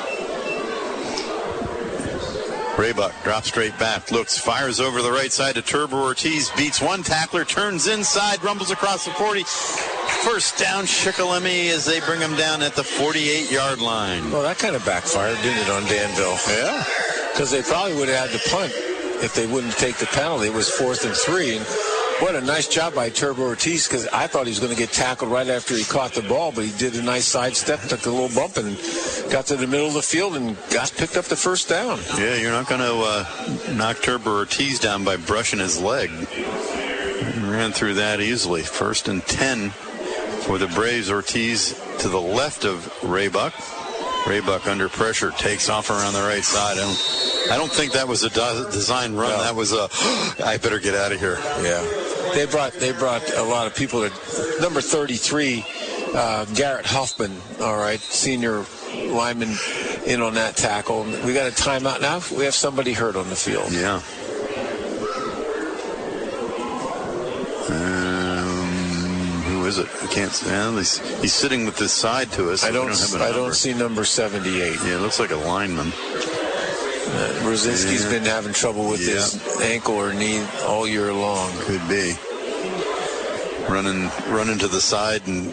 Raybuck drops straight back, looks, fires over the right side to Turbo Ortiz, beats one tackler, turns inside, rumbles across the forty. First down, Shikellamy, as they bring him down at the forty-eight-yard line. Well, that kind of backfired, didn't it, on Danville? Yeah. Because they probably would have had to punt if they wouldn't take the penalty. It was fourth and three. And what a nice job by Turbo Ortiz, because I thought he was going to get tackled right after he caught the ball, but he did a nice sidestep, took a little bump, and got to the middle of the field and got picked up the first down. Yeah, you're not going to uh, knock Turbo Ortiz down by brushing his leg. Ran through that easily. First and ten for the Braves. Ortiz to the left of Raybuck. Raybuck under pressure, takes off around the right side. I don't, I don't think that was a do- design run. No. That was a, I better get out of here. Yeah. They brought they brought a lot of people to number thirty-three, uh, Garrett Huffman, all right, senior lineman, in on that tackle. We got a timeout now. We have somebody hurt on the field. Yeah. Um, who is it? I can't see. Well, he's, he's sitting with this side to us. I don't. don't have I don't see number seventy-eight. Yeah, it looks like a lineman. Uh, Rosinski's yeah. been having trouble with yeah. his ankle or knee all year long. Could be. Running, running to the side and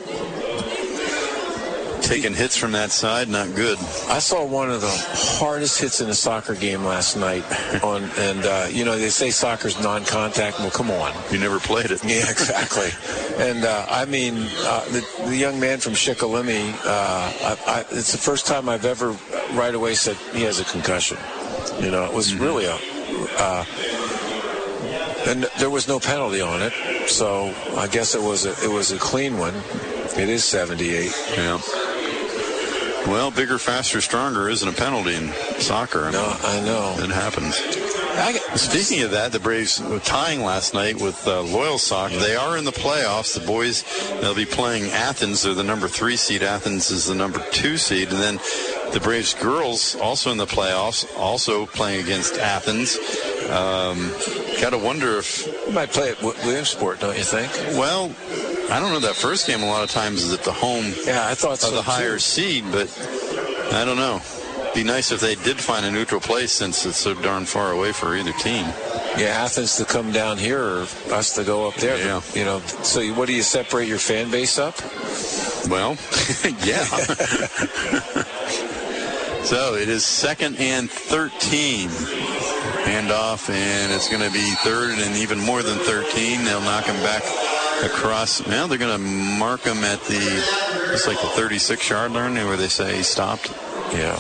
taking hits from that side, not good. I saw one of the hardest hits in a soccer game last night. on, and, uh, you know, they say soccer's non-contact. Well, come on. You never played it. Yeah, exactly. And, uh, I mean, uh, the, the young man from Shikellamy, uh, I, I, it's the first time I've ever right away said he has a concussion. You know, it was mm-hmm. really a, uh, and there was no penalty on it, so I guess it was a, it was a clean one. It is seventy-eight. Yeah. Well, bigger, faster, stronger isn't a penalty in soccer. I no, mean, I know. It happens. I, Speaking of that, the Braves were tying last night with uh, Loyalsock. Yeah. They are in the playoffs. The boys, they'll be playing Athens. They're the number three seed. Athens is the number two seed. And then the Braves girls also in the playoffs, also playing against Athens. Um, got to wonder if... You might play at Williamsport, don't you think? Well, I don't know. That first game a lot of times is at the home yeah, I thought of so the higher too. seed, but I don't know. Be nice if they did find a neutral place, since it's so darn far away for either team. Yeah, Athens to come down here or us to go up there. Yeah. You know, so what do you separate your fan base up? Well, yeah. So it is second and thirteen. Handoff, and it's going to be third and even more than thirteen. They'll knock him back across. Now they're going to mark him at the, it's like the thirty-six-yard line where they say he stopped. Yeah.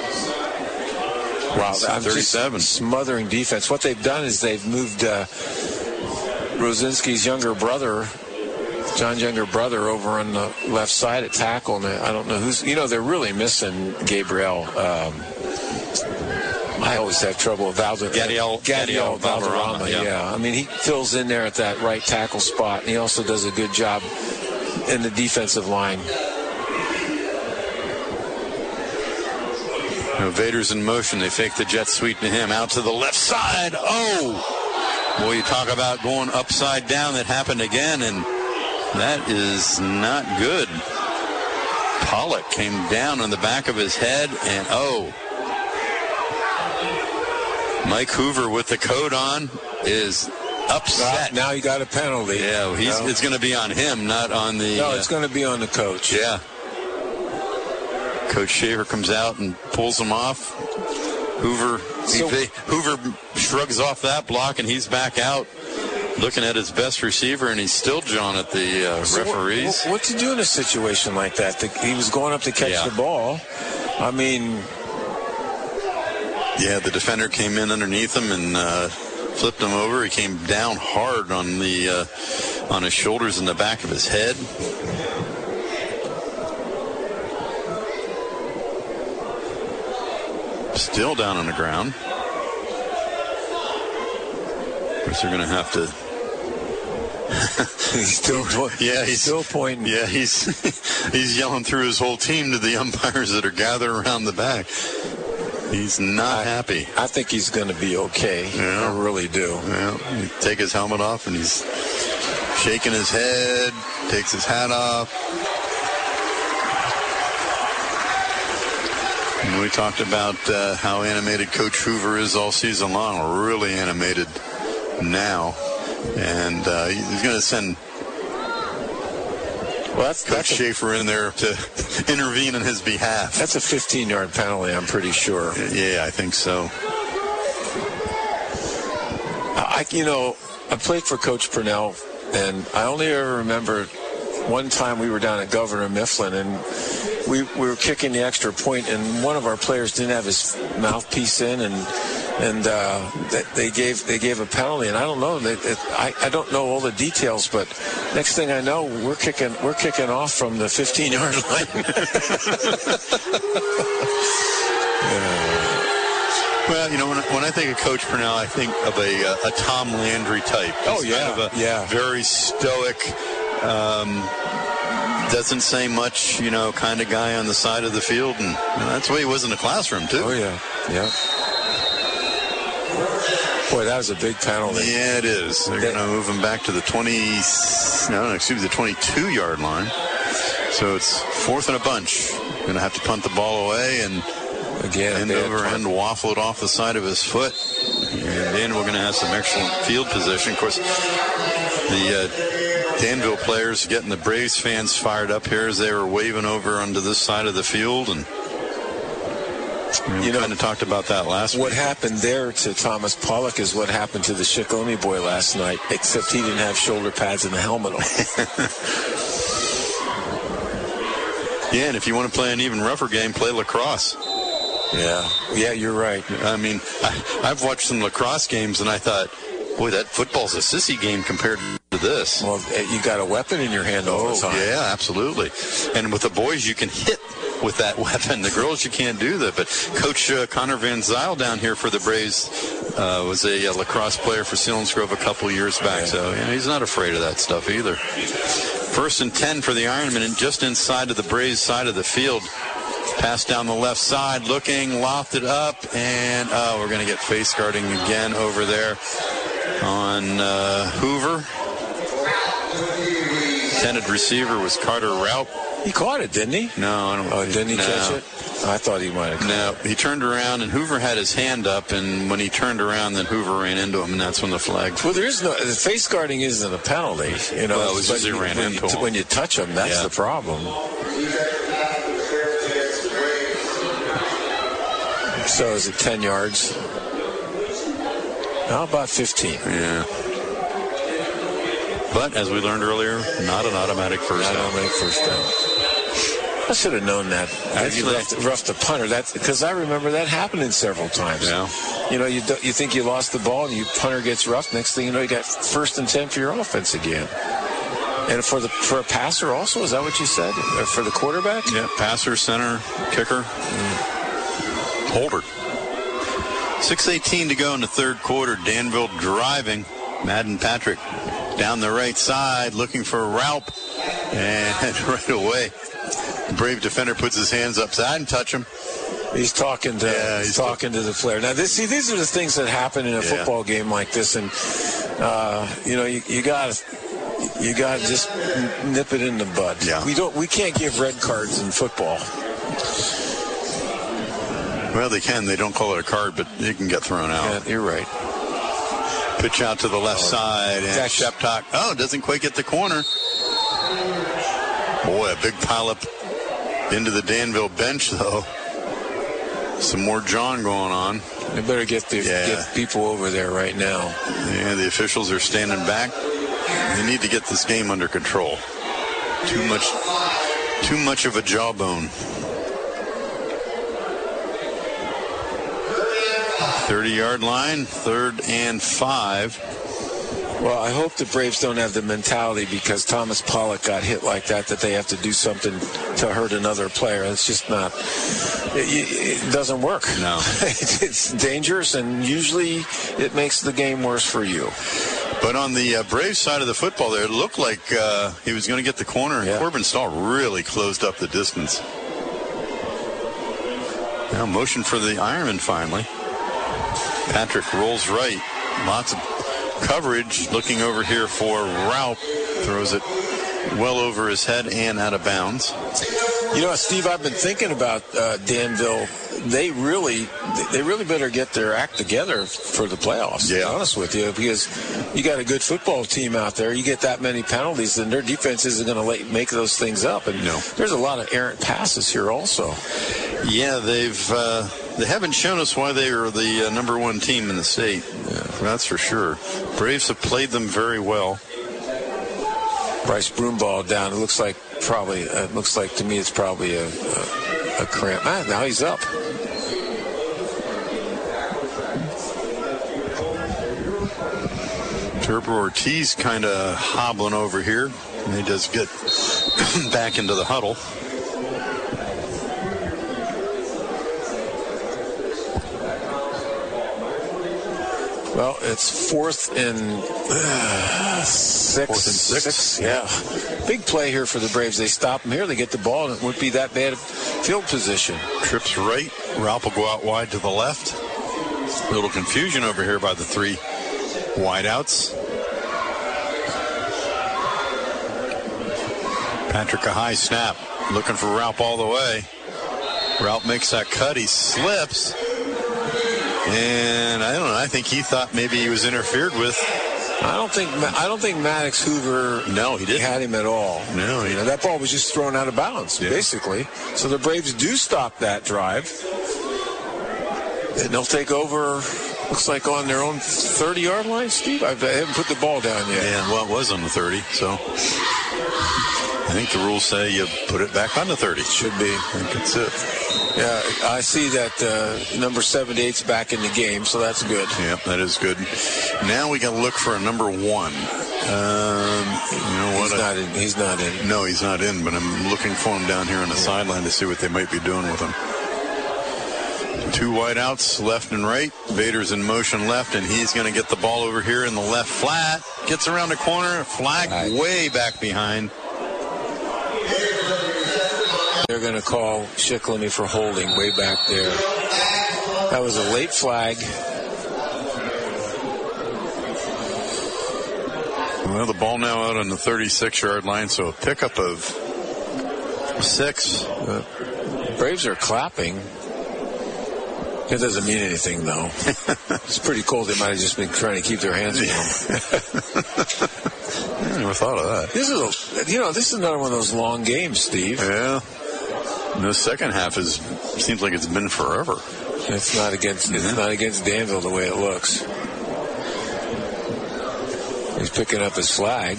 Wow, I'm thirty-seven. Just smothering defense. What they've done is they've moved uh, Rosinski's younger brother, John's younger brother, over on the left side at tackle. And I don't know who's, you know, they're really missing Gabriel. Um, I always have trouble with Valder- Gadiel, Gadiel, Gadiel Valderrama. Valderrama yeah. yeah. I mean, he fills in there at that right tackle spot, and he also does a good job in the defensive line. You know, Vader's in motion. They fake the jet sweep to him. Out to the left side. Oh! Boy, you talk about going upside down. That happened again, and that is not good. Pollock came down on the back of his head, and oh. Mike Hoover with the coat on is upset. Now you got a penalty. Yeah, he's, no. It's going to be on him, not on the... No, it's uh, going to be on the coach. Yeah. Coach Shaver comes out and pulls him off. Hoover so, he, Hoover shrugs off that block, and he's back out looking at his best receiver, and he's still jawing at the uh, so referees. What, what, what to do in a situation like that? The, he was going up to catch yeah. the ball, I mean, yeah, the defender came in underneath him and uh, flipped him over. He came down hard on the uh, on his shoulders and the back of his head. Still down on the ground. Of course, they're going to have to. he's still, yeah, he's still pointing. Yeah, he's he's yelling through his whole team to the umpires that are gathered around the back. He's not I, happy. I think he's going to be okay. Yeah. I really do. Yeah. He take his helmet off and he's shaking his head. Takes his hat off. And we talked about uh, how animated Coach Hoover is all season long. Really animated now. And uh, he's going to send well, that's, Coach that's a, Schaefer in there to intervene on his behalf. That's a fifteen-yard penalty, I'm pretty sure. Yeah, I think so. I, you know, I played for Coach Purnell, and I only ever remember one time we were down at Governor Mifflin, and we, we were kicking the extra point, and one of our players didn't have his mouthpiece in, and and uh, they gave they gave a penalty, and I don't know, they, it, I I don't know all the details, but next thing I know, we're kicking we're kicking off from the fifteen-yard line. yeah. Well, you know, when, when I think of Coach Purnell, I think of a, a, a Tom Landry type. He's oh yeah, kind of a yeah, very stoic. Um, doesn't say much, you know, kind of guy on the side of the field, and you know, that's the way he was in the classroom too. Oh yeah, yeah. Boy, that was a big penalty. Yeah, it is. They're going to move him back to the twenty, no, no, excuse me, the twenty-two-yard line. So it's fourth and a bunch. Going to have to punt the ball away and again end over end waffle it off the side of his foot. And then we're going to have some excellent field position. Of course, the uh, Danville players getting the Braves fans fired up here as they were waving over onto this side of the field, and we you know, kind of talked about that last what week. What happened there to Thomas Pollock is what happened to the Shikomi boy last night, except he didn't have shoulder pads and the helmet on. Yeah, and if you want to play an even rougher game, play lacrosse. Yeah, yeah, you're right. I mean, I, I've watched some lacrosse games, and I thought, boy, that football's a sissy game compared to this. Well, you got a weapon in your hand all oh, the time. Yeah, absolutely. And with the boys, you can hit with that weapon. The girls, you can't do that. But Coach uh, Connor Van Zyl down here for the Braves uh, was a, a lacrosse player for Selinsgrove a couple years back. Yeah. So you know, he's not afraid of that stuff either. First and ten for the Ironmen, and just inside of the Braves side of the field. Pass down the left side, looking, lofted up, and oh, we're going to get face guarding again over there on uh, Hoover. Intended receiver was Carter Raup. He caught it, didn't he? No, I don't. Oh, didn't he no. catch it? I thought he might have. No, he turned around, and Hoover had his hand up, and when he turned around, then Hoover ran into him, and that's when the flag. Well, there is no the face guarding isn't a penalty, you know. Well, it was just he ran when into you, him. When you touch him, that's yeah. the problem. So is it ten yards? How about fifteen? Yeah. But as we learned earlier, not an automatic first not down. Automatic first down. I should have known that. Actually, you roughed, roughed the punter. That's because I remember that happening several times. Yeah. You know, you do, you think you lost the ball, and your punter gets roughed. Next thing you know, you got first and ten for your offense again. And for the for a passer also, is that what you said? Or for the quarterback? Yeah, passer, center, kicker, mm. holder. six eighteen to go in the third quarter. Danville driving. Madden Patrick down the right side, looking for Raup, and right away, the Brave defender puts his hands up. So I didn't touch him. He's talking to yeah, he's talking to the player. Now, this, see, these are the things that happen in a yeah. football game like this, and uh, you know, you, you got you got to just nip it in the bud. Yeah. We don't, we can't give red cards in football. Well, they can. They don't call it a card, but it can get thrown out. Yeah, you're right. Pitch out to the left oh, side, and Sheptock, oh, doesn't quite get the corner. Boy, a big pileup into the Danville bench, though. Some more John going on. They better get the yeah. get people over there right now. Yeah, the officials are standing back. They need to get this game under control. Too much, too much of a jawbone. thirty-yard line, third and five. Well, I hope the Braves don't have the mentality because Thomas Pollock got hit like that that they have to do something to hurt another player. It's just not. It, it doesn't work. No. It's dangerous, and usually it makes the game worse for you. But on the uh, Braves side of the football there, it looked like uh, he was going to get the corner, and yeah. Corbin Stahl really closed up the distance. Now motion for the Ironman finally. Patrick rolls right. Lots of coverage. Looking over here for Raup. Throws it well over his head and out of bounds. You know, Steve, I've been thinking about uh, Danville. They really, they really better get their act together for the playoffs. Yeah. To be honest with you, because you got a good football team out there. You get that many penalties, and their defense isn't going to make those things up. And no. There's a lot of errant passes here, also. Yeah, they've uh, they haven't shown us why they are the uh, number one team in the state. Yeah. That's for sure. Braves have played them very well. Bryce Broomball down. It looks like probably. It looks like to me it's probably a, a, a cramp. Ah, now he's up. Turbo Ortiz kind of hobbling over here. And he does get back into the huddle. Well, it's fourth and uh, six. Fourth and six. six. Yeah. Big play here for the Braves. They stop them here. They get the ball, and it wouldn't be that bad field position. Trips right. Raup will go out wide to the left. A little confusion over here by the three wideouts. Patrick, a high snap. Looking for Raup all the way. Raup makes that cut. He slips. And I don't know. I think he thought maybe he was interfered with. I don't think I don't think Maddox Hoover. No, he didn't had him at all. No, he you know, that ball was just thrown out of bounds, yeah. basically. So the Braves do stop that drive, and they'll take over. Looks like on their own thirty-yard line. Steve, I haven't put the ball down yet. Yeah, well, it was on the thirty, so I think the rules say you put it back on the thirty. Should be. I think that's it. Yeah, I see that uh, number seventy-eight's back in the game, so that's good. Yeah, that is good. Now we got to look for a number one. Um, you know what? He's not in. He's not in. No, he's not in, but I'm looking for him down here on the yeah. sideline to see what they might be doing with him. Two wideouts, left and right. Vader's in motion left, and he's going to get the ball over here in the left flat. Gets around the corner, flag right. way back behind. They're going to call Shicklamy for holding way back there. That was a late flag. Well, the ball now out on the thirty-six-yard line, so a pickup of six. Uh, Braves are clapping. It doesn't mean anything, though. It's pretty cold. They might have just been trying to keep their hands warm. I never thought of that. This is, a, you know, this is another one of those long games, Steve. Yeah. And the second half is seems like it's been forever. It's not against. It's yeah. not against Danville the way it looks. He's picking up his flag.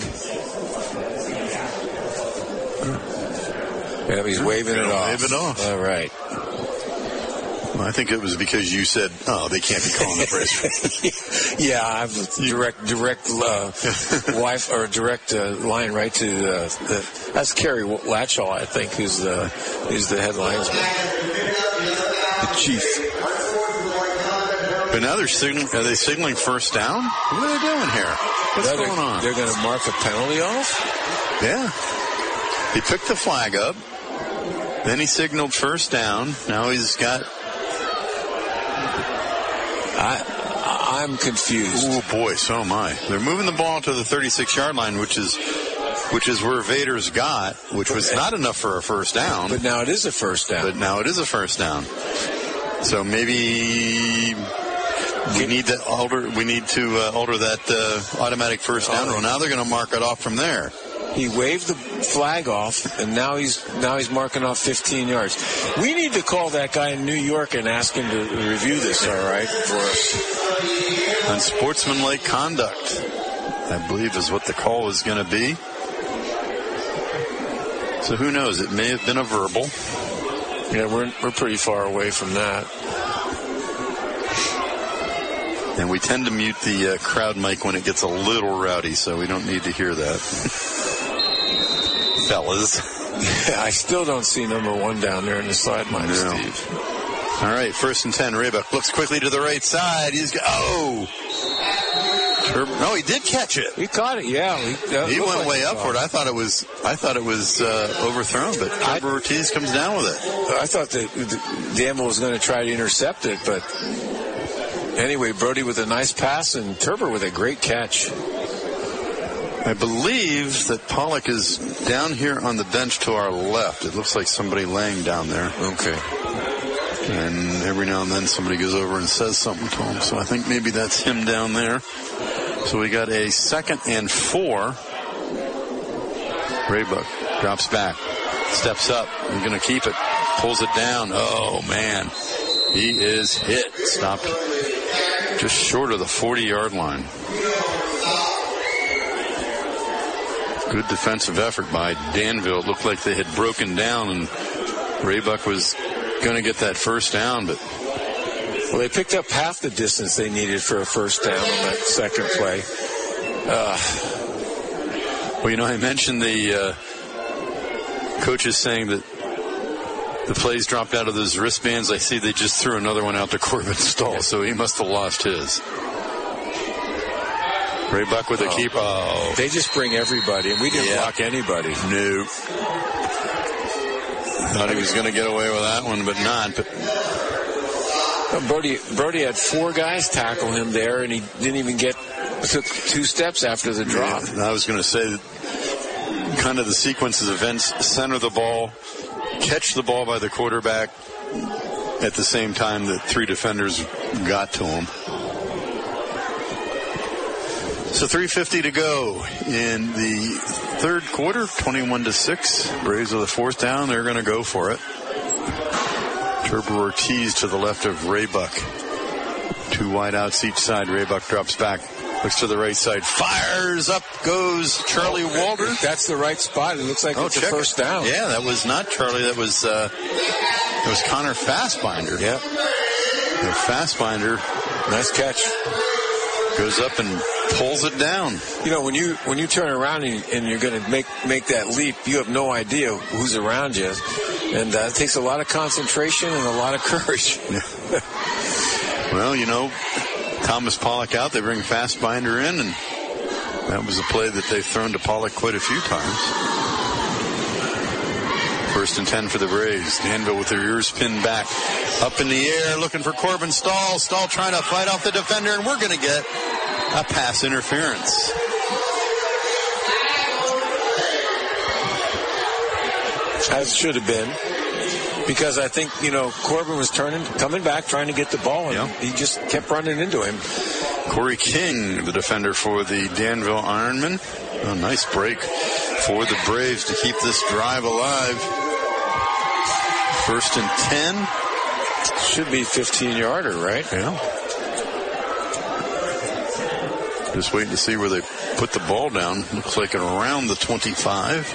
Yeah, he's waving it off. Wave it off. All right. I think it was because you said, "Oh, they can't be calling the Braves." Yeah, I've direct, direct uh, wife or direct uh, line right to uh, the. That's Kerry Latchall, I think, who's the who's the head linesman, the chief. But now they're signaling. Are they signaling first down? What are they doing here? What's they're, going on? They're going to mark a penalty off. Yeah, he picked the flag up. Then he signaled first down. Now he's got. I, I'm confused. Oh boy, so am I. They're moving the ball to the thirty-six-yard line, which is, which is where Vader's got, which was not enough for a first down. But now it is a first down. But now it is a first down. So maybe we need to alter. We need to uh, alter that uh, automatic first down rule. Now they're going to mark it off from there. He waved the flag off, and now he's now he's marking off fifteen yards. We need to call that guy in New York and ask him to review this, all right, for us. Unsportsmanlike conduct, I believe, is what the call is going to be. So who knows? It may have been a verbal. Yeah, we're we're pretty far away from that. And we tend to mute the uh, crowd mic when it gets a little rowdy, so we don't need to hear that. Fellas. Yeah, I still don't see number one down there in the sideline, no. Steve. All right, first and ten. Raybuck looks quickly to the right side. He's go- oh. No, he did catch it. He caught it, yeah. He, uh, he went like way up for it. I thought it was. I thought it was uh, overthrown, but Turbo Ortiz comes down with it. I thought that Danville was going to try to intercept it, but anyway, Brody with a nice pass and Turbo with a great catch. I believe that Pollock is down here on the bench to our left. It looks like somebody laying down there. Okay. And every now and then somebody goes over and says something to him. So I think maybe that's him down there. So we got a second and four. Raybuck drops back, steps up. He's going to keep it, pulls it down. Oh, man. He is hit. Stopped just short of the forty-yard line. Good defensive effort by Danville. It looked like they had broken down, and Raybuck was going to get that first down, but well, they picked up half the distance they needed for a first down on that second play. Uh, well, you know, I mentioned the uh, coaches saying that the plays dropped out of those wristbands. I see they just threw another one out to Corbin Stahl, so he must have lost his. Raybuck with a oh, keep. Oh. They just bring everybody, and we didn't yeah. block anybody. Nope. Thought he was going to get away with that one, but not. But Brody, Brody had four guys tackle him there, and he didn't even get took two steps after the drop. Yeah, I was going to say that kind of the sequence of events: center the ball, catch the ball by the quarterback, at the same time that three defenders got to him. So three fifty to go in the third quarter, twenty-one to six. Braves with a fourth down. They're going to go for it. Turbo Ortiz to the left of Raybuck. Two wideouts each side. Raybuck drops back. Looks to the right side. Fires. Up goes Charlie Walter. That's the right spot. It looks like oh, it's a first it. down. Yeah, that was not Charlie. That was uh, it was Connor Fassbinder. Yeah. The Fassbinder. Nice catch. Goes up and pulls it down. You know, when you when you turn around and, and you're going to make make that leap, you have no idea who's around you, and uh, it takes a lot of concentration and a lot of courage. Well, you know, Thomas Pollock out. They bring Fassbinder in, and that was a play that they've thrown to Pollock quite a few times. First and ten for the Braves. Danville with their ears pinned back. Up in the air, looking for Corbin Stahl. Stahl trying to fight off the defender, and we're going to get a pass interference. As it should have been. Because I think, you know, Corbin was turning, coming back, trying to get the ball, and yeah. he just kept running into him. Corey King, the defender for the Danville Ironmen. A nice break for the Braves to keep this drive alive. First and ten. Should be fifteen-yarder, right? Yeah. Just waiting to see where they put the ball down. Looks like around the twenty-five.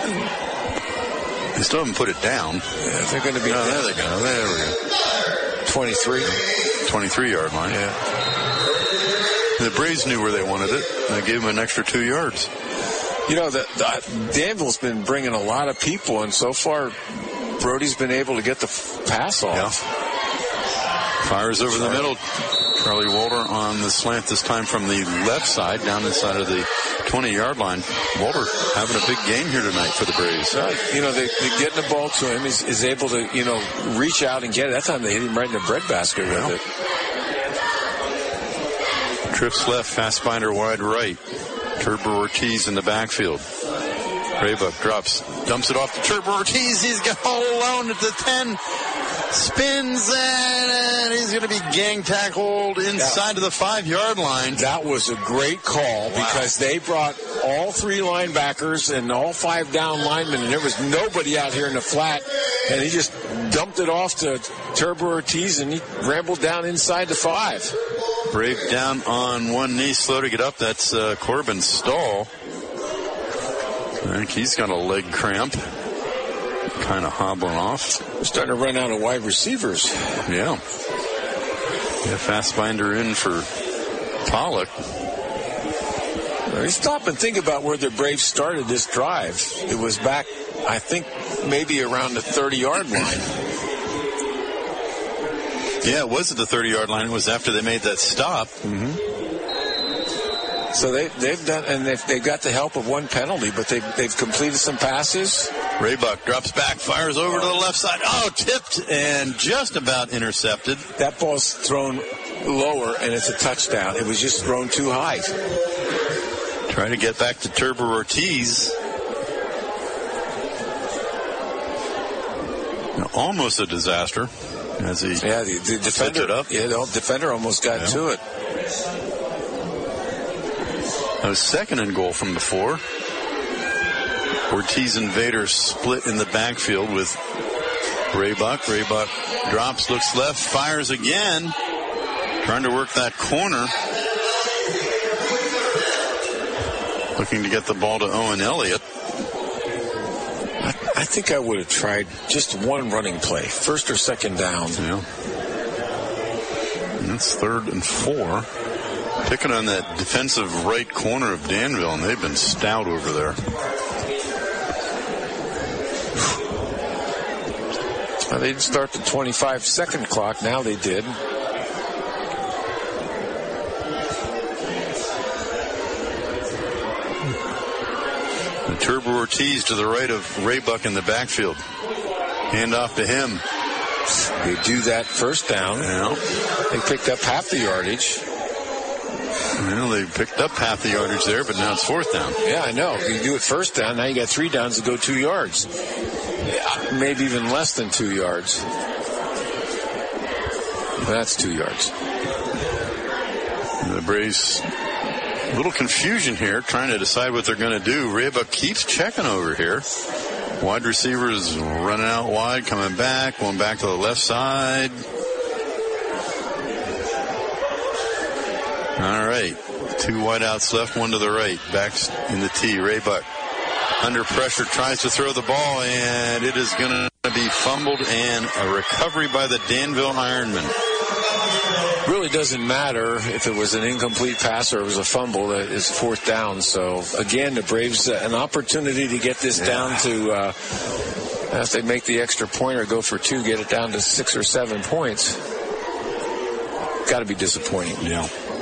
They still haven't put it down. Yeah, they're going to be. Oh, there they go. There we go. twenty-three. twenty-three-yard line. Yeah. The Braves knew where they wanted it. They gave them an extra two yards. You know, the, the, Danville's been bringing a lot of people, and so far, Brody's been able to get the f- pass off. Yeah. Fires over Sorry. the middle. Charlie Walter on the slant, this time from the left side, down inside of the twenty-yard line. Walter having a big game here tonight for the Braves. Right. You know, they, they're getting the ball to him. He's, he's able to, you know, reach out and get it. That time they hit him right in the breadbasket yeah. with it. Trips left, Fassbinder wide right. Turbo Ortiz in the backfield. Raybuck drops, dumps it off to Turbo Ortiz. He's got all alone at the ten. Spins and he's going to be gang tackled inside of the five-yard line. That was a great call wow. because they brought all three linebackers and all five down linemen, and there was nobody out here in the flat, and he just dumped it off to Turbo Ortiz, and he rambled down inside the five. Brave down on one knee, slow to get up. That's uh, Corbin Stahl. I think he's got a leg cramp. Kind of hobbling off. We're starting to run out of wide receivers. Yeah. Yeah, Fassbinder in for Pollock. You stop and think about where the Braves started this drive. It was back, I think, maybe around the thirty-yard line. Yeah, it was at the thirty-yard line. It was after they made that stop. Mm-hmm. So they, they've done, and they've, they've got the help of one penalty, but they've, they've completed some passes. Raybuck drops back, fires over to the left side. Oh, tipped and just about intercepted. That ball's thrown lower, and it's a touchdown. It was just thrown too high. Trying to get back to Turbo Ortiz. Almost a disaster. As he yeah, the, the defender it up. Yeah, the defender almost got yeah. to it. That was second and goal from the four. Ortiz and Vader split in the backfield with Raybuck. Raybuck drops, looks left, fires again. Trying to work that corner. Looking to get the ball to Owen Elliott. I, I think I would have tried just one running play, first or second down. Yeah. And that's third and four. Picking on that defensive right corner of Danville, and they've been stout over there. Well, they didn't start the twenty-five second clock. Now they did. And Turbo Ortiz to the right of Raybuck in the backfield. Hand off to him. They do that first down. Yeah. They picked up half the yardage. Well, they picked up half the yardage there, but now it's fourth down. Yeah, I know. You do it first down, now you got three downs to go two yards. Yeah, maybe even less than two yards. Well, that's two yards. The Braves, a little confusion here, trying to decide what they're going to do. Raybuck keeps checking over here. Wide receivers running out wide, coming back, going back to the left side. All right. Two wideouts left, one to the right. Back in the tee. Raybuck under pressure tries to throw the ball, and it is going to be fumbled and a recovery by the Danville Ironmen. Really doesn't matter if it was an incomplete pass or it was a fumble. It's fourth down. So, again, the Braves, uh, an opportunity to get this yeah. down to, uh, if they make the extra point or go for two, get it down to six or seven points. Got to be disappointing. Yeah.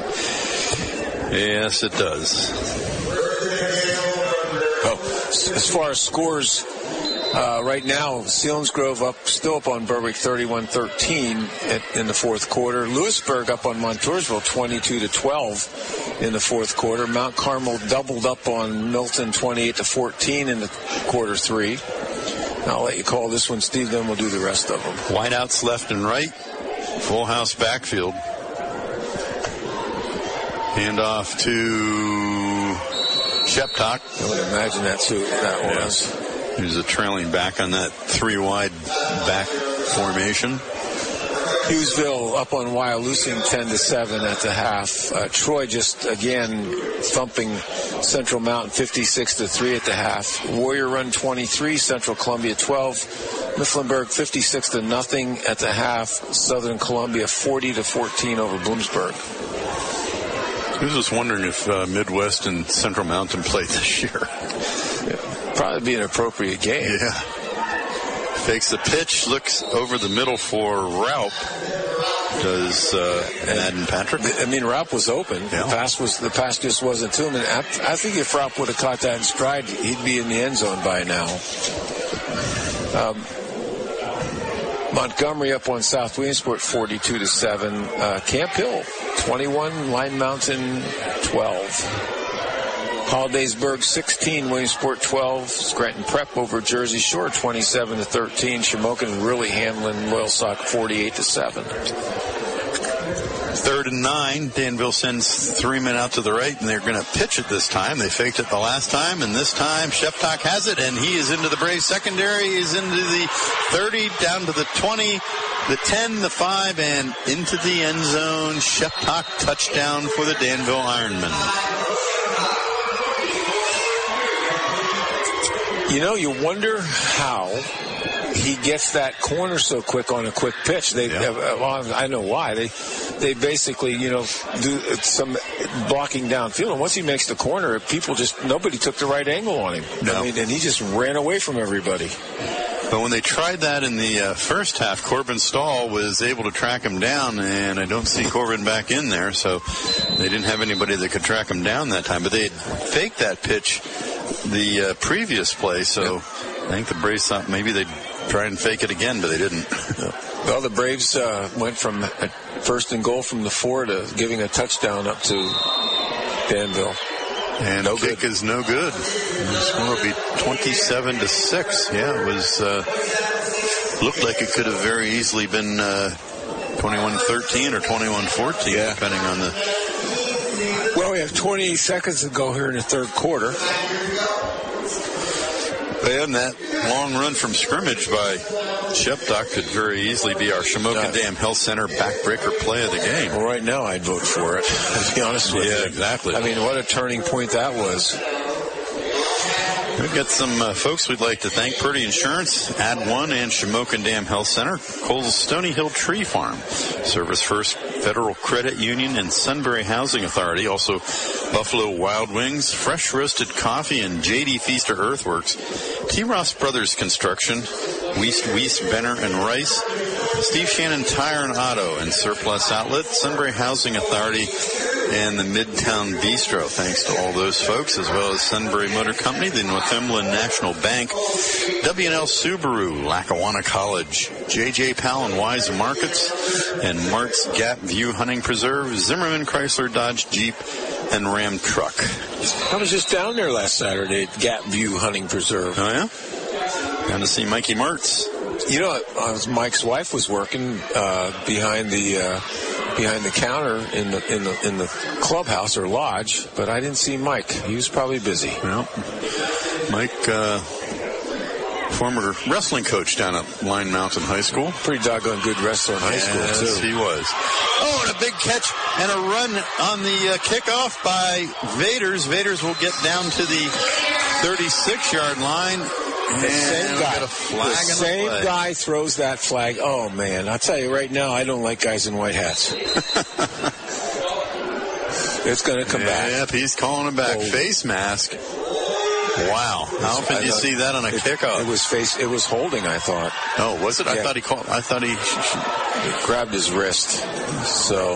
Yes, it does. Oh, as far as scores, uh, right now, Selinsgrove up, still up on Berwick thirty-one thirteen in the fourth quarter. Lewisburg up on Montoursville twenty-two to twelve in the fourth quarter. Mount Carmel doubled up on Milton twenty-eight to fourteen in the quarter three. I'll let you call this one, Steve, then we'll do the rest of them. Wideouts left and right. Full house backfield. Hand off to Sheptock. I would imagine that's who that was. He was a trailing back on that three-wide back formation. Hughesville up on Wyalusing ten to seven at the half. Uh, Troy just, again, thumping Central Mountain fifty-six to three at the half. Warrior Run twenty-three, Central Columbia twelve. Mifflinburg fifty-six to nothing at the half. Southern Columbia forty to fourteen over Bloomsburg. I was just wondering if uh, Midwest and Central Mountain played this year. Yeah, probably be an appropriate game. Yeah. Fakes the pitch, looks over the middle for Raup. Does uh, Madden Patrick? I mean, Raup was open. Yeah. The pass was the pass just wasn't to him. And I, I think if Raup would have caught that in stride, he'd be in the end zone by now. Um, Montgomery up on South Williamsport forty-two to seven. Uh, Camp Hill twenty-one, Lime Mountain twelve. Hollidaysburg sixteen, Williamsport twelve. Scranton Prep over Jersey Shore twenty-seven to thirteen. Shamokin really handling Loyalsock forty-eight to seven. Third and nine. Danville sends three men out to the right, and they're going to pitch it this time. They faked it the last time, and this time Sheptock has it, and he is into the Braves secondary. He's into the thirty, down to the twenty, the ten, the five, and into the end zone. Sheptock touchdown for the Danville Ironmen. You know, you wonder how he gets that corner so quick on a quick pitch. They, Yeah. uh, well, I know why. They they basically, you know, do some blocking downfield. And once he makes the corner, people just, nobody took the right angle on him. No. I mean, and he just ran away from everybody. But when they tried that in the uh, first half, Corbin Stahl was able to track him down, and I don't see Corbin back in there, so they didn't have anybody that could track him down that time. But they had faked that pitch the uh, previous play, so I think the Braves thought maybe they'd try and fake it again, but they didn't. Well, the Braves uh, went from a first and goal from the four to giving a touchdown up to Danville. And no kick good. is no good. The score will be twenty-seven to six. Yeah, it was, uh, looked like it could have very easily been uh, twenty-one thirteen or twenty-one fourteen, Yeah. depending on the... Well, we have twenty-eight seconds to go here in the third quarter. And that long run from scrimmage by Shepdock could very easily be our Shamokin Dam Health Center backbreaker play of the game. Well, right now I'd vote for it, to be honest with Yeah, you. exactly. I mean, what a turning point that was. We've got some uh, folks we'd like to thank. Purdy Insurance, Ad One, and Shamokin Dam Health Center. Cole's Stony Hill Tree Farm, Service First Federal Credit Union, and Sunbury Housing Authority. Also, Buffalo Wild Wings, Fresh Roasted Coffee, and J D Feaster Earthworks. T. Ross Brothers Construction, Weiss, Weiss, Benner, and Rice. Steve Shannon Tire and Auto, and Surplus Outlet, Sunbury Housing Authority, and the Midtown Bistro. Thanks to all those folks, as well as Sunbury Motor Company, the Northumberland National Bank, W and L Subaru, Lackawanna College, J J Powell and Wise Markets, and Mart's Gap View Hunting Preserve, Zimmerman Chrysler Dodge Jeep, and Ram Truck. I was just down there last Saturday at Gap View Hunting Preserve. Oh, yeah? Down to see Mikey Martz. You know, uh, Mike's wife was working uh, behind the uh, behind the counter in the in the in the clubhouse or lodge, but I didn't see Mike. He was probably busy. Well, Mike, uh, former wrestling coach down at Line Mountain High School. Pretty doggone good wrestler in high Yes, school too. he was. Oh, and a big catch and a run on the uh, kickoff by Vaders. Vaders will get down to the thirty-six yard line. The same And guy. got a flag the in the same play. guy throws that flag. Oh man, I'll tell you right now, I don't like guys in white hats. It's going to come back. Yep, he's calling it back. Oh. Face mask. Wow. How often do you see that on a it, kickoff? It was face. It was holding. I thought. Oh, was it? I Yeah. thought he called. I thought he. It grabbed his wrist. So,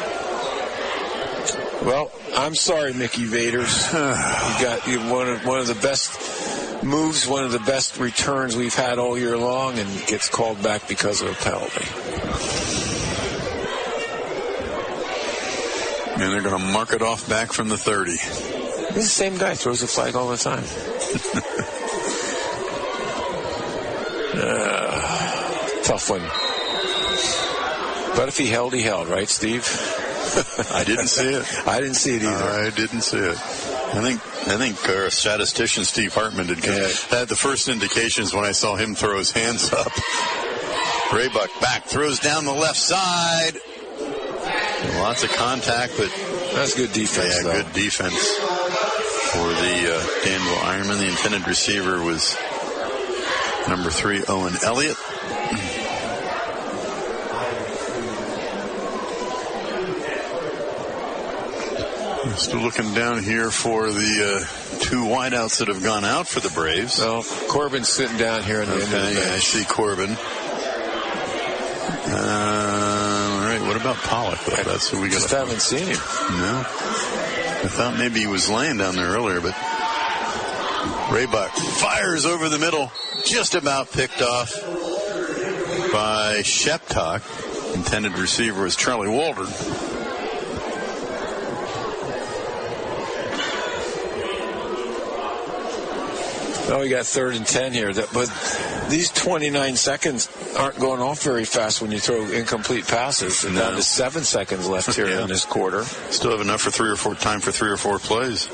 well, I'm sorry, Mickey Vaders. You got you one of one of the best moves, one of the best returns we've had all year long, and gets called back because of a penalty. And they're going to mark it off back from the thirty. He's the same guy. Throws the flag all the time. uh, tough one. But if he held, he held, right, Steve? I didn't see it. I didn't see it either. I didn't see it. I think I think our statistician Steve Hartman did. Yeah. I had the first indications when I saw him throw his hands up. Raybuck back, throws down the left side. Lots of contact, but that's good defense. Yeah, though. good defense for the uh, Danville Ironman. The intended receiver was number three, Owen Elliott. Still looking down here for the uh, two wideouts that have gone out for the Braves. Well, Corbin's sitting down here in the okay, end of the bench. I see Corbin. Uh, all right, what about Pollock? That's who we got. Just haven't seen him. No. I thought maybe he was laying down there earlier, but Raybuck fires over the middle, just about picked off by Sheptock. Intended receiver was Charlie Waldron. Oh, we got third and ten here. But these twenty-nine seconds aren't going off very fast when you throw incomplete passes. And No. down to seven seconds left here Yeah. in this quarter. Still have enough for three or four time for three or four plays.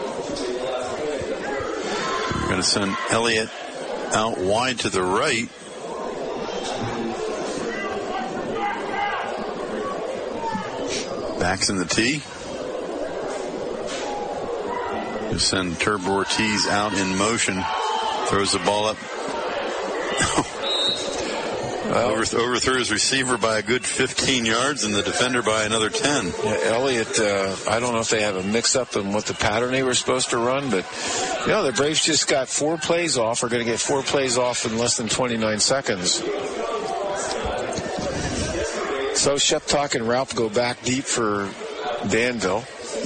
We're going to send Elliott out wide to the right. Backs in the tee. Just send Turbo Ortiz out in motion. Throws the ball up. Well, Over, overthrew his receiver by a good fifteen yards and the defender by another ten. Yeah, Elliott, uh, I don't know if they have a mix-up in what the pattern they were supposed to run, but, you know, the Braves just got four plays off. Are going to get four plays off in less than twenty-nine seconds. So Sheptock and Raup go back deep for Danville.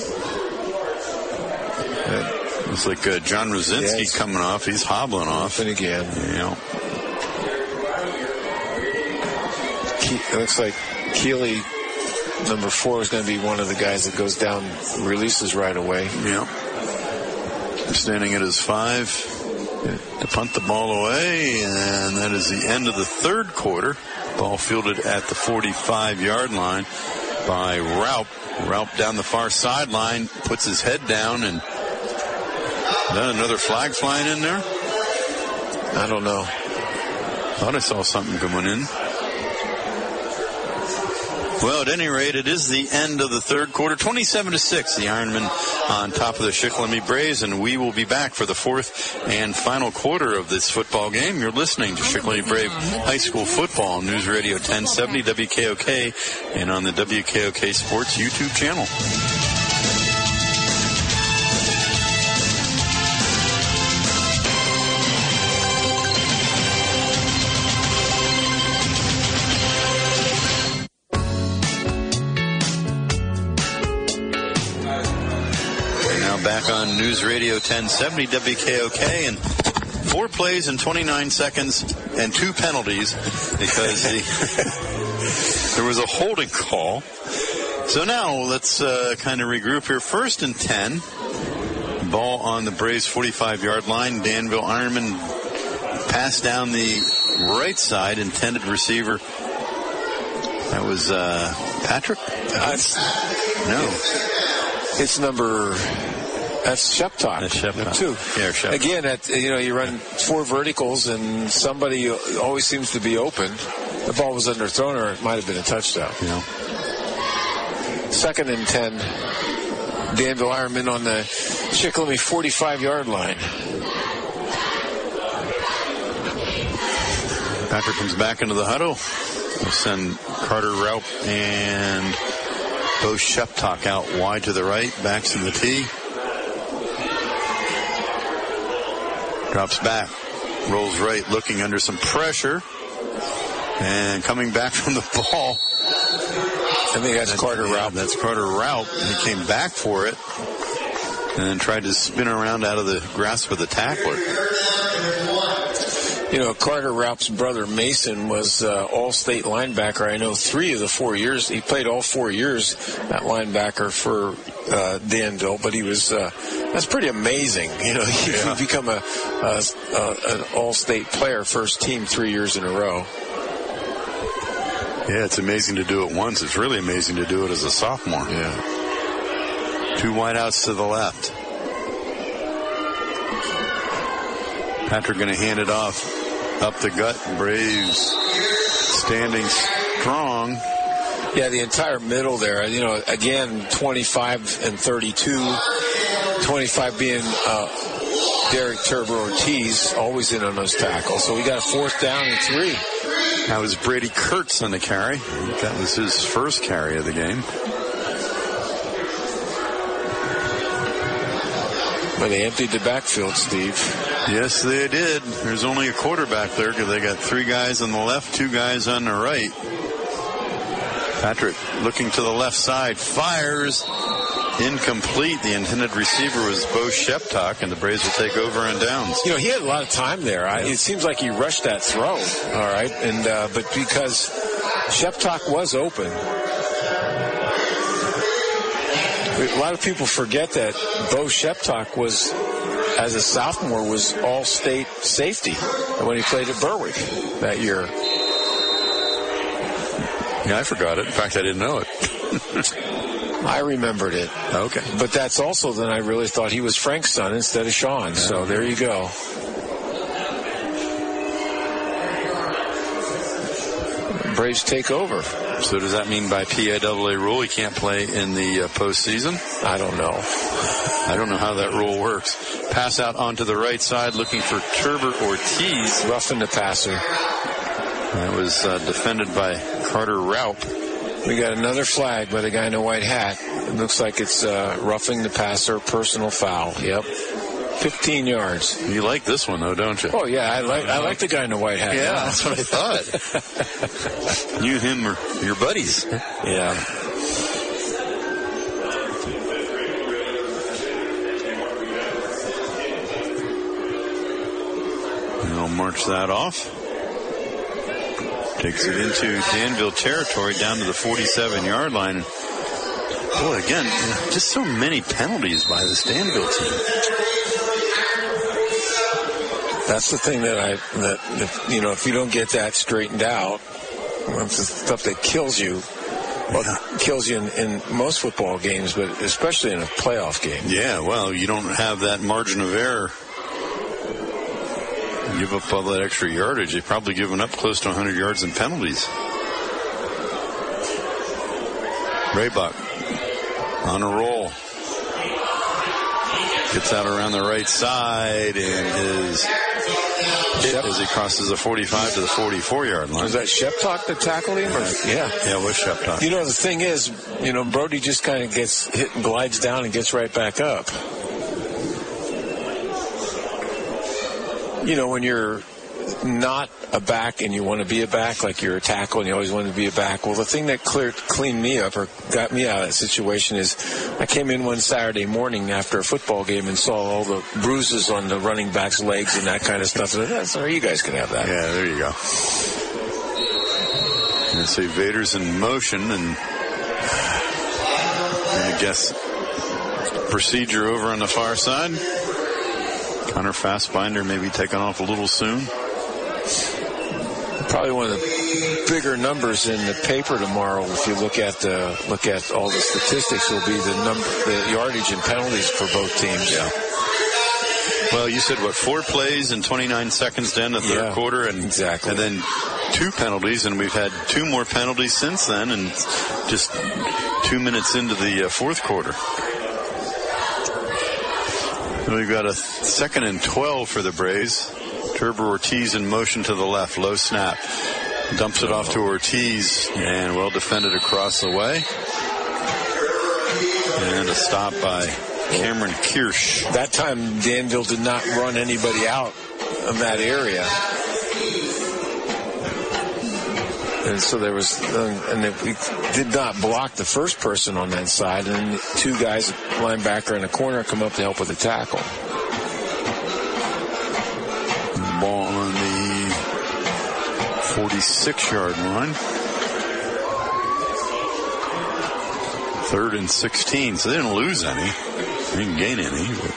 And looks like uh, John Rosinski yeah, coming off. He's hobbling off. And again. You know. It looks like Keeley, number four, is going to be one of the guys that goes down, releases right away. Yeah. Standing at his five to punt the ball away, and that is the end of the third quarter. Ball fielded at the forty-five-yard line by Raup. Raup down the far sideline, puts his head down, and then another flag flying in there. I don't know. Thought I saw something coming in. Well, at any rate, it is the end of the third quarter. twenty-seven to six, the Ironmen on top of the Shikellamy Braves, and we will be back for the fourth and final quarter of this football game. You're listening to Shikellamy Brave High School Football, News Radio ten seventy W K O K, and on the W K O K Sports YouTube channel. Back on News Radio ten seventy W K O K, and four plays in twenty-nine seconds and two penalties because the, there was a holding call. So now let's uh, kind of regroup here. First and ten. Ball on the Braves forty-five-yard line. Danville Ironman pass down the right side. Intended receiver. That was uh, Patrick? Uh, no. It's number... That's Sheptock. That's Sheptock. Too. Yeah, Sheptock. Again, at, you know, you run four verticals and somebody always seems to be open. The ball was underthrown, or it might have been a touchdown. Yeah. Second and ten. Danville Ironman on the Shikellamy forty-five-yard line. Patrick comes back into the huddle. We'll send Carter Raup and Bo Sheptock out wide to the right. Backs in the tee. Drops back, rolls right, looking under some pressure, and coming back from the ball. I think that's, that's Carter yeah, Raup. That's Carter Raup. He came back for it, and then tried to spin around out of the grasp of the tackler. You know, Carter Raup's brother Mason was uh, all-state linebacker. I know three of the four years. He played all four years at linebacker for uh, Danville, but he was, uh, that's pretty amazing. You know, he yeah. become a, a, a an all-state player, first team three years in a row. Yeah, it's amazing to do it once. It's really amazing to do it as a sophomore. Yeah. Two wideouts to the left. Patrick going to hand it off up the gut. Braves standing strong. Yeah, the entire middle there. You know, again, twenty-five and thirty-two. twenty-five being uh, Derek Turbo Ortiz, always in on those tackles. So we got a fourth down and three. That was Brady Kurtz on the carry. That was his first carry of the game. Well, they emptied the backfield, Steve. Yes, they did. There's only a quarterback there because they got three guys on the left, two guys on the right. Patrick looking to the left side, fires. Incomplete. The intended receiver was Bo Sheptock, and the Braves will take over on downs. You know, he had a lot of time there. I, it seems like he rushed that throw, all right, and uh, but because Sheptock was open. A lot of people forget that Bo Sheptock was, as a sophomore, was all-state safety when he played at Berwick that year. Yeah, I forgot it. In fact, I didn't know it. I remembered it. Okay. But that's also then I really thought he was Frank's son instead of Sean. Yeah. So there you go. Braves take over. So does that mean by P A A A rule he can't play in the uh, postseason? I don't know. I don't know how that rule works. Pass out onto the right side looking for Turbot Ortiz. Roughing the passer. That was uh, defended by Carter Raup. We got another flag by the guy in a white hat. It looks like it's uh, roughing the passer, personal foul. Yep. fifteen yards. You like this one, though, don't you? Oh, yeah. I like I like the guy in the white hat. Yeah, yeah. That's what I thought. You and him are your buddies. Yeah. And they'll march that off. Takes it into Danville territory down to the forty-seven-yard line. Boy, again, just so many penalties by this Danville team. That's the thing that I, that, that you know, if you don't get that straightened out, that's the stuff that kills you. Well, yeah. Kills you in, in most football games, but especially in a playoff game. Yeah, well, you don't have that margin of error. Give up all that extra yardage. They've probably given up close to one hundred yards in penalties. Raybuck on a roll. Gets out around the right side and is hit as he crosses the forty-five to the forty-four-yard line. Was that Sheptock that tackled him? Or? Yeah. Yeah, it was Sheptock. You know, the thing is, you know, Brody just kind of gets hit and glides down and gets right back up. You know, when you're not a back and you want to be a back, like you're a tackle and you always want to be a back. Well, the thing that cleared, cleaned me up or got me out of that situation is I came in one Saturday morning after a football game and saw all the bruises on the running back's legs and that kind of stuff. So that's all, you guys can have that. Yeah, there you go. And see Vader's in motion and, and I guess procedure over on the far side. Connor Fassbinder maybe taking off a little soon. Probably one of the bigger numbers in the paper tomorrow, if you look at the look at all the statistics, will be the number, the yardage and penalties for both teams. Yeah. Well, you said what, four plays and twenty-nine seconds to end the third yeah, quarter, and exactly, and then two penalties, and we've had two more penalties since then, and just two minutes into the uh, fourth quarter. We've got a second and twelve for the Braves. Turbo Ortiz in motion to the left. Low snap. Dumps it off to Ortiz and well defended across the way. And a stop by Cameron Kirsch. That time Danville did not run anybody out of that area. And so there was, uh, and if we did not block the first person on that side, and two guys, linebacker and a corner, come up to help with the tackle. Ball on the forty-six-yard line. Third and sixteen, so they didn't lose any. They didn't gain any. But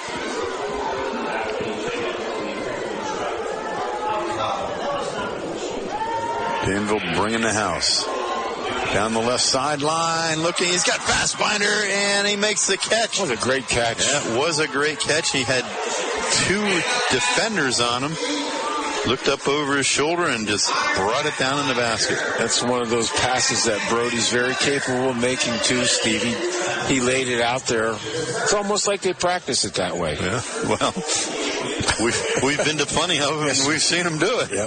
Danville bringing the house. Down the left sideline, looking. He's got Fassbinder, and he makes the catch. That was a great catch. That was a great catch. He had two defenders on him. Looked up over his shoulder and just brought it down in the basket. That's one of those passes that Brody's very capable of making too, Stevie. He laid it out there. It's almost like they practice it that way. Yeah, well, we've, we've been to plenty of them, and we've seen him do it. Yep.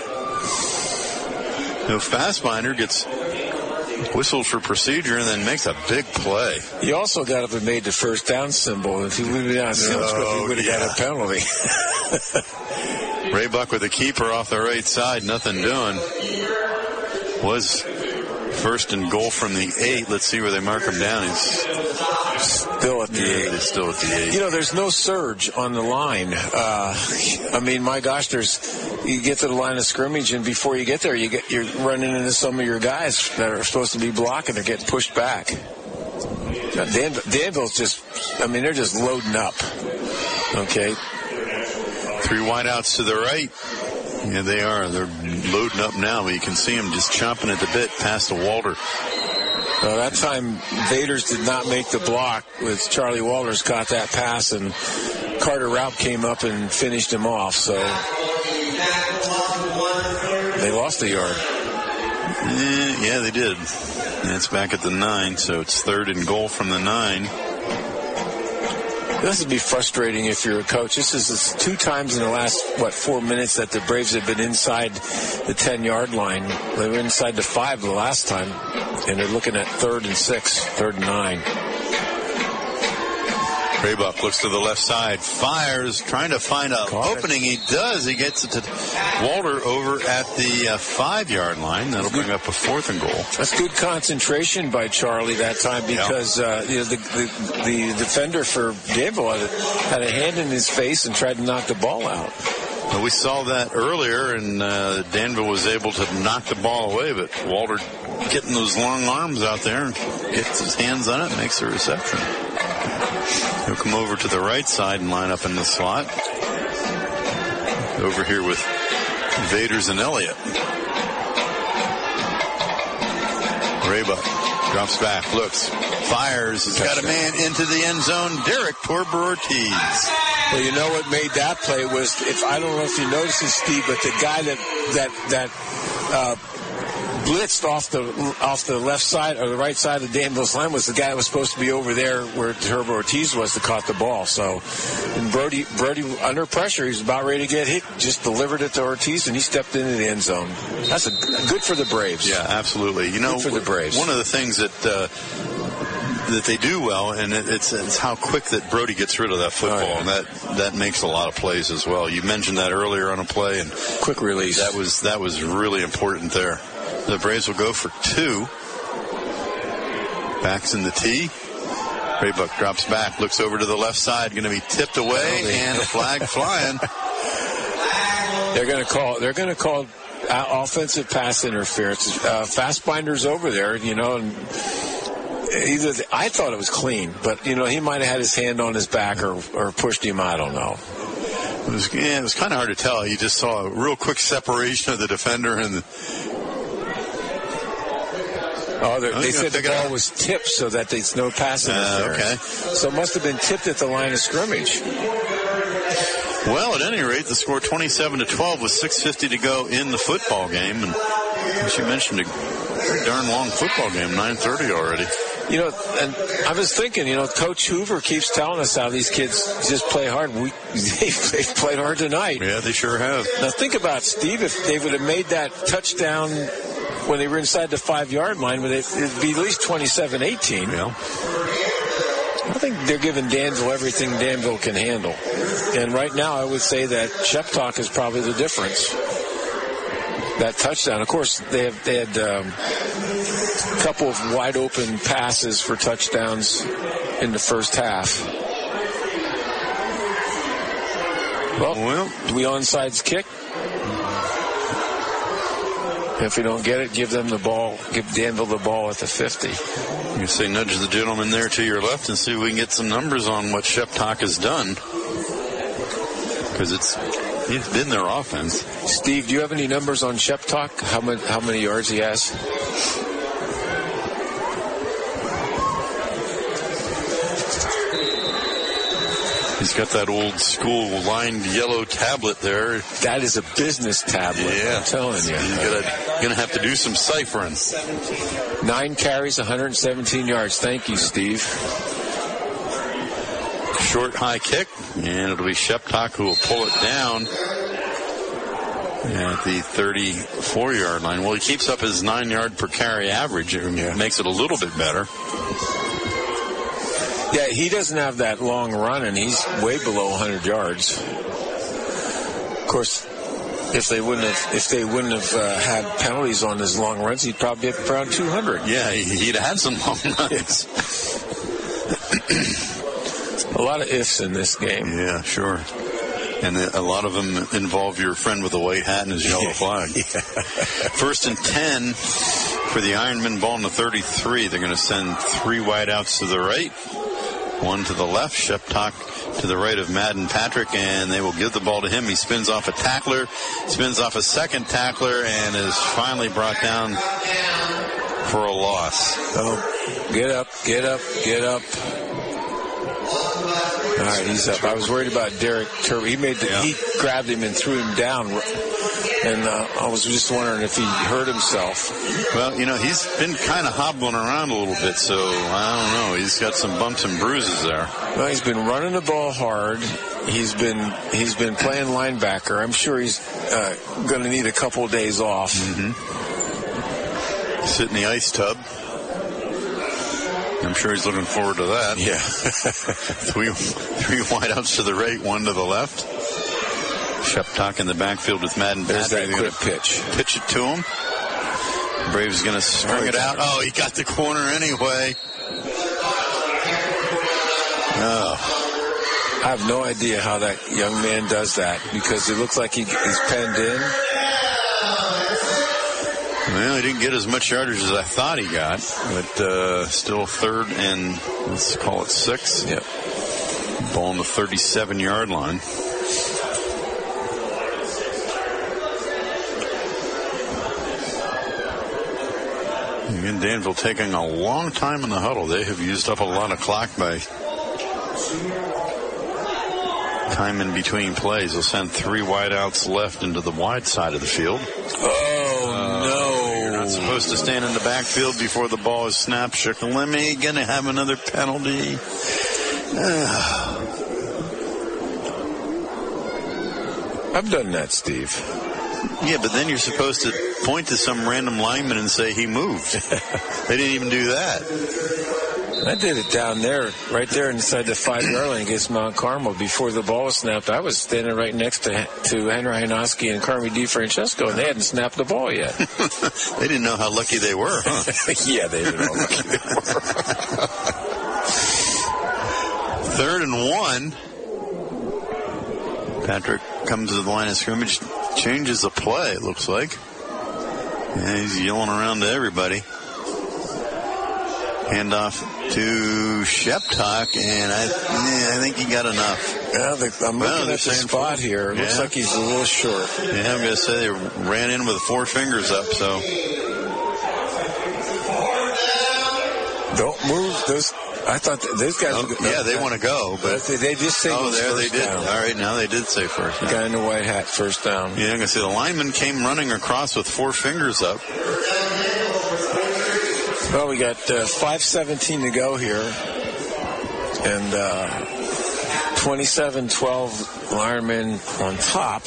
You know, Fassbinder gets whistled for procedure and then makes a big play. He also got up and made the first down symbol. If he would have been on oh, he would have yeah. got a penalty. Raybuck with the keeper off the right side, nothing doing. Was first and goal from the eight. Let's see where they mark him down. He's still at the yeah, eight. He's still at the eight. You know, there's no surge on the line. Uh, I mean, my gosh, there's you get to the line of scrimmage, and before you get there, you get you're running into some of your guys that are supposed to be blocking. They're getting pushed back. Dan, Danville's just, I mean, they're just loading up. Okay. Three wideouts to the right. Yeah, they are. They're loading up now, but you can see them just chomping at the bit past the Walter. Well, that time, Vaders did not make the block with Charlie Walters caught that pass, and Carter Raup came up and finished him off. So they lost a yard. Yeah, yeah they did. And it's back at the nine, so it's third and goal from the nine. This would be frustrating if you're a coach. This is two times in the last, what, four minutes that the Braves have been inside the ten-yard line. They were inside the five the last time, and they're looking at third and six, third and nine. Raybuck looks to the left side, fires, trying to find an opening. He does. He gets it to Walter over at the uh, five-yard line. That'll bring up a fourth and goal. That's good concentration by Charlie that time because uh, you know, the, the, the defender for Danville had, had a hand in his face and tried to knock the ball out. Well, we saw that earlier, and uh, Danville was able to knock the ball away, but Walter getting those long arms out there, gets his hands on it, makes the reception. He'll come over to the right side and line up in the slot. Over here with Vaders and Elliott. Raybuck drops back, looks, fires, has got a man into the end zone. Derek Torber-Ortiz. Well, you know what made that play was, if I don't know if you noticed it, Steve, but the guy that that that uh, blitzed off the off the left side or the right side of Danville's line was the guy that was supposed to be over there where Torber-Ortiz was that caught the ball. So, and Brody Brody under pressure, he was about ready to get hit, just delivered it to Ortiz, and he stepped into the end zone. That's a good for the Braves. Yeah, absolutely. You know, good for the Braves. One of the things that. Uh, that they do well, and it, it's, it's how quick that Brody gets rid of that football, oh, yeah. and that that makes a lot of plays as well. You mentioned that earlier on a play, and quick release. That was that was really important there. The Braves will go for two. Backs in the tee. Raybuck drops back, looks over to the left side, going to be tipped away, and a flag flying. They're going to call. They're going to call uh, offensive pass interference. Uh, Fastbinder's over there, you know, and. Either the, I thought it was clean, but, you know, he might have had his hand on his back or, or pushed him. I don't know. It was, yeah, it was kind of hard to tell. You just saw a real quick separation of the defender and the. Oh, they, they said the ball was tipped so that there's no pass interference. Uh, okay. So it must have been tipped at the line of scrimmage. Well, at any rate, the score twenty-seven to twelve with six fifty to go in the football game. And as you mentioned, a very darn long football game, nine thirty already. You know, and I was thinking, you know, Coach Hoover keeps telling us how these kids just play hard. We, they, they've played hard tonight. Yeah, they sure have. Now, think about, Steve, if they would have made that touchdown when they were inside the five-yard line, it would be at least twenty-seven eighteen. Yeah. I think they're giving Danville everything Danville can handle. And right now, I would say that Sheptock is probably the difference. That touchdown, of course, they have they had um, a couple of wide open passes for touchdowns in the first half. Well, well do we onsides kick? If we don't get it, give them the ball. Give Danville the ball at the fifty. You say nudge the gentleman there to your left and see if we can get some numbers on what Sheptock has done. Because it's it's been their offense. Steve, do you have any numbers on Sheptock? How many how many yards he has? He's got that old school lined yellow tablet there. That is a business tablet. Yeah, I'm telling you. He's gonna, gonna have to do some ciphering. Nine carries, one hundred seventeen yards. Thank you, Steve. Short high kick, and it'll be Sheptock who will pull it down at the thirty-four yard line. Well, he keeps up his nine yard per carry average. It yeah. makes it a little bit better. Yeah, he doesn't have that long run, and he's way below one hundred yards. Of course, if they wouldn't have, if they wouldn't have uh, had penalties on his long runs, he'd probably be around two hundred. Yeah, he'd have had some long runs. A lot of ifs in this game. Yeah, sure. And a lot of them involve your friend with the white hat and his yellow flag. Yeah. First and ten for the Ironmen, ball in the thirty-three. They're going to send three wideouts to the right, one to the left. Sheptock to the right of Madden Patrick, and they will give the ball to him. He spins off a tackler, spins off a second tackler, and is finally brought down for a loss. Oh, get up, get up, get up. All right, he's up. I was worried about Derek Turbo. He made the, yeah. he grabbed him and threw him down And uh, I was just wondering if he hurt himself. Well, you know, he's been kind of hobbling around a little bit, so I don't know. He's got some bumps and bruises there. Well, he's been running the ball hard. He's been he's been playing linebacker. I'm sure he's uh, going to need a couple of days off. Mm-hmm. Sit in the ice tub. I'm sure he's looking forward to that. Yeah. three, three wideouts to the right, one to the left. Sheptock in the backfield with Madden. There's that quick pitch. Pitch it to him. Braves going to string it out. Oh, he got the corner anyway. Oh. I have no idea how that young man does that because it looks like he, he's penned in. Well, he didn't get as much yardage as I thought he got, but uh, still third and let's call it six. Yep. Ball on the thirty-seven-yard line. Again, Danville taking a long time in the huddle. They have used up a lot of clock by time in between plays. They'll send three wideouts left into the wide side of the field. Oh, uh, no. You're not supposed to stand in the backfield before the ball is snapped. Shikellamy going to have another penalty. I've done that, Steve. Yeah, but then you're supposed to point to some random lineman and say he moved. They didn't even do that. I did it down there, right there inside the five-yard line against Mount Carmel. Before the ball was snapped, I was standing right next to to Henry Hinoski and Carmi DiFrancesco, and they hadn't snapped the ball yet. They didn't know how lucky they were, huh? Yeah, they didn't know how lucky they were. Third and one. Patrick comes to the line of scrimmage, changes the play, it looks like. Yeah, he's yelling around to everybody. Handoff to Sheptock, and I, yeah, I think he got enough. Yeah, the, I'm well, looking at the spot here. It yeah. looks like he's a little short. Yeah, I'm going to say they ran in with four fingers up, so. Don't move those. I thought that those guys. Oh, yeah, they want to go, but they, they just say. Oh, there they did. Down. All right, now they did say first. The guy in the white hat, first down. Yeah, I'm going to say the lineman came running across with four fingers up. Well, we got uh, five seventeen to go here, and uh, twenty-seven twelve Ironman on top.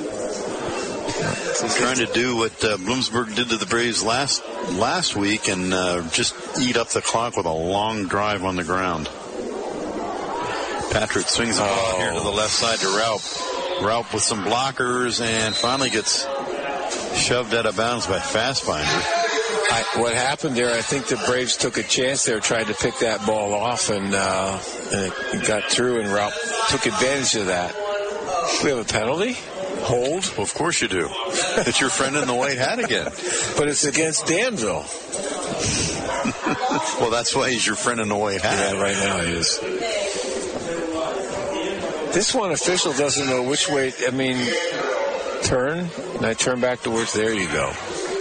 He's trying to do what uh, Bloomsburg did to the Braves last last week and uh, just eat up the clock with a long drive on the ground. Patrick swings the ball oh. here to the left side to Raup. Raup with some blockers and finally gets shoved out of bounds by Fassbinder. I, what happened there, I think the Braves took a chance there, tried to pick that ball off, and, uh, and it got through, and Raup took advantage of that. We have a penalty? Hold? Well, of course you do. It's your friend in the white hat again. But it's against Danville. Well, that's why he's your friend in the white hat. Yeah, right now he is. This one official doesn't know which way, I mean, turn, and I turn back to work. There you go.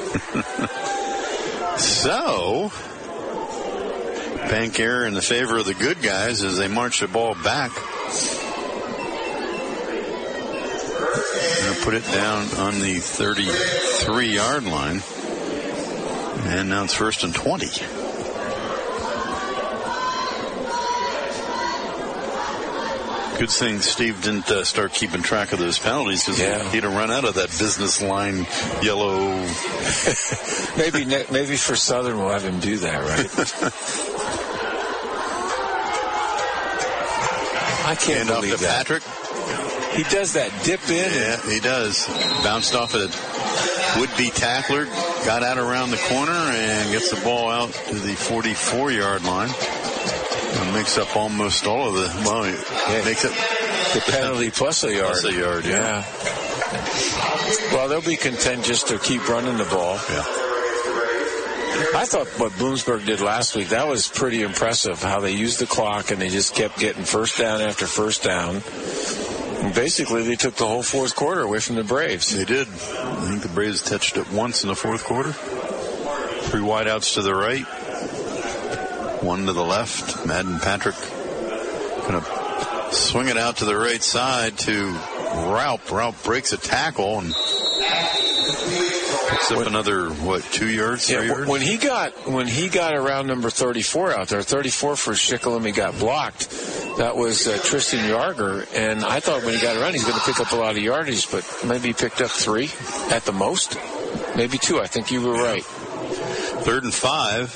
So, bank error in the favor of the good guys as they march the ball back. Going to put it down on the thirty-three-yard line. And now it's first and twenty. Good thing Steve didn't uh, start keeping track of those penalties because yeah. he'd have run out of that business line yellow. maybe ne- maybe for Southern we'll have him do that, right? I can't Hand off believe to that. Patrick. He does that dip in. Yeah, he does. Bounced off a would-be tackler, got out around the corner, and gets the ball out to the forty-four-yard line. And makes up almost all of the, well, it yeah. makes it the penalty plus a yard. Plus a yard, yeah. yeah. Well, they'll be content just to keep running the ball. Yeah. I thought what Bloomsburg did last week, that was pretty impressive, how they used the clock and they just kept getting first down after first down. And basically, they took the whole fourth quarter away from the Braves. They did. I think the Braves touched it once in the fourth quarter. Three wideouts to the right. One to the left. Madden Patrick going to swing it out to the right side to Raup. Raup breaks a tackle and Picks up another, what, two yards, three yeah, yards? When he got when he got around number thirty-four out there, thirty-four for Shikellamy got blocked. That was uh, Tristan Yarger, and I thought when he got around he's going to pick up a lot of yardage, but maybe he picked up three at the most, maybe two. I think you were right. Third and five.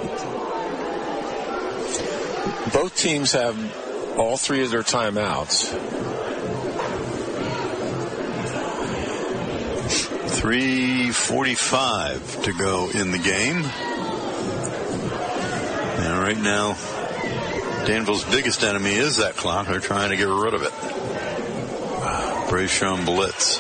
Both teams have all three of their timeouts. three forty-five to go in the game. And right now, Danville's biggest enemy is that clock. They're trying to get rid of it. Braves show him blitz.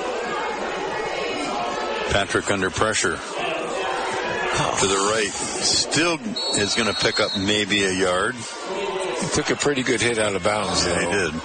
Patrick under pressure. To the right. Still is going to pick up maybe a yard. He took a pretty good hit out of bounds. Yeah, though. he did.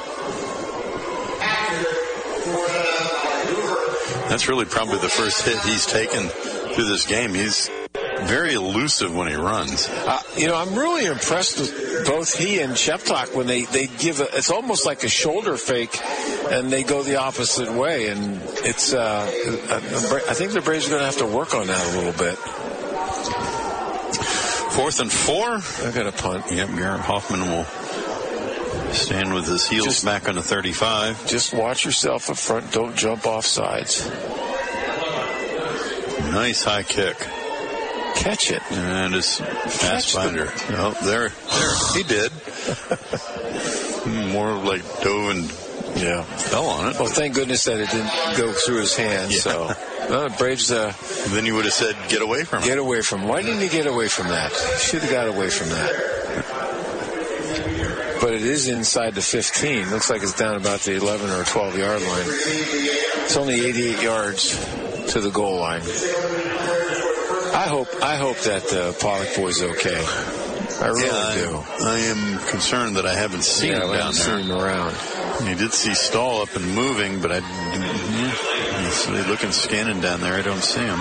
That's really probably the first hit he's taken through this game. He's very elusive when he runs. Uh, you know, I'm really impressed with both he and Sheptock when they, they give a, it's almost like a shoulder fake and they go the opposite way. And it's, uh, I think the Braves are going to have to work on that a little bit. Fourth and four. I got a punt. Yep, Garrett Hoffman will stand with his heels just, back on the thirty-five. Just watch yourself up front. Don't jump off sides. Nice high kick. Catch it. And his fast finder. Oh, there, there. He did. More like dove and yeah, fell on it. Well, thank goodness that it didn't go through his hands. Yeah. So, no, the Braves. Uh, then you would have said, "Get away from get him." Get away from him. Why didn't he get away from that? Should have got away from that. But it is inside the fifteen. Looks like it's down about the eleven or twelve yard line. It's only eighty-eight yards to the goal line. I hope I hope that uh, Pollock boy's okay. I really yeah, do. I, I am concerned that I haven't seen yeah, him down there. there. Seen him around. You did see Stahl up and moving, but I he's looking scanning down there. I don't see him.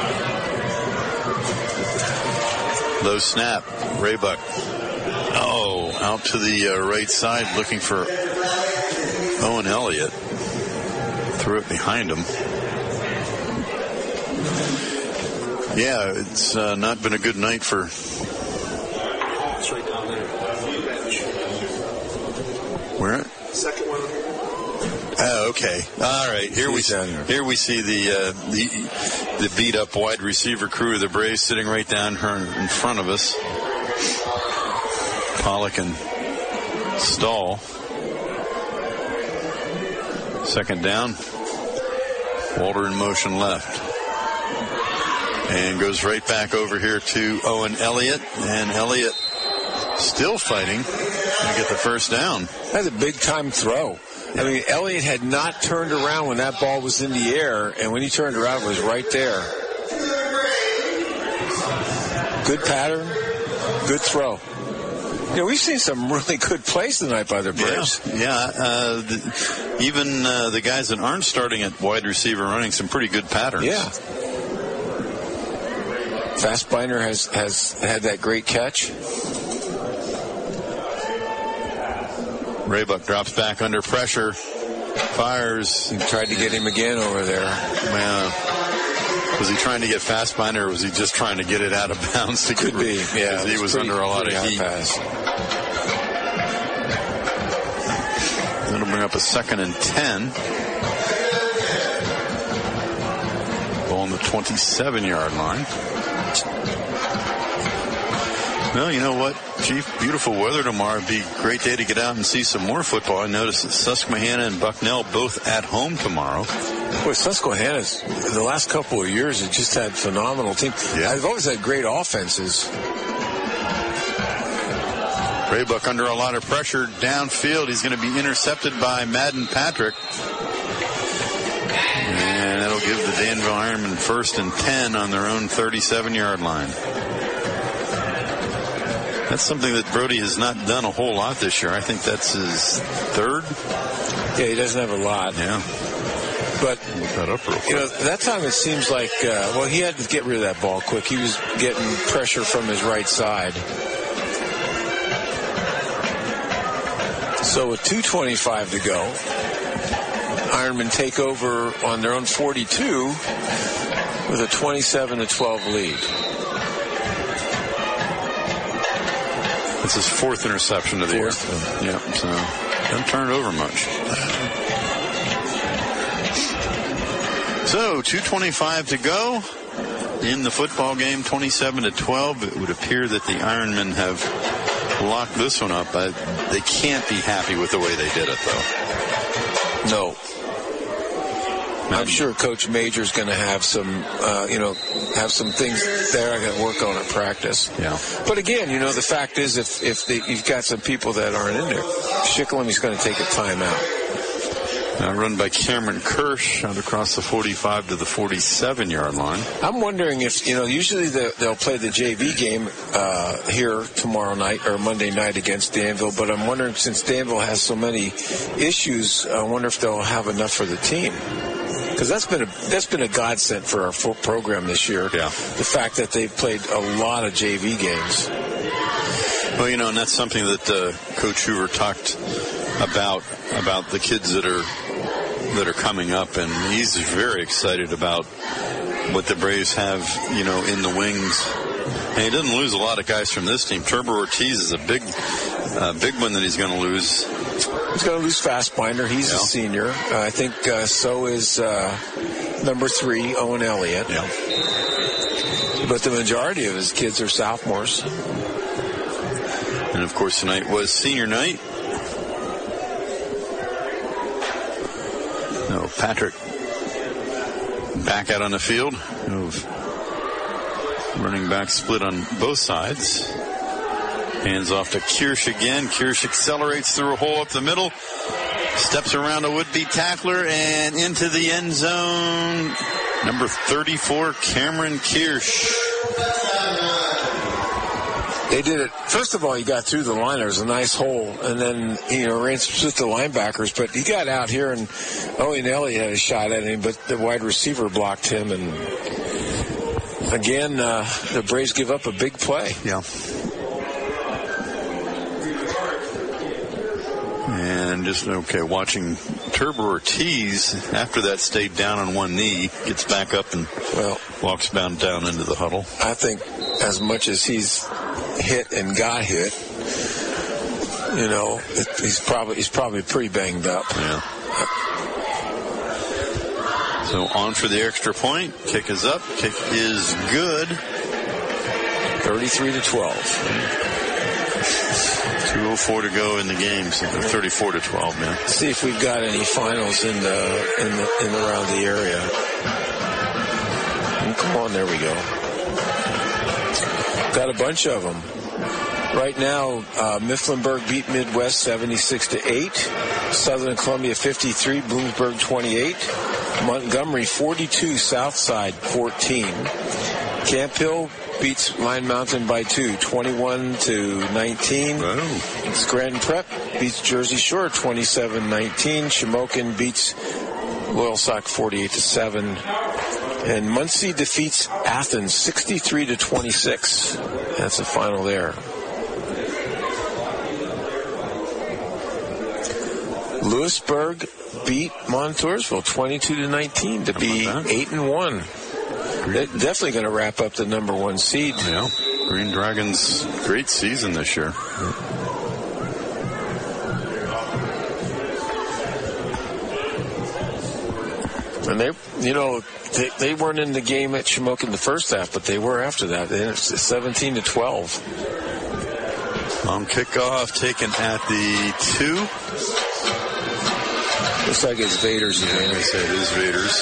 Low snap, Raybuck. Oh, out to the uh, right side, looking for Owen Elliott. Threw it behind him. Yeah, it's uh, not been a good night for. It's right down there. Where? Second one. Oh, okay. All right. Here we here we see the uh, the the beat up wide receiver crew of the Braves sitting right down here in front of us. Pollock and Stahl. Second down. Walter in motion left. And goes right back over here to Owen Elliott. And Elliott still fighting to get the first down. That's a big-time throw. I mean, Elliott had not turned around when that ball was in the air, and when he turned around, it was right there. Good pattern, good throw. You know, we've seen some really good plays tonight by the Braves. Yeah, yeah. Uh, the, even uh, the guys that aren't starting at wide receiver running some pretty good patterns. Yeah. Fassbinder has, has had that great catch. Raybuck drops back under pressure. Fires. He tried to get him again over there. Man. Was he trying to get Fassbinder, or was he just trying to get it out of bounds? To Could be, yeah. He was pretty, under a lot of heat. Pass. That'll bring up a second and ten. Ball on the twenty-seven yard line. Well, you know what, Chief? Beautiful weather tomorrow. It'd be a great day to get out and see some more football. I noticed that Susquehanna and Bucknell both at home tomorrow. Boy, Susquehanna's, the last couple of years, have just had phenomenal teams. Yeah. They've always had great offenses. Raybuck under a lot of pressure downfield. He's going to be intercepted by Madden Patrick. And that'll give the Danville Ironmen first and ten on their own thirty-seven yard line. That's something that Brody has not done a whole lot this year. I think that's his third. Yeah, he doesn't have a lot. Yeah. But, look that up real quick. You know, that time it seems like, uh, well, he had to get rid of that ball quick. He was getting pressure from his right side. So with two twenty-five to go, Ironmen take over on their own forty-two with a twenty-seven to twelve lead. It's his fourth interception of the year. Yeah, so doesn't turn it over much. So two twenty-five to go in the football game, twenty-seven to twelve. It would appear that the Ironmen have locked this one up. But they can't be happy with the way they did it, though. No. I'm sure Coach Major's going to have some, uh, you know, have some things there I got to work on at practice. Yeah. But again, you know, the fact is, if if the, you've got some people that aren't in there, Schicklem is going to take a timeout. Now run by Cameron Kirsch out across the forty-five to the forty-seven yard line. I'm wondering if, you know, usually the, they'll play the J V game uh, here tomorrow night or Monday night against Danville, but I'm wondering, since Danville has so many issues, I wonder if they'll have enough for the team. Because that's been a that's been a godsend for our full program this year. Yeah. The fact that they've played a lot of J V games. Well, you know, and that's something that uh, Coach Hoover talked about about the kids that are that are coming up, and he's very excited about what the Braves have, you know, in the wings. And he doesn't lose a lot of guys from this team. Turbo Ortiz is a big, uh, big one that he's going to lose. He's going to lose Fastbinder. He's yeah. a senior. Uh, I think uh, so is uh, number three, Owen Elliott. Yeah. But the majority of his kids are sophomores. And, of course, tonight was senior night. No, Patrick back out on the field. Running back split on both sides. Hands off to Kirsch again. Kirsch accelerates through a hole up the middle. Steps around a would-be tackler and into the end zone. Number thirty-four, Cameron Kirsch. They did it. First of all, he got through the line. There was a nice hole, and then, you know, ran with the linebackers. But he got out here, and Owen Elliott had a shot at him, but the wide receiver blocked him. And again, uh, the Braves give up a big play. Yeah. And just, okay, watching Turbo Ortiz, after that stayed down on one knee, gets back up and well walks bound down into the huddle. I think as much as he's hit and got hit, you know, it, he's probably he's probably pretty banged up. Yeah. So on for the extra point. Kick is up. Kick is good. thirty-three to twelve. two oh four to go in the game. So thirty-four to twelve, man. See if we've got any finals in the in the in around the area. And come on, there we go. Got a bunch of them. Right now, uh, Mifflinburg beat Midwest seventy-six to eight. Southern Columbia fifty-three, Bloomsburg twenty-eight. Montgomery forty-two, Southside fourteen. Camp Hill beats Line Mountain by two, twenty-one to nineteen. Wow. Scranton Prep beats Jersey Shore twenty-seven nineteen. Shamokin beats Loyalsock forty-eight to seven. And Muncie defeats Athens sixty-three to twenty-six. That's the final there. Lewisburg beat Montoursville twenty-two to nineteen to be eight and one. They're definitely going to wrap up the number one seed. Yeah. Green Dragons, great season this year. And they, you know, they, they weren't in the game at Shamokin the first half, but they were after that. They seventeen to twelve. Long kickoff taken at the two. Looks like it's Vaders again. Yeah, I say it is Vaders.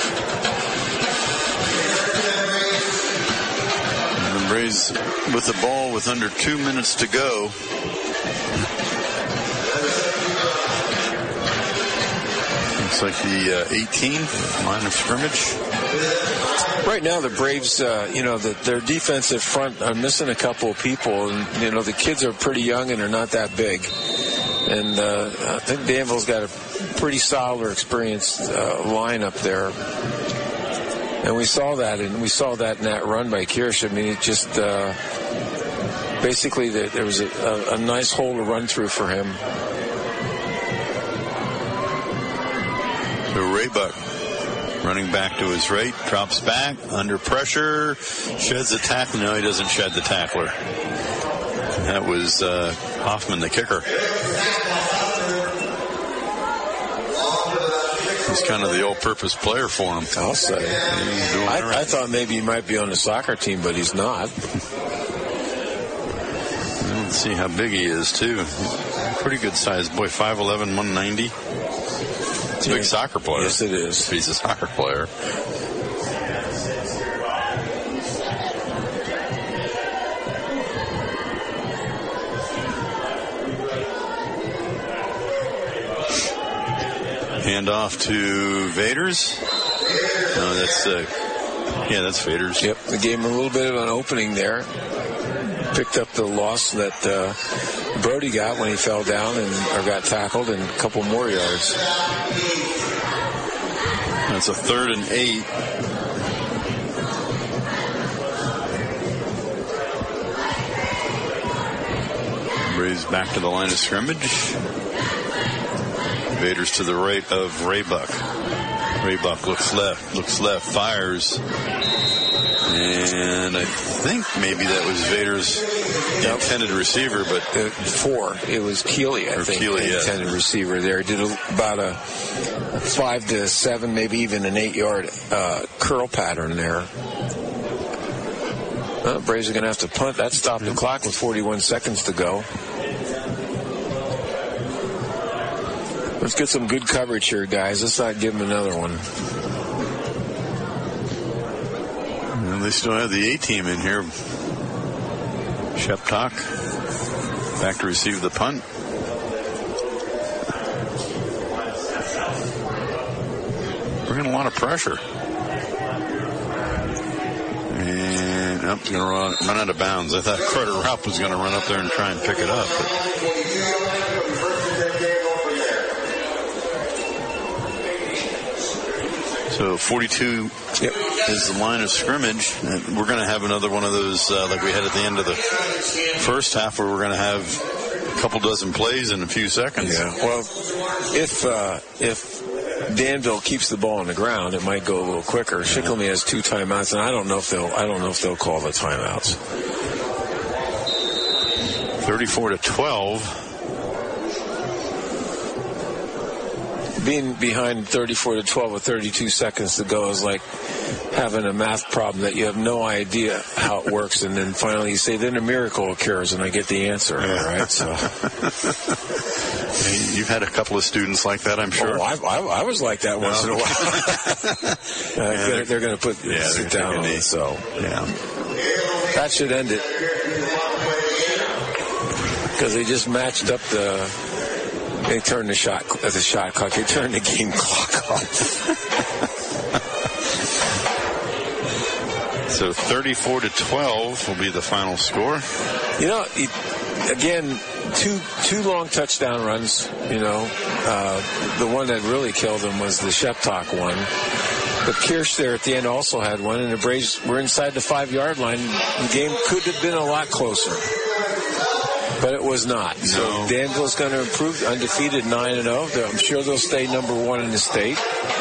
And the Braves with the ball with under two minutes to go. Looks like the uh, eighteen line of scrimmage. Right now, the Braves, uh, you know, the, their defensive front are missing a couple of people, and you know the kids are pretty young and they're not that big. And uh, I think Danville's got a pretty solid or experienced uh, line up there. And we saw that, and we saw that in that run by Kirsch. I mean, it just uh, basically the, there was a, a, a nice hole to run through for him. Raybuck running back to his right, drops back, under pressure, sheds the tackle. No, he doesn't shed the tackler. That was uh, Hoffman, the kicker. He's kind of the all-purpose player for him. I'll say. I, right. I thought maybe he might be on the soccer team, but he's not. Let's see how big he is, too. Pretty good size boy, five eleven, one ninety. It's a big soccer player. Yes, it is. He's a soccer player. Hand off to Vaders. No, that's uh, yeah, that's Vaders. Yep, they gave him a little bit of an opening there. Picked up the loss that uh, Brody got when he fell down and or got tackled, and a couple more yards. That's a third and eight. Braves back to the line of scrimmage. Vaders to the right of Raybuck. Raybuck looks left, looks left, fires. And I think maybe that was Vaders' yep. intended receiver, but uh, four. It was Keeley, I think, Keeley, the yeah. intended receiver there. He did a, about a five to seven, maybe even an eight-yard uh, curl pattern there. Well, Braves are going to have to punt. That stopped the clock with forty-one seconds to go. Let's get some good coverage here, guys. Let's not give them another one. And they still have the A-team in here. Sheptock back to receive the punt. Bringing a lot of pressure. And oh, it's going to run, run out of bounds. I thought Carter Raup was going to run up there and try and pick it up. But so forty-two yep. is the line of scrimmage. And we're going to have another one of those uh, like we had at the end of the first half where we're going to have a couple dozen plays in a few seconds. Yeah. Well, if uh, if Danville keeps the ball on the ground, it might go a little quicker. Yeah. Shikellamy has two timeouts, and I don't know if they'll I don't know if they'll call the timeouts. thirty-four to twelve. Being behind thirty-four to twelve with thirty-two seconds to go is like having a math problem that you have no idea how it works, and then finally you say, then a miracle occurs, and I get the answer. Yeah. Right? So you've had a couple of students like that, I'm sure. Oh, I, I, I was like that once no. in a while. uh, yeah, they're they're going to put yeah, sit down on it, so yeah, that should end it because they just matched up the. They turned the shot as a shot clock. They turned the game clock off. So thirty-four to twelve will be the final score. You know, it, again, two two long touchdown runs. You know, uh, the one that really killed them was the Sheptock one. But Kirsch there at the end also had one, and the Braves were inside the five-yard line. The game could have been a lot closer. But it was not. So no. Danville's going to improve, undefeated nine and oh. I'm sure they'll stay number one in the state.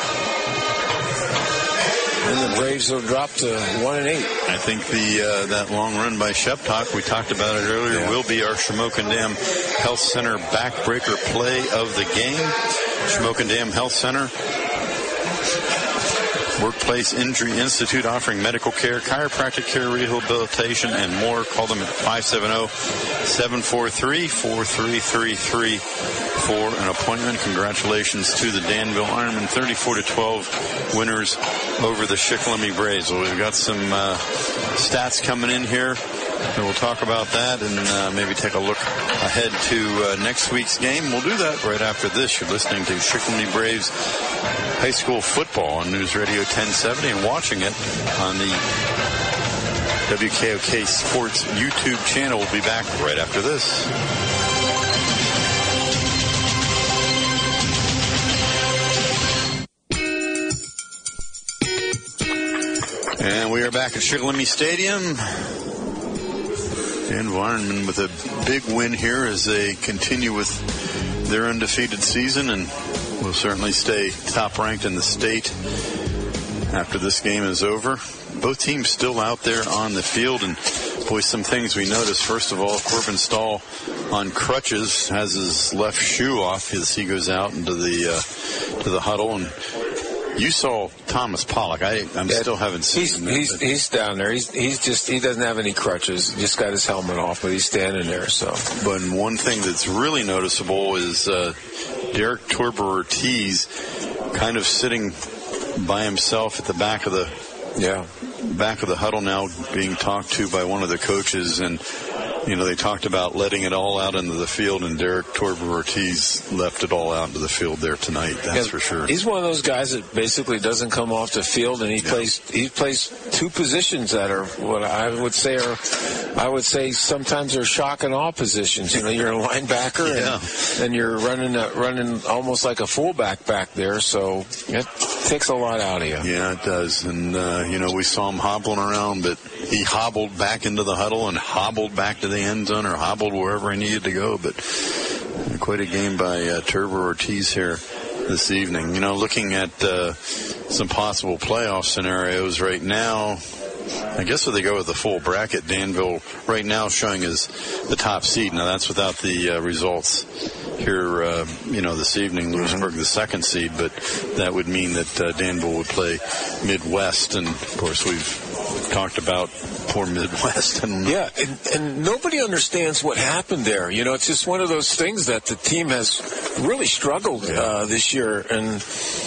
And the Braves will drop to one and eight. I think the uh, that long run by Sheptock, we talked about it earlier, yeah. will be our Shamokin Dam Health Center backbreaker play of the game. Shamokin Dam Health Center. Workplace Injury Institute offering medical care, chiropractic care, rehabilitation, and more. Call them at five seven zero, seven four three, four three three three for an appointment. Congratulations to the Danville Ironmen, thirty-four to twelve winners over the Shikellamy Braves. Well, we've got some uh, stats coming in here. And we'll talk about that and uh, maybe take a look ahead to uh, next week's game. We'll do that right after this. You're listening to Shikellamy Braves High School Football on News Radio ten seventy and watching it on the W K O K Sports YouTube channel. We'll be back right after this. And we are back at Shikellamy Stadium. Danville Ironmen with a big win here as they continue with their undefeated season and will certainly stay top-ranked in the state after this game is over. Both teams still out there on the field, and boy, some things we noticed. First of all, Corbin Stahl on crutches has his left shoe off as he goes out into the uh, to the huddle. And you saw Thomas Pollock. I I'm yeah, still haven't seen he's, him. He's but. he's down there. He's he's just he doesn't have any crutches. He just got his helmet off, but he's standing there. So, but one thing that's really noticeable is uh, Derek Torber Ortiz kind of sitting by himself at the back of the yeah back of the huddle now, being talked to by one of the coaches. And you know, they talked about letting it all out into the field, and Derek Torber Ortiz left it all out into the field there tonight. That's yeah, for sure. He's one of those guys that basically doesn't come off the field, and he yeah. plays he plays two positions that are what I would say are I would say sometimes are shock and awe positions. You know, you're a linebacker yeah. and, and you're running a, running almost like a fullback back there. So it takes a lot out of you. Yeah, it does. And uh, you know, we saw him hobbling around, but he hobbled back into the huddle and hobbled back to the end zone or hobbled wherever he needed to go. But quite a game by uh, Torber Ortiz here this evening. You know, looking at uh, some possible playoff scenarios right now, I guess if they go with the full bracket, Danville right now showing as the top seed. Now that's without the uh, results here, uh, you know, this evening. Lewisburg the second seed, but that would mean that uh, Danville would play Midwest, and of course we've talked about poor Midwest. And yeah, and, and nobody understands what happened there. You know, it's just one of those things that the team has really struggled yeah. uh, this year, and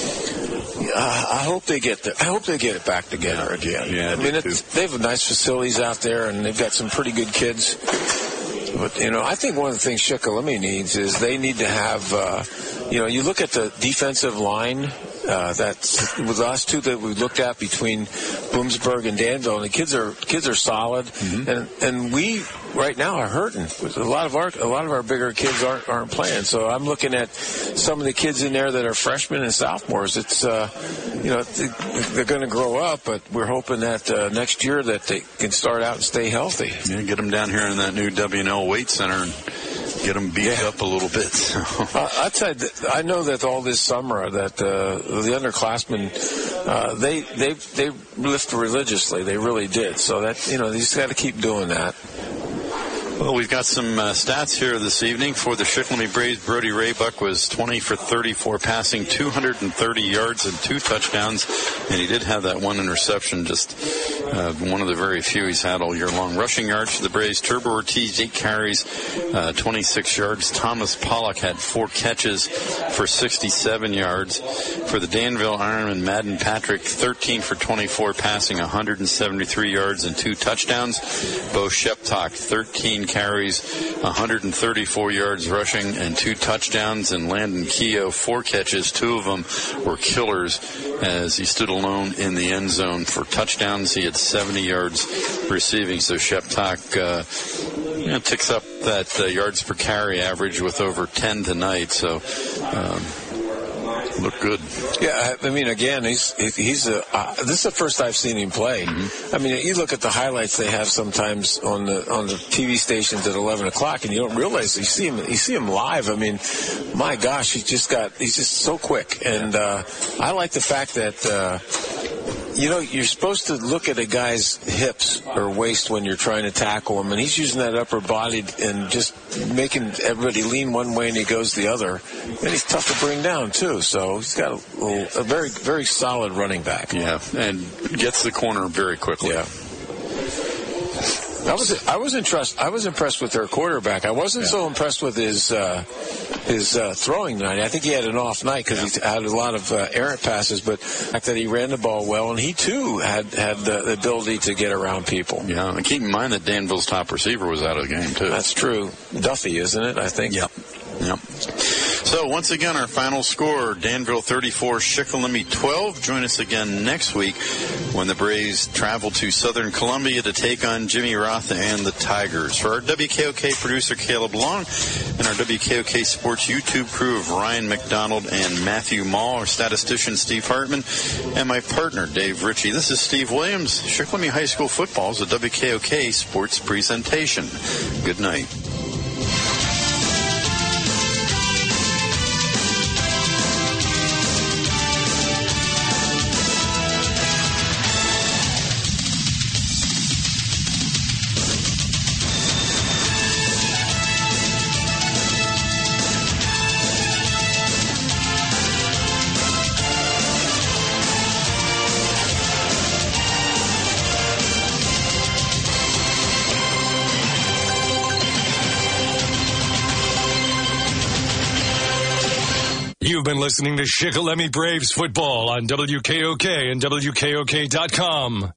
uh, I hope they get the, I hope they get it back together again. Yeah, I mean, it's, they have nice facilities out there, and they've got some pretty good kids. But, you know, I think one of the things Shikellamy needs is they need to have, uh, you know, you look at the defensive line. Uh, that's with us two that we looked at between Bloomsburg and Danville, and the kids are kids are solid, mm-hmm. and and we right now are hurting. A lot of our a lot of our bigger kids aren't aren't playing. So I'm looking at some of the kids in there that are freshmen and sophomores. It's uh, you know they're going to grow up, but we're hoping that uh, next year that they can start out and stay healthy. Yeah, get them down here in that new W and L Weight Center and get them beat yeah. up a little bit. So. uh, I'd say that I know that all this summer that uh, the underclassmen uh, they they they lift religiously. They really did. So that you know, they just got to keep doing that. Well, we've got some uh, stats here this evening for the Shikellamy Braves. Brody Raybuck was twenty for thirty-four passing, two hundred thirty yards and two touchdowns, and he did have that one interception, just uh, one of the very few he's had all year long. Rushing yards for the Braves, Torber Ortiz, eight carries, uh, twenty-six yards. Thomas Pollock had four catches for sixty-seven yards. For the Danville Ironman, Madden Patrick, thirteen for twenty-four passing, one hundred seventy-three yards and two touchdowns. Bo Sheptock, thirteen carries, one hundred thirty-four yards rushing and two touchdowns. And Landon Keogh, four catches, two of them were killers as he stood alone in the end zone for touchdowns. He had seventy yards receiving, so Sheptock uh, you know, ticks up that uh, yards per carry average with over ten tonight, so um, look good. Yeah, I mean, again, he's he's a. Uh, this is the first I've seen him play. Mm-hmm. I mean, you look at the highlights they have sometimes on the on the T V stations at eleven o'clock, and you don't realize you see him. You see him live. I mean, my gosh, he just got. He's just so quick, and uh, I like the fact that. Uh, You know, you're supposed to look at a guy's hips or waist when you're trying to tackle him, and he's using that upper body and just making everybody lean one way and he goes the other. And he's tough to bring down, too. So he's got a, a very, very solid running back. Yeah, and gets the corner very quickly. Yeah. I was I was impressed. I was impressed with their quarterback. I wasn't yeah. so impressed with his uh, his uh, throwing tonight. I think he had an off night because yeah. he had a lot of uh, errant passes, but the fact that he ran the ball well, and he too had had the ability to get around people. Yeah, and keep in mind that Danville's top receiver was out of the game too. That's true. Duffy, isn't it? I think. Yep. Yep. So once again, our final score: Danville thirty-four, Shikellamy twelve. Join us again next week when the Braves travel to Southern Columbia to take on Jimmy Roth and the Tigers. For our W K O K producer Caleb Long and our W K O K Sports YouTube crew of Ryan McDonald and Matthew Mall, our statistician Steve Hartman, and my partner Dave Ritchie, this is Steve Williams. Shikellamy High School football is a W K O K Sports presentation. Good night. You've been listening to Shikellamy Braves football on W K O K and W K O K dot com.